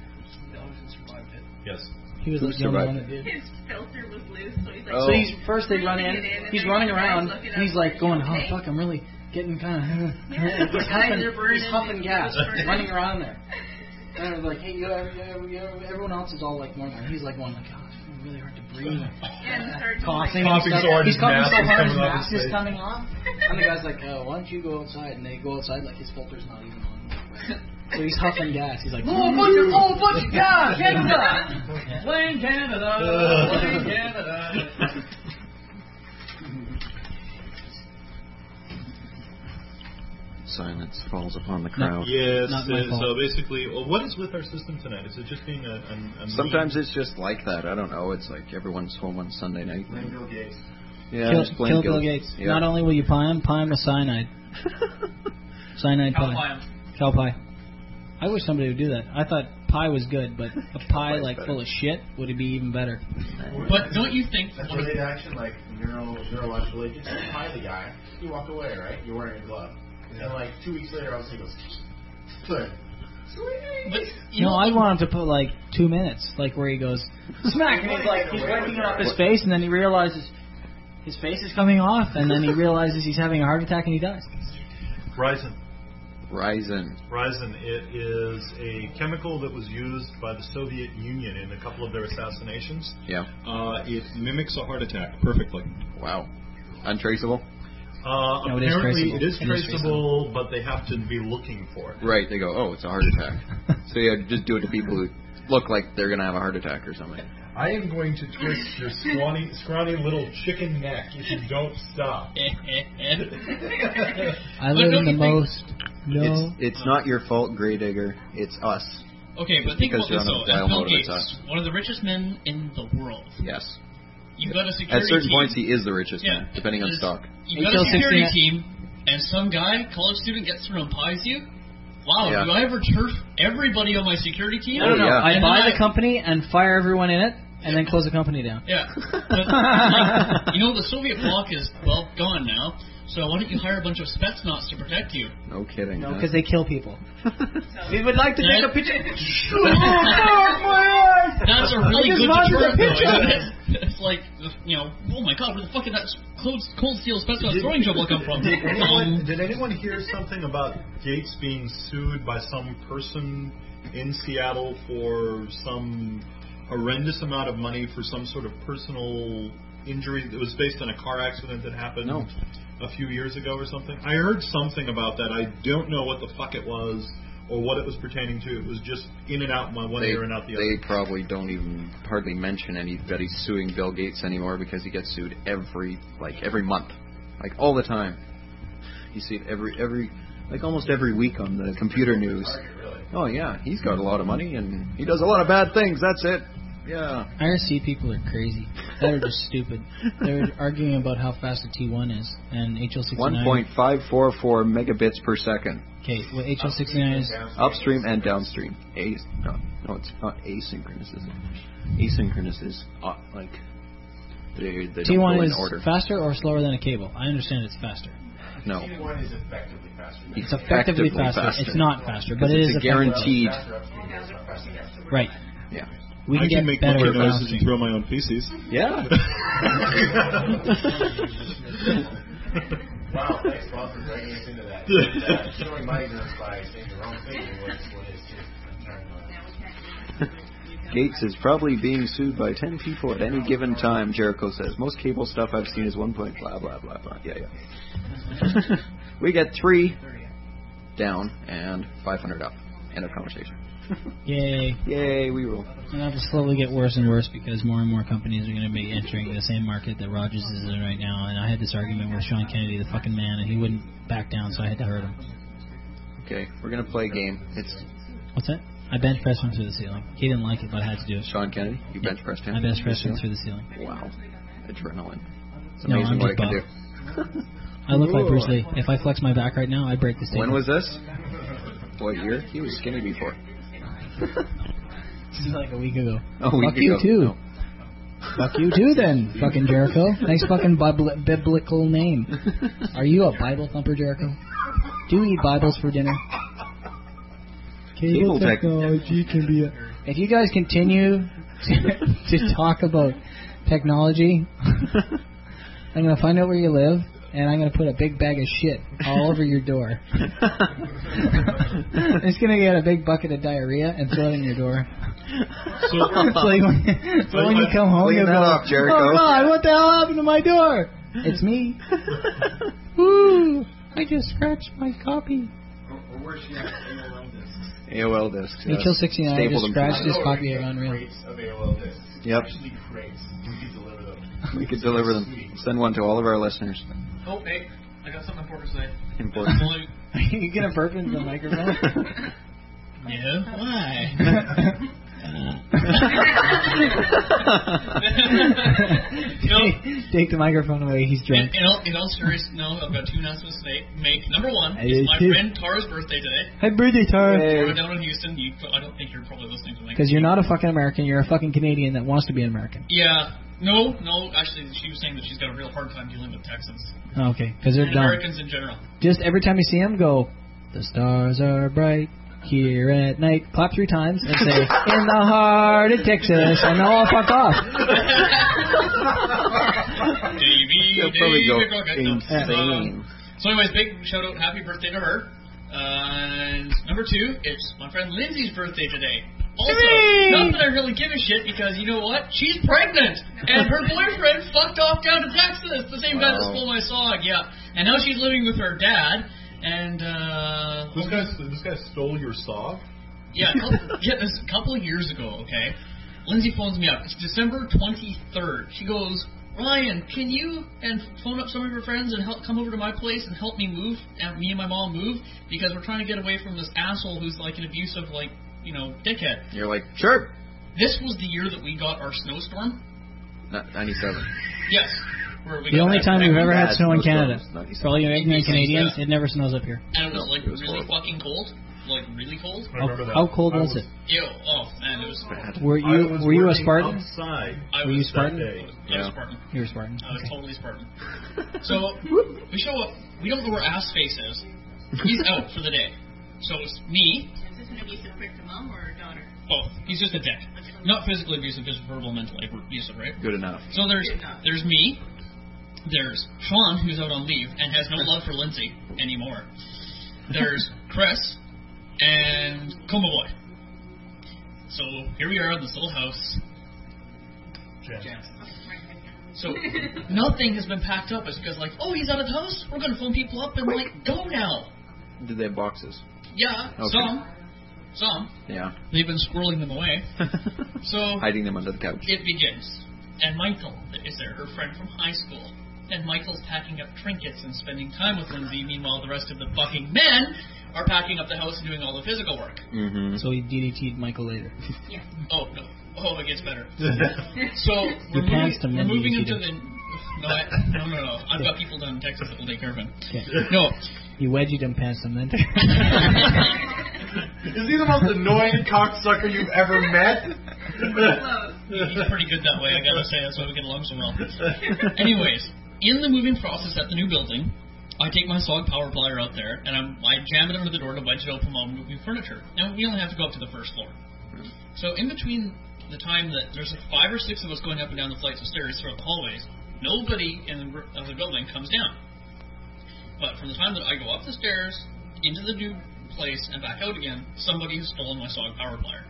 Speaker 6: Yes.
Speaker 20: He was
Speaker 5: Who
Speaker 20: like the only
Speaker 5: survived?
Speaker 20: one that did.
Speaker 7: His filter was loose, so he's like.
Speaker 5: Oh.
Speaker 20: So he's first they run in.
Speaker 7: Get in, and
Speaker 20: He's
Speaker 7: then
Speaker 20: running
Speaker 7: he's
Speaker 20: around.
Speaker 7: looking
Speaker 20: And he's
Speaker 7: up,
Speaker 20: like going,
Speaker 7: "You
Speaker 20: "Oh
Speaker 7: okay?"
Speaker 20: fuck, I'm really getting kind of."
Speaker 7: Yeah,
Speaker 20: he's
Speaker 7: eyes
Speaker 20: huffing,
Speaker 7: are burning.
Speaker 20: he's huffing gas,
Speaker 7: It's burning.
Speaker 20: running around there. And I was like, "Hey, you, you, you, everyone else is all like normal." He's like going like, "Oh, it's really hard to breathe."
Speaker 7: And starts
Speaker 20: Coughing,
Speaker 7: like,
Speaker 20: and
Speaker 6: Coughing
Speaker 20: stuff.
Speaker 6: so hard
Speaker 20: He's
Speaker 6: his
Speaker 20: coughing
Speaker 6: mask
Speaker 20: so
Speaker 6: is
Speaker 20: hard, his
Speaker 6: coming off
Speaker 20: mask
Speaker 6: his
Speaker 20: is
Speaker 6: face.
Speaker 20: coming off. And the guy's like, "Oh, why don't you go outside?" And they go outside like his filter's not even on. So he's huffing gas. He's like, "Oh, bunch of, oh, bunch of gas, Canada, Plain Canada, Plain Canada."
Speaker 5: Silence falls upon the crowd.
Speaker 6: Yes.
Speaker 20: Not my
Speaker 6: uh,
Speaker 20: fault.
Speaker 6: so basically, well, what is with our system tonight? Is it just being a, a, a
Speaker 5: Sometimes it's just like that. I don't know. It's like everyone's home on Sunday night.
Speaker 21: Blame Bill Gates.
Speaker 5: Yeah,
Speaker 20: kill,
Speaker 5: just blame
Speaker 20: kill
Speaker 5: Bill.
Speaker 20: Bill Gates.
Speaker 5: Yeah.
Speaker 20: Not only will you pie him, pie him with cyanide. Cyanide
Speaker 3: Cow
Speaker 20: pie.
Speaker 3: pie 'em.
Speaker 20: Cow pie. I wish somebody would do that. I thought pie was good, but a pie like
Speaker 5: better.
Speaker 20: full of shit would be even better.
Speaker 3: But don't you think
Speaker 21: That's
Speaker 3: one of
Speaker 21: delayed action, like neuro, neurological agents. You tie the guy, you walk away, right? You're wearing a glove. And then, like, two weeks later, all of a sudden he goes, good.
Speaker 3: but you
Speaker 20: No,
Speaker 3: know,
Speaker 20: I want him to put like two minutes, like where he goes smack, and he's like he's wiping it off his face, and then he realizes his face is coming off, and then he realizes he's having a heart attack, and he dies.
Speaker 6: Ryzen.
Speaker 5: Ryzen.
Speaker 6: Ryzen. It is a chemical that was used by the Soviet Union in a couple of their assassinations.
Speaker 5: Yeah.
Speaker 6: Uh, it mimics a heart attack perfectly.
Speaker 5: Wow. Untraceable?
Speaker 6: Uh,
Speaker 20: No, it is
Speaker 6: apparently,
Speaker 20: traceable.
Speaker 6: it is
Speaker 20: It is
Speaker 6: traceable, but they have to be looking for it.
Speaker 5: Right. They go, oh, it's a heart attack. So yeah, just do it to people who look like they're going to have a heart attack or something.
Speaker 6: I am going to twist your scrawny, scrawny little chicken neck if you don't stop.
Speaker 20: I live in the most. No.
Speaker 5: It's, it's not your fault, Grey Digger. It's us.
Speaker 3: okay, but think
Speaker 5: Because
Speaker 3: about this
Speaker 5: you're on
Speaker 3: though.
Speaker 5: a dial
Speaker 3: As Bill
Speaker 5: mode, it's
Speaker 3: Gates,
Speaker 5: us.
Speaker 3: one of the richest men in the world.
Speaker 5: Yes.
Speaker 3: You've got a
Speaker 5: At
Speaker 3: security
Speaker 5: certain
Speaker 3: team.
Speaker 5: points, he is the richest
Speaker 3: Yeah.
Speaker 5: man, depending on
Speaker 3: There's-
Speaker 5: stock.
Speaker 3: You've got
Speaker 20: H L
Speaker 3: a security
Speaker 20: sixty-nine
Speaker 3: team, and some guy, college student, gets through and pies you. Wow,
Speaker 5: Yeah.
Speaker 3: do I ever turf everybody on my security team?
Speaker 20: No, no, no.
Speaker 5: yeah.
Speaker 20: I
Speaker 3: And
Speaker 20: buy
Speaker 3: then
Speaker 20: the company and fire everyone in it, and then close the company down.
Speaker 3: Yeah. But, like, you know, the Soviet bloc is, well, gone now, so why don't you hire a bunch of Spetsnaz to protect you?
Speaker 5: No kidding.
Speaker 20: No,
Speaker 5: huh?
Speaker 20: because they kill people. We would like to take a picture.
Speaker 3: That's a really
Speaker 20: I just
Speaker 3: good
Speaker 20: wanted a
Speaker 3: deterrent, though,
Speaker 20: picture.
Speaker 3: isn't it? It's like, you know, oh my god, where the fuck did that cold, cold steel Spetsnaz throwing trouble come from?
Speaker 6: Did
Speaker 3: Um,
Speaker 6: anyone, did anyone hear something about Gates being sued by some person in Seattle for some horrendous amount of money for some sort of personal injury that was based on a car accident that happened?
Speaker 5: No.
Speaker 6: a few years ago or something. I heard something about that. I don't know what the fuck it was or what it was pertaining to. It was just in and out my one
Speaker 5: they,
Speaker 6: ear and out the
Speaker 5: they
Speaker 6: other.
Speaker 5: They probably don't even hardly mention anybody suing Bill Gates anymore because he gets sued every like every month, like all the time. You see it every every like almost every week on the computer news. Oh yeah, he's got a lot of money and he does a lot of bad things. That's it. Yeah.
Speaker 20: I R C people are crazy. They're just stupid. They're arguing about how fast a T one is, and H L sixty-nine.
Speaker 5: one point five four four megabits per second.
Speaker 20: Okay, well, H L sixty-nine is
Speaker 5: upstream and downstream. A no, no, it's not asynchronous, is it? Asynchronous is uh, like they, they
Speaker 20: T one
Speaker 5: don't go in
Speaker 20: is
Speaker 5: order.
Speaker 20: faster or slower than a cable. I understand it's faster.
Speaker 5: No.
Speaker 21: T one is effectively faster.
Speaker 20: It's effectively, effectively faster. faster. It's not faster, but it is
Speaker 5: a guaranteed.
Speaker 20: Right.
Speaker 5: Yeah.
Speaker 20: We can,
Speaker 6: I can
Speaker 20: get
Speaker 6: make
Speaker 20: better
Speaker 6: monkey noises and throw my own feces.
Speaker 5: Yeah.
Speaker 21: Wow, thanks, Bob, for dragging us into that. Uh, showing my ignorance by saying the wrong thing and what it's what it's just. I'm
Speaker 5: Gates is probably being sued by ten people at any given time, Jericho says. Most cable stuff I've seen is one point blah, blah, blah, blah. Yeah, yeah. We get three down and five hundred up. End of conversation.
Speaker 20: Yay.
Speaker 5: Yay, we rule.
Speaker 20: And that'll slowly get worse and worse because more and more companies are going to be entering the same market that Rogers is in right now. And I had this argument with Sean Kennedy, the fucking man, and he wouldn't back down, so I had to hurt him.
Speaker 5: Okay, we're going to play a game. It's
Speaker 20: What's that? I bench pressed him through the ceiling. He didn't like it, but I had to do it.
Speaker 5: Sean Kennedy? You bench pressed him?
Speaker 20: I bench pressed him through the ceiling.
Speaker 5: Wow. Adrenaline. It's
Speaker 20: no,
Speaker 5: amazing
Speaker 20: I'm
Speaker 5: what it
Speaker 20: just
Speaker 5: can do.
Speaker 20: I look like Bruce Lee. If I flex my back right now, I break this table.
Speaker 5: When was this? What year? He was skinny before.
Speaker 20: This is like a week ago.
Speaker 5: Oh, a week
Speaker 20: Fuck you
Speaker 5: ago.
Speaker 20: too.
Speaker 5: No.
Speaker 20: Fuck you too then, fucking Jericho. Nice fucking bibli- biblical name. Are you a Bible thumper, Jericho? Do you eat Bibles for dinner? Cable technology can be a... If you guys continue to, to talk about technology, I'm going to find out where you live, and I'm going to put a big bag of shit all over your door. I'm just going to get a big bucket of diarrhea and throw it in your door.
Speaker 6: So,
Speaker 20: It's like when, so when you come home,
Speaker 5: Clean
Speaker 20: you
Speaker 5: that
Speaker 20: go,
Speaker 5: up, Jericho.
Speaker 20: oh God, what the hell happened to my door? It's me. Woo! I just scratched my copy.
Speaker 11: Or where's she at? A O L discs.
Speaker 5: A O L discs.
Speaker 20: H L sixty-nine
Speaker 5: Stapled
Speaker 20: just
Speaker 5: them.
Speaker 20: scratched his copy of Unreal.
Speaker 21: Crates of A O L discs.
Speaker 5: Yep.
Speaker 21: Actually, crates. We could deliver them.
Speaker 5: We could deliver them. Send one to all of our listeners.
Speaker 3: Oh, hey, I got something important to say.
Speaker 5: Important.
Speaker 20: Are you gonna burp into the microphone?
Speaker 3: Yeah.
Speaker 20: Why?
Speaker 3: No.
Speaker 20: Take the microphone away. He's
Speaker 3: In,
Speaker 20: drunk.
Speaker 3: in, all, in all serious, no, I've got two announcements today. Make number one
Speaker 20: I
Speaker 3: is
Speaker 20: did
Speaker 3: my
Speaker 20: too.
Speaker 3: friend Tara's birthday today.
Speaker 20: Happy birthday, Tara.
Speaker 3: Tara down in Houston. You, I don't think you're probably listening to me.
Speaker 20: Because you're not a fucking American. You're a fucking Canadian that wants to be an American.
Speaker 3: Yeah. No, no. Actually, she was saying that she's got a real hard time dealing with Texans
Speaker 20: Oh, okay, because they're
Speaker 3: and
Speaker 20: dumb.
Speaker 3: Americans in general.
Speaker 20: Just every time you see them, go, the stars are bright here at night. Clap three times and say, in the heart of Texas. And they'll all fuck off.
Speaker 3: Davey,
Speaker 5: They'll probably go
Speaker 3: Davey, no.
Speaker 5: insane.
Speaker 3: Uh, so, anyways, big shout out, happy birthday to her. Uh, and number two, it's my friend Lindsay's birthday today. Also, not that I really give a shit because you know what? She's pregnant, and her boyfriend fucked off down to Texas. The same guy that
Speaker 5: Wow.
Speaker 3: stole my song, yeah. And now she's living with her dad. And uh,
Speaker 6: This guy, this guy stole your saw?
Speaker 3: yeah, a couple, yeah, this a couple of years ago. Okay, Lindsay phones me up. It's December twenty-third. She goes, Ryan, can you and phone up some of your friends and help come over to my place and help me move, and me and my mom move because we're trying to get away from this asshole who's like an abusive, like, you know, dickhead.
Speaker 5: You're like, sure.
Speaker 3: This was the year that we got our snowstorm.
Speaker 5: Not ninety-seven.
Speaker 3: Yes. Where we
Speaker 20: The
Speaker 3: got
Speaker 20: only
Speaker 3: that
Speaker 20: time we've ever had
Speaker 5: bad
Speaker 20: snow in Canada.
Speaker 5: snowstorms,
Speaker 20: For all you ignorant Canadians,
Speaker 3: Yeah.
Speaker 20: it never snows up here.
Speaker 3: And it was
Speaker 5: No,
Speaker 3: like
Speaker 5: it was
Speaker 3: really
Speaker 5: horrible.
Speaker 3: fucking cold. Like really cold.
Speaker 6: I remember that.
Speaker 20: How cold
Speaker 6: I
Speaker 20: was it?
Speaker 3: Ew. Oh man, it was
Speaker 5: Bad.
Speaker 20: Were
Speaker 6: I
Speaker 20: you
Speaker 6: was
Speaker 20: were you a
Speaker 6: working
Speaker 20: Spartan?
Speaker 6: Outside
Speaker 3: I
Speaker 20: Were
Speaker 3: was
Speaker 20: you Spartan?
Speaker 6: that day.
Speaker 3: I was
Speaker 5: Yeah.
Speaker 3: Spartan.
Speaker 20: You were Spartan.
Speaker 3: I was
Speaker 20: Okay.
Speaker 3: totally Spartan. So we show up. We don't know where Ass Face is. He's out for the day. So it's me.
Speaker 7: Is this an abusive prick to mom or daughter?
Speaker 3: Both. He's just a dick. Not physically abusive, just verbal, mental abusive, right?
Speaker 5: Good enough.
Speaker 3: So there's there's me. There's Sean, who's out on leave and has no love for Lindsay anymore. There's Chris and Coma Boy. So here we are in this little house.
Speaker 6: Jan.
Speaker 3: So nothing has been packed up. It's because like, oh, he's out of the house. We're gonna phone people up and like go now.
Speaker 5: Do they have boxes?
Speaker 3: Yeah,
Speaker 5: Okay.
Speaker 3: some, some.
Speaker 5: Yeah.
Speaker 3: They've been squirreling them away. So
Speaker 5: hiding them under the couch.
Speaker 3: it begins, and Michael is there, her friend from high school, and Michael's packing up trinkets and spending time with Lindsay. Meanwhile, the rest of the fucking men are packing up the house and doing all the physical work.
Speaker 5: Mm-hmm.
Speaker 20: So he D D T'd Michael later.
Speaker 3: Yeah. Oh no. Oh, it gets better. So we're
Speaker 20: You passed
Speaker 3: moving,
Speaker 20: him,
Speaker 3: we're
Speaker 20: then
Speaker 3: moving
Speaker 20: you
Speaker 3: into
Speaker 20: cheated.
Speaker 3: the no, I, no, no, no. I've got people down in Texas that will take care of him.
Speaker 20: Okay.
Speaker 3: No.
Speaker 20: You wedgied him past him then.
Speaker 21: Is he the most annoying cocksucker you've ever met?
Speaker 3: He's pretty good that way, I gotta say. That's why we get along so well. Anyways, in the moving process at the new building, I take my S O G power plier out there, and I'm, I jam it under the door to wedge it open while I'm moving furniture. Now, we only have to go up to the first floor. So in between the time that there's like five or six of us going up and down the flights of stairs throughout the hallways, nobody in the, of the building comes down. But from the time that I go up the stairs, into the new place, and back out again, somebody has stolen my S O G power plier.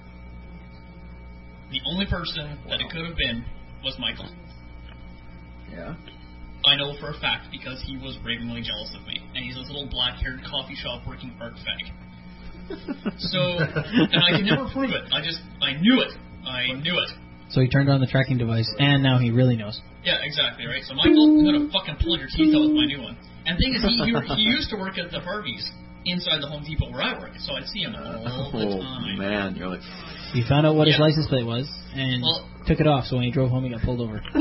Speaker 3: The only person that it could have been was Michael.
Speaker 5: Yeah.
Speaker 3: I know for a fact because he was ravingly jealous of me, and he's this little black-haired coffee shop working art fag. So, and I can never prove it. I just, I knew it. I knew it.
Speaker 20: So he turned on the tracking device, and now he really knows.
Speaker 3: Yeah, exactly, right? So Michael, you're gonna fucking pull your teeth out with my new one. And the thing is, he, he, he used to work at the Harveys inside the Home Depot where I work, so I'd see him all the
Speaker 5: Oh
Speaker 3: time.
Speaker 5: man, you're like.
Speaker 20: He found out what his
Speaker 3: Yeah.
Speaker 20: license plate was, and
Speaker 3: Well-
Speaker 20: took it off, so when he drove home, he got pulled over.
Speaker 14: Do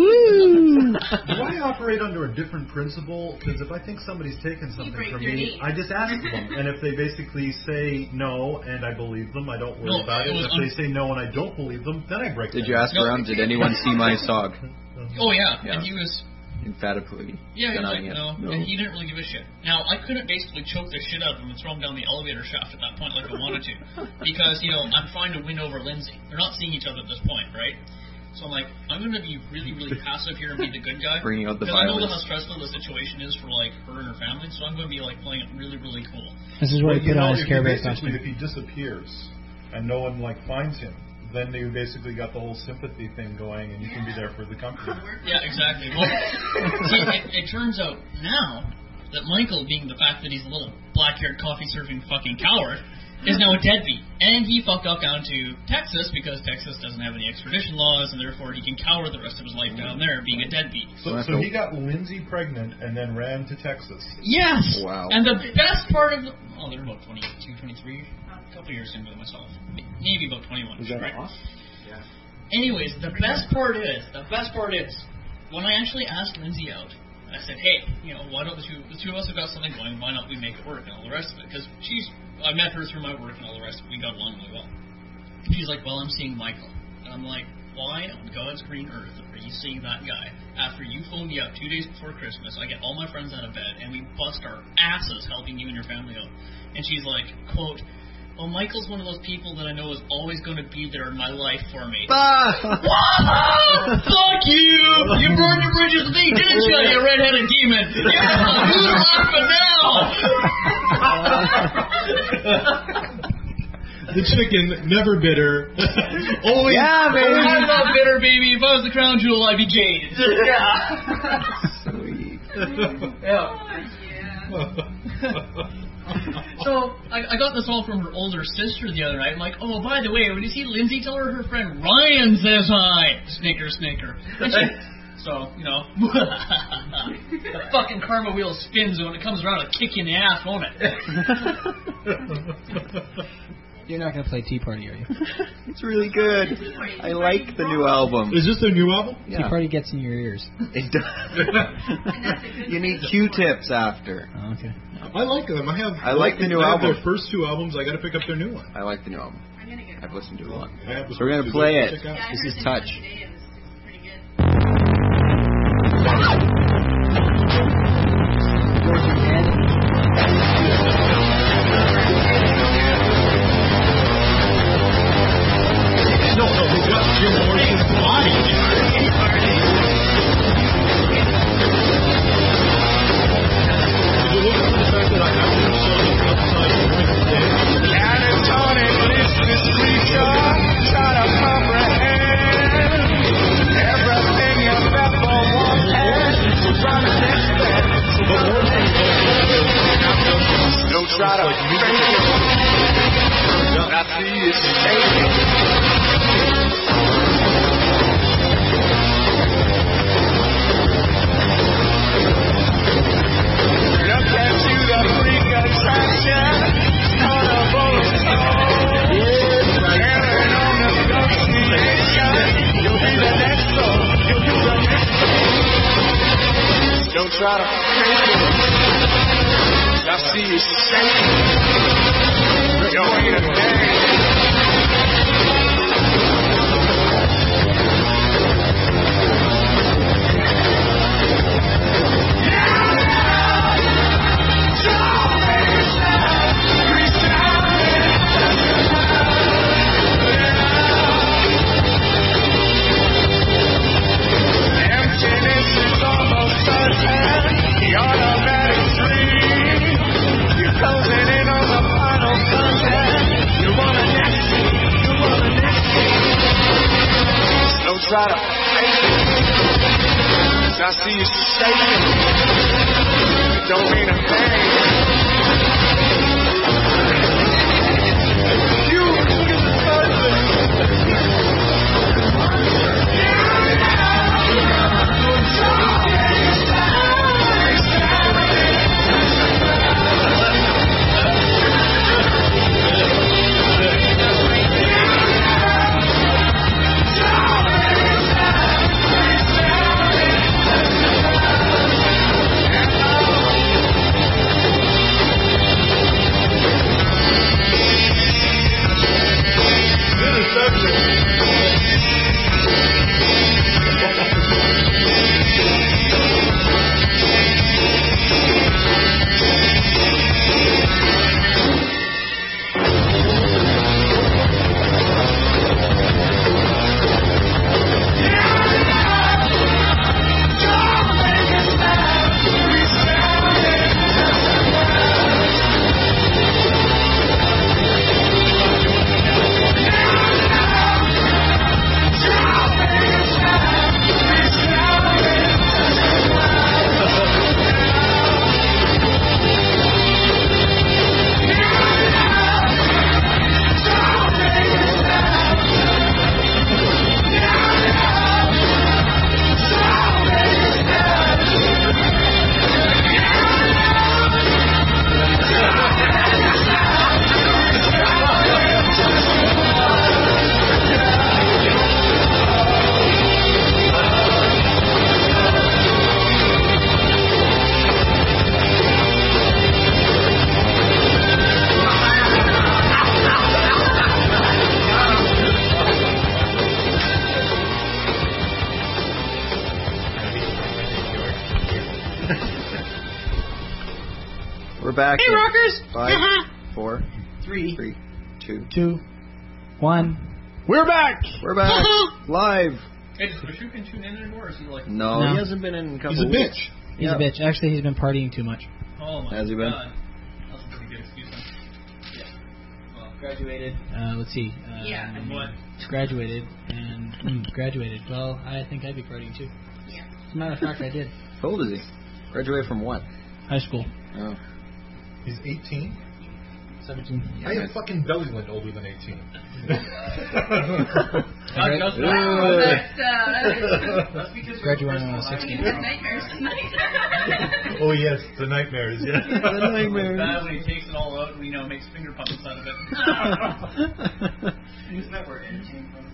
Speaker 14: I operate under a different principle? Because if I think somebody's taken something
Speaker 7: break
Speaker 14: from
Speaker 7: their
Speaker 14: me,
Speaker 7: knee.
Speaker 14: I just ask them. And if they basically say no and I believe them, I don't worry
Speaker 3: No,
Speaker 14: about
Speaker 3: it
Speaker 14: it.
Speaker 3: was
Speaker 14: If
Speaker 3: un-
Speaker 14: they say no and I don't believe them, then I break
Speaker 5: Did
Speaker 14: them.
Speaker 5: you ask
Speaker 3: No.
Speaker 5: around? Did anyone see my S O G?
Speaker 3: Oh, yeah,
Speaker 5: Yeah.
Speaker 3: and he was...
Speaker 5: Emphatically.
Speaker 3: Yeah, he was like,
Speaker 5: denying it.
Speaker 3: no, and he didn't really give a shit. Now, I couldn't basically choke the shit out of him and throw him down the elevator shaft at that point like I wanted to. Because, you know, I'm trying to win over Lindsay. They're not seeing each other at this point, right? So I'm like, I'm going to be really, really passive here and be the good guy.
Speaker 5: Bringing out the
Speaker 3: Because I know
Speaker 5: violence.
Speaker 3: how stressful the situation is for, like, her and her family, so I'm going to be, like, playing it really, really cool.
Speaker 20: This is where
Speaker 14: Well,
Speaker 20: he
Speaker 14: you
Speaker 20: put
Speaker 14: know,
Speaker 20: on his
Speaker 14: if he
Speaker 20: Care Bear
Speaker 14: basically,
Speaker 20: costume.
Speaker 14: if he disappears and no one like finds him, then they basically got the whole sympathy thing going, and you can be there for the company.
Speaker 3: Yeah, exactly. Well, see, it, it turns out now that Michael, being the fact that he's a little black-haired coffee-serving fucking coward, is now a deadbeat. And he fucked off down to Texas because Texas doesn't have any extradition laws, and therefore he can cower the rest of his life down there being a deadbeat.
Speaker 14: So, so he got Lindsay pregnant and then ran to Texas.
Speaker 3: Yes!
Speaker 5: Wow.
Speaker 3: And the best part of the... Oh, they're about twenty-two, twenty-three, a couple years into it myself. Maybe about twenty-one.
Speaker 5: Is that
Speaker 3: right?
Speaker 5: awesome?
Speaker 3: Yeah. Anyways, the best part is, the best part is, when I actually asked Lindsay out, I said, hey, you know, why don't the two, the two of us have got something going, why not we make it work and all the rest of it? Because she's, I met her through my work and all the rest of it, we got along really well. She's like, well, I'm seeing Michael. And I'm like, why on God's green earth are you seeing that guy? After you phoned me up two days before Christmas, I get all my friends out of bed, and we bust our asses helping you and your family out. And she's like, quote, well, Michael's one of those people that I know is always going to be there in my life for me.
Speaker 5: Ah!
Speaker 3: Wow! Fuck you! You burned your bridges with me, didn't you, you redheaded demon? Yeah! Who's laughing now?
Speaker 6: The chicken, never bitter. Always,
Speaker 3: Yeah, baby.
Speaker 6: always-
Speaker 3: I'm not bitter, baby. If I was the crown jewel, I'd be jaded.
Speaker 5: Sweet.
Speaker 3: Yeah. So, I, I got this all from her older sister the other night. I'm like, oh, by the way, when you see Lindsay, tell her her friend Ryan says hi. Snicker, snicker. And she, so, you know, the fucking karma wheel spins, and when it comes around, it'll kick you in the ass, won't it?
Speaker 20: You're not going to play Tea Party, are you?
Speaker 5: It's really good. I like the new album.
Speaker 6: Is this their new album?
Speaker 5: Yeah.
Speaker 20: Tea Party gets in your ears.
Speaker 5: It does. You need Q-tips after.
Speaker 20: Oh, okay.
Speaker 6: I like them. I have.
Speaker 5: I like the new
Speaker 6: I have
Speaker 5: album.
Speaker 6: Their first two albums. I got to pick up their new one.
Speaker 5: I like the new album. I've listened to it a lot.
Speaker 6: I have
Speaker 5: So we're gonna
Speaker 6: to
Speaker 5: play
Speaker 6: check
Speaker 5: it.
Speaker 6: out.
Speaker 7: Yeah, I
Speaker 5: This
Speaker 7: heard
Speaker 5: is
Speaker 7: the
Speaker 5: Touch.
Speaker 7: one today, it was, it was pretty good.
Speaker 6: No, no, we got Jim Morrison's body. Did you look at the fact that I have to show you outside during the day?
Speaker 1: Catatonic, listless creature, try to comprehend. lot of patience. I see you shaking. It don't mean a thing. You look at the
Speaker 5: Back
Speaker 20: hey,
Speaker 5: in
Speaker 20: rockers!
Speaker 5: Five, four,
Speaker 20: three,
Speaker 5: three, two,
Speaker 20: two, one. We're back.
Speaker 5: We're back live.
Speaker 3: Hey, does Bashu can tune in anymore? Or is he like?
Speaker 5: No,
Speaker 20: No.
Speaker 5: he hasn't been in a couple
Speaker 9: He's a
Speaker 5: weeks.
Speaker 9: bitch.
Speaker 20: He's
Speaker 5: Yeah.
Speaker 20: a bitch. Actually, he's been partying too much.
Speaker 3: Oh my
Speaker 5: Has he been?
Speaker 3: God. That's a pretty good excuse. Then. Yeah. Well,
Speaker 20: Graduated. Uh, let's see. Um,
Speaker 3: Yeah. And what?
Speaker 20: Graduated and mm, graduated. Well, I think I'd be partying too.
Speaker 7: Yeah.
Speaker 20: As a matter of fact, I did.
Speaker 5: How old is he? Graduated from what?
Speaker 20: High school.
Speaker 5: Oh.
Speaker 14: He's eighteen?
Speaker 20: seventeen.
Speaker 14: I am fucking belly went older than eighteen.
Speaker 3: Not just
Speaker 7: Wow, that's, uh,
Speaker 3: That's because
Speaker 20: Graduated when I was
Speaker 7: I
Speaker 20: sixteen.
Speaker 7: mean, nightmares tonight.
Speaker 14: Oh yes, the nightmares. Yeah.
Speaker 5: The nightmares.
Speaker 3: Bad when he takes it all out and, you know, makes finger puppets out of it. Isn't that where it came from?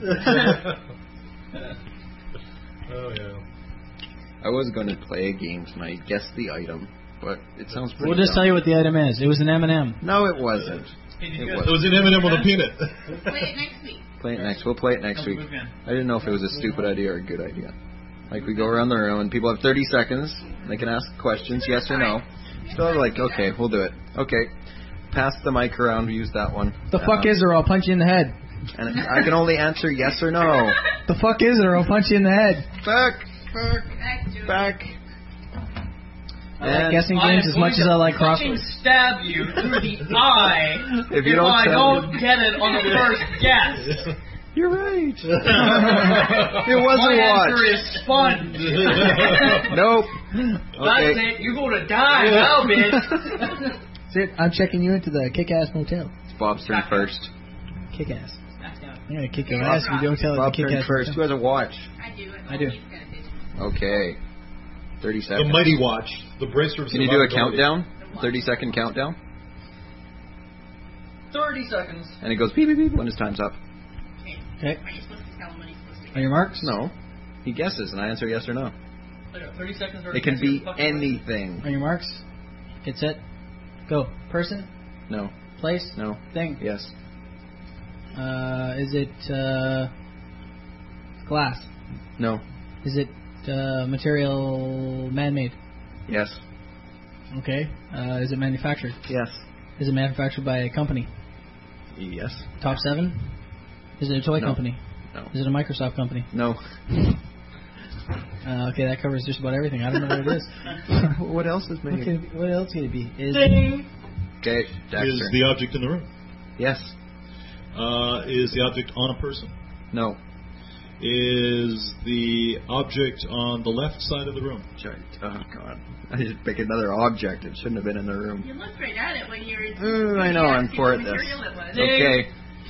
Speaker 14: Oh yeah.
Speaker 5: I was going to play a game tonight. Guess the item, but it sounds pretty.
Speaker 20: We'll just
Speaker 5: dumb.
Speaker 20: tell you what the item is. It was an M and M.
Speaker 5: No, it wasn't.
Speaker 3: Hey, did you
Speaker 5: It
Speaker 3: guys-
Speaker 5: was.
Speaker 6: It was an M and M with a peanut.
Speaker 7: Play it next week.
Speaker 5: Play it next. We'll play it next
Speaker 3: How's the
Speaker 5: week.
Speaker 3: move again?
Speaker 5: I didn't know if it was a stupid idea or a good idea. Like we go around the room and people have thirty seconds. They can ask questions, yes or no. So I'm like, okay, we'll do it. Okay, pass the mic around. We use that one.
Speaker 20: The fuck is it or I'll punch you in the head.
Speaker 5: And I can only answer yes or no.
Speaker 20: The fuck is it or I'll punch you in the head.
Speaker 5: Back, back, back.
Speaker 20: I like guessing games as much as I like
Speaker 3: fucking
Speaker 20: crosswords.
Speaker 3: stab you through the eye
Speaker 5: If you don't
Speaker 3: I
Speaker 5: tell
Speaker 3: don't
Speaker 5: me.
Speaker 3: get it on the first guess.
Speaker 5: You're right.
Speaker 3: It
Speaker 5: wasn't
Speaker 3: My
Speaker 5: watch.
Speaker 3: answer is sponge.
Speaker 5: Nope.
Speaker 3: That's
Speaker 5: Okay.
Speaker 3: it. You're going to die now, bitch.
Speaker 20: That's it. I'm checking you into the kick-ass motel.
Speaker 5: It's Bob's turn first.
Speaker 20: Kick-ass. I'm going to kick your ass if you don't tell it
Speaker 5: Bob
Speaker 20: to
Speaker 5: turn
Speaker 20: kick-ass
Speaker 5: first. Who
Speaker 20: motel.
Speaker 5: has a watch?
Speaker 7: I do.
Speaker 20: I do.
Speaker 5: Okay. thirty
Speaker 6: The
Speaker 5: seconds.
Speaker 6: Mighty Watch. The bracer of
Speaker 5: Can you do a
Speaker 6: survivability.
Speaker 5: countdown? thirty second countdown?
Speaker 3: Thirty seconds.
Speaker 5: And it goes beep beep beep when his time's up.
Speaker 20: Okay.
Speaker 7: Are you supposed to tell him when he's supposed to
Speaker 20: Are your marks?
Speaker 5: No. He guesses and I answer yes or no.
Speaker 3: Thirty seconds.
Speaker 5: It can be anything.
Speaker 20: Are your marks? Get set. Go. Person?
Speaker 5: No.
Speaker 20: Place?
Speaker 5: No.
Speaker 20: Thing?
Speaker 5: Yes.
Speaker 20: Uh, is it uh, glass?
Speaker 5: No.
Speaker 20: Is it uh, material man-made?
Speaker 5: Yes.
Speaker 20: Okay. Uh, is it manufactured?
Speaker 5: Yes.
Speaker 20: Is it manufactured by a company?
Speaker 5: Yes.
Speaker 20: Top seven? Is it a toy
Speaker 5: No.
Speaker 20: company?
Speaker 5: No.
Speaker 20: Is it a Microsoft company?
Speaker 5: No.
Speaker 20: Uh, okay, that covers just about everything. I don't know what it is.
Speaker 5: What else is
Speaker 20: What,
Speaker 5: made?
Speaker 20: could it be, what else could it be? Is
Speaker 3: Ding.
Speaker 5: Okay. Jack's
Speaker 6: Is
Speaker 5: turn.
Speaker 6: the object in the room?
Speaker 5: Yes.
Speaker 6: Uh, is the object on a person?
Speaker 5: No.
Speaker 6: is the object on the left side of the room.
Speaker 5: Oh, God. I didn't pick another object. It shouldn't have been in the room.
Speaker 7: You looked right at it when you were.
Speaker 5: Mm, I know, I'm for it. This. Okay.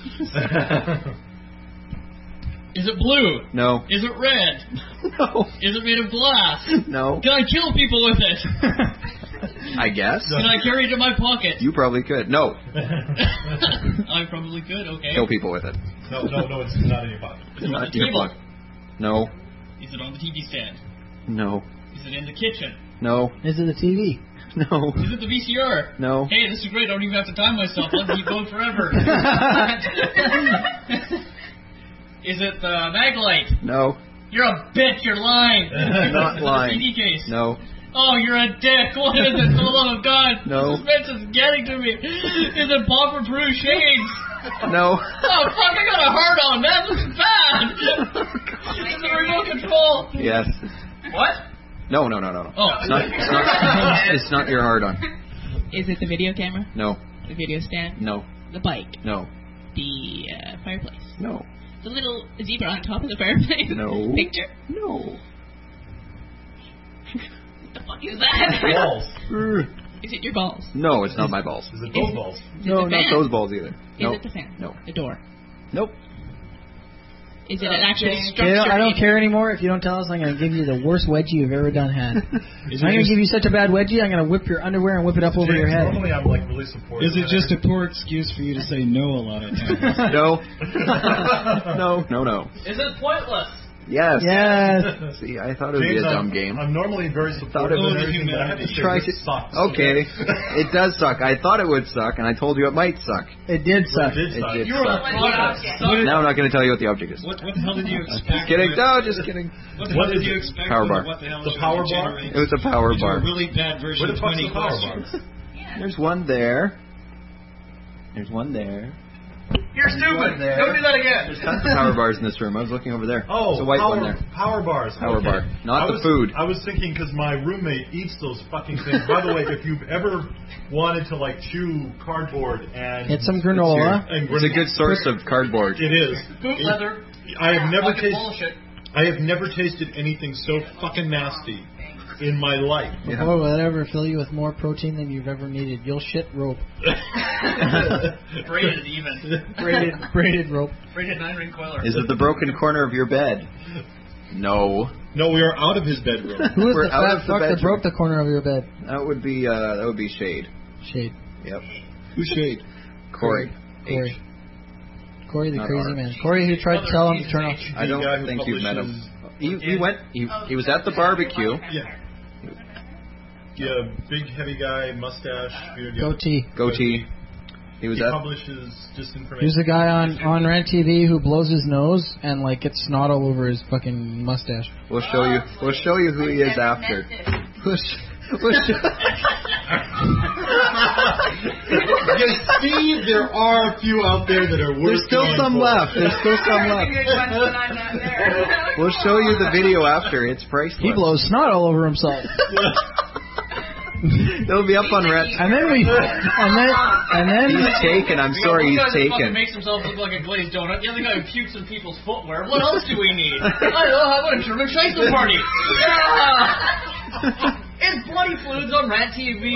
Speaker 3: Is it blue?
Speaker 5: No.
Speaker 3: Is it red?
Speaker 5: No.
Speaker 3: Is it made of glass?
Speaker 5: No.
Speaker 3: Can I kill people with it?
Speaker 5: I guess.
Speaker 3: Can I carry it in my pocket?
Speaker 5: You probably could. No.
Speaker 3: I probably could, okay.
Speaker 5: Kill people with it.
Speaker 14: No, no, no, it's not in your pocket.
Speaker 3: Is it on
Speaker 5: Not
Speaker 3: the
Speaker 5: your
Speaker 3: table?
Speaker 5: pocket. No.
Speaker 3: Is it on the T V stand?
Speaker 5: No.
Speaker 3: Is it in the kitchen?
Speaker 5: No.
Speaker 20: Is it the T V?
Speaker 5: No.
Speaker 3: Is it the V C R?
Speaker 5: No.
Speaker 3: Hey, this is great. I don't even have to time myself. Let's keep going forever. Is it the mag light?
Speaker 5: No.
Speaker 3: You're a bitch. You're lying.
Speaker 5: Not
Speaker 3: Is it
Speaker 5: lying.
Speaker 3: the C D case?
Speaker 5: No.
Speaker 3: Oh, you're a dick. What is it? For the love of God.
Speaker 5: No.
Speaker 3: Suspense is getting to me. Is it Bob from Peru Shades?
Speaker 5: No.
Speaker 3: Oh, fuck, I got a heart on, man. This is bad. Is it the remote control?
Speaker 5: Yes.
Speaker 3: What?
Speaker 5: No, no, no, no, no.
Speaker 3: Oh.
Speaker 5: It's not, it's not, it's not your hard on.
Speaker 7: Is it the video camera?
Speaker 5: No.
Speaker 7: The video stand?
Speaker 5: No.
Speaker 7: The bike?
Speaker 5: No.
Speaker 7: The uh, fireplace?
Speaker 5: No.
Speaker 7: The little zebra on top of the fireplace?
Speaker 5: No.
Speaker 7: Picture?
Speaker 5: No.
Speaker 7: What the fuck is that?
Speaker 14: Balls.
Speaker 7: Is it your balls?
Speaker 5: No, it's not my balls.
Speaker 14: Is it those balls?
Speaker 5: No,
Speaker 7: the
Speaker 5: not
Speaker 7: fan?
Speaker 5: those balls either.
Speaker 7: Is
Speaker 5: Nope.
Speaker 7: it the fan?
Speaker 5: No.
Speaker 7: The door?
Speaker 5: Nope.
Speaker 7: Is it an actual
Speaker 20: You
Speaker 7: structure?
Speaker 20: know, I don't
Speaker 7: in-
Speaker 20: care anymore. If you don't tell us, I'm going to give you the worst wedgie you've ever done had. I'm
Speaker 6: Is it
Speaker 20: going to
Speaker 6: just-
Speaker 20: give you such a bad wedgie, I'm going to whip your underwear and whip it up over your head.
Speaker 14: Normally I'm like really supportive.
Speaker 9: Is it just a poor excuse for you to say no a lot of times?
Speaker 5: No. No, no, no.
Speaker 3: Is it pointless?
Speaker 5: Yes.
Speaker 20: Yes.
Speaker 5: See, I thought it would be
Speaker 14: James,
Speaker 5: a dumb
Speaker 14: I'm,
Speaker 5: game.
Speaker 14: I'm normally very
Speaker 5: Thought
Speaker 14: supportive
Speaker 5: it
Speaker 14: of
Speaker 5: was
Speaker 14: everything, but I have to say
Speaker 5: Try
Speaker 14: this
Speaker 5: to-
Speaker 14: sucks.
Speaker 5: Okay. It does suck. I thought it would suck, and I told you it might suck.
Speaker 20: It did suck.
Speaker 14: It did suck.
Speaker 5: It did
Speaker 3: You were
Speaker 5: suck.
Speaker 3: a product.
Speaker 5: Now I'm not going to tell you what the object is.
Speaker 9: What, what the hell did you
Speaker 5: Just
Speaker 9: expect?
Speaker 5: kidding.
Speaker 9: with-
Speaker 5: No, just kidding.
Speaker 9: What the
Speaker 14: What
Speaker 9: hell did
Speaker 14: is
Speaker 9: you
Speaker 14: it?
Speaker 9: expect?
Speaker 5: Power
Speaker 9: with
Speaker 5: bar.
Speaker 9: What the hell
Speaker 14: The
Speaker 9: is
Speaker 14: power
Speaker 9: it
Speaker 14: bar?
Speaker 9: generate?
Speaker 5: It was a power
Speaker 9: You do
Speaker 5: bar.
Speaker 9: a really bad version
Speaker 14: Where the
Speaker 9: of
Speaker 14: fuck's
Speaker 9: twenty
Speaker 14: the power
Speaker 9: questions.
Speaker 14: bar?
Speaker 5: There's one there. There's one there.
Speaker 3: You're stupid.
Speaker 5: there.
Speaker 3: Don't do that again.
Speaker 5: There's tons of power bars in this room. I was looking over there.
Speaker 14: Oh,
Speaker 5: There's a white
Speaker 14: power,
Speaker 5: one there.
Speaker 14: power bars.
Speaker 5: Power
Speaker 14: okay.
Speaker 5: bar. Not
Speaker 14: I
Speaker 5: the
Speaker 14: was,
Speaker 5: food.
Speaker 14: I was thinking because my roommate eats those fucking things. By the way, if you've ever wanted to like chew cardboard and
Speaker 20: Get some granola.
Speaker 14: and
Speaker 5: It's a good source of cardboard.
Speaker 14: It is.
Speaker 3: Boot
Speaker 14: It-
Speaker 3: leather.
Speaker 14: I have never
Speaker 3: Fucking
Speaker 14: tasted.
Speaker 3: bullshit.
Speaker 14: I have never tasted anything so fucking nasty in my life.
Speaker 5: Yeah.
Speaker 20: Boy, will that ever fill you with more protein than you've ever needed. You'll shit rope.
Speaker 3: Braided even.
Speaker 20: Braided, braided rope.
Speaker 3: Braided nine ring coiler.
Speaker 5: Is it the broken corner of your bed? No.
Speaker 6: No, we are out of his bedroom.
Speaker 20: Who is
Speaker 5: We're
Speaker 20: the
Speaker 5: out
Speaker 20: fat
Speaker 5: of the
Speaker 20: fuck that
Speaker 5: bedroom.
Speaker 20: broke the corner of your bed?
Speaker 5: That would be uh, that would be Shade.
Speaker 20: Shade.
Speaker 5: Yep.
Speaker 6: Who's Shade?
Speaker 5: Corey.
Speaker 20: Corey.
Speaker 5: H.
Speaker 20: Corey the
Speaker 5: Not
Speaker 20: crazy
Speaker 5: R.
Speaker 20: man. Corey who tried to tell him to turn off.
Speaker 5: I don't
Speaker 14: The guy who
Speaker 5: think you've met him.
Speaker 14: publishes-
Speaker 5: He, he went. He, he was at the barbecue.
Speaker 14: Yeah. Yeah, big heavy guy, mustache, beard. yeah.
Speaker 20: Goatee.
Speaker 5: Goatee. He was
Speaker 14: he
Speaker 5: at.
Speaker 14: publishes just information.
Speaker 20: There's a guy on on Rant T V who blows his nose and like gets snot all over his fucking mustache.
Speaker 5: We'll show you. We'll show you who he is after. We'll sh- we'll show-
Speaker 14: You see, there are a few out there that are worth.
Speaker 5: There's still
Speaker 14: going
Speaker 5: some
Speaker 14: for.
Speaker 5: left. There's still some left. We'll show you the video after. It's priceless.
Speaker 20: He blows snot all over himself.
Speaker 5: It'll be up on Rhett.
Speaker 20: And then we, and then, and then
Speaker 5: He's taken. I'm
Speaker 3: We
Speaker 5: sorry,
Speaker 3: got one
Speaker 5: he's
Speaker 3: guy that fucking
Speaker 5: taken.
Speaker 3: makes himself look like a glazed donut. The other guy who pukes in people's footwear. What else do we need? I don't know. How about a German Scheissel party? Yeah! It's bloody fluids on Rant T V.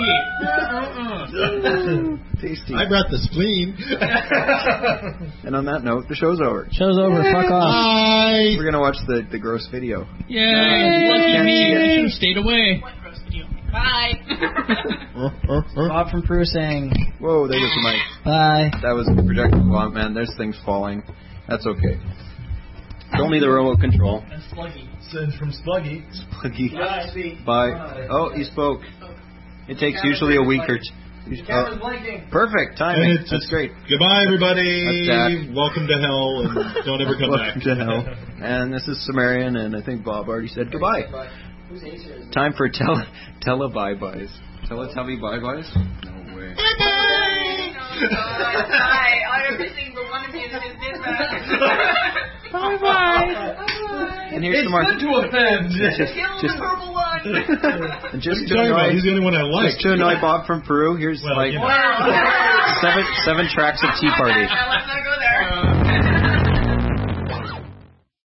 Speaker 5: Tasty.
Speaker 6: I brought the spleen.
Speaker 5: And on that note, the show's over.
Speaker 20: Show's over. Fuck off.
Speaker 6: Bye.
Speaker 5: We're gonna watch the, the gross video.
Speaker 3: Yay! Lucky
Speaker 5: Can't
Speaker 3: me.
Speaker 5: see it.
Speaker 3: I should have stayed away.
Speaker 7: Bye.
Speaker 20: Bob from Peru saying
Speaker 5: Whoa, there goes the mic.
Speaker 20: bye.
Speaker 5: That was a projectile bomb, man. There's things falling. That's okay. Show me the remote control.
Speaker 3: And Sluggy.
Speaker 14: Send from Sluggy.
Speaker 5: Sluggy.
Speaker 3: Bye.
Speaker 5: Bye. Oh, he spoke. It takes usually a week or two.
Speaker 3: Camera's blinking.
Speaker 5: Perfect timing.
Speaker 6: And it's
Speaker 5: That's
Speaker 6: just-
Speaker 5: great.
Speaker 6: Goodbye, everybody.
Speaker 5: That's Dak.
Speaker 6: Welcome to hell, and don't ever come
Speaker 5: Welcome
Speaker 6: back.
Speaker 5: to hell. And this is Sumerian, and I think Bob already said goodbye. Time for tele tele bye byes. Teletubby bye byes? No way.
Speaker 7: Bye. Every single one of you that just did that.
Speaker 20: Bye bye.
Speaker 5: And here's
Speaker 3: It's
Speaker 5: some more.
Speaker 3: good to offend.
Speaker 5: Just,
Speaker 7: Kill
Speaker 5: just,
Speaker 7: the purple one.
Speaker 5: and just
Speaker 6: What
Speaker 5: to
Speaker 6: are you talking about?
Speaker 5: annoy,
Speaker 6: He's the only one I like.
Speaker 5: just to annoy Bob from Peru. Here's
Speaker 14: Well,
Speaker 5: like
Speaker 14: you know.
Speaker 5: seven seven tracks of Tea Party.
Speaker 7: Now let's not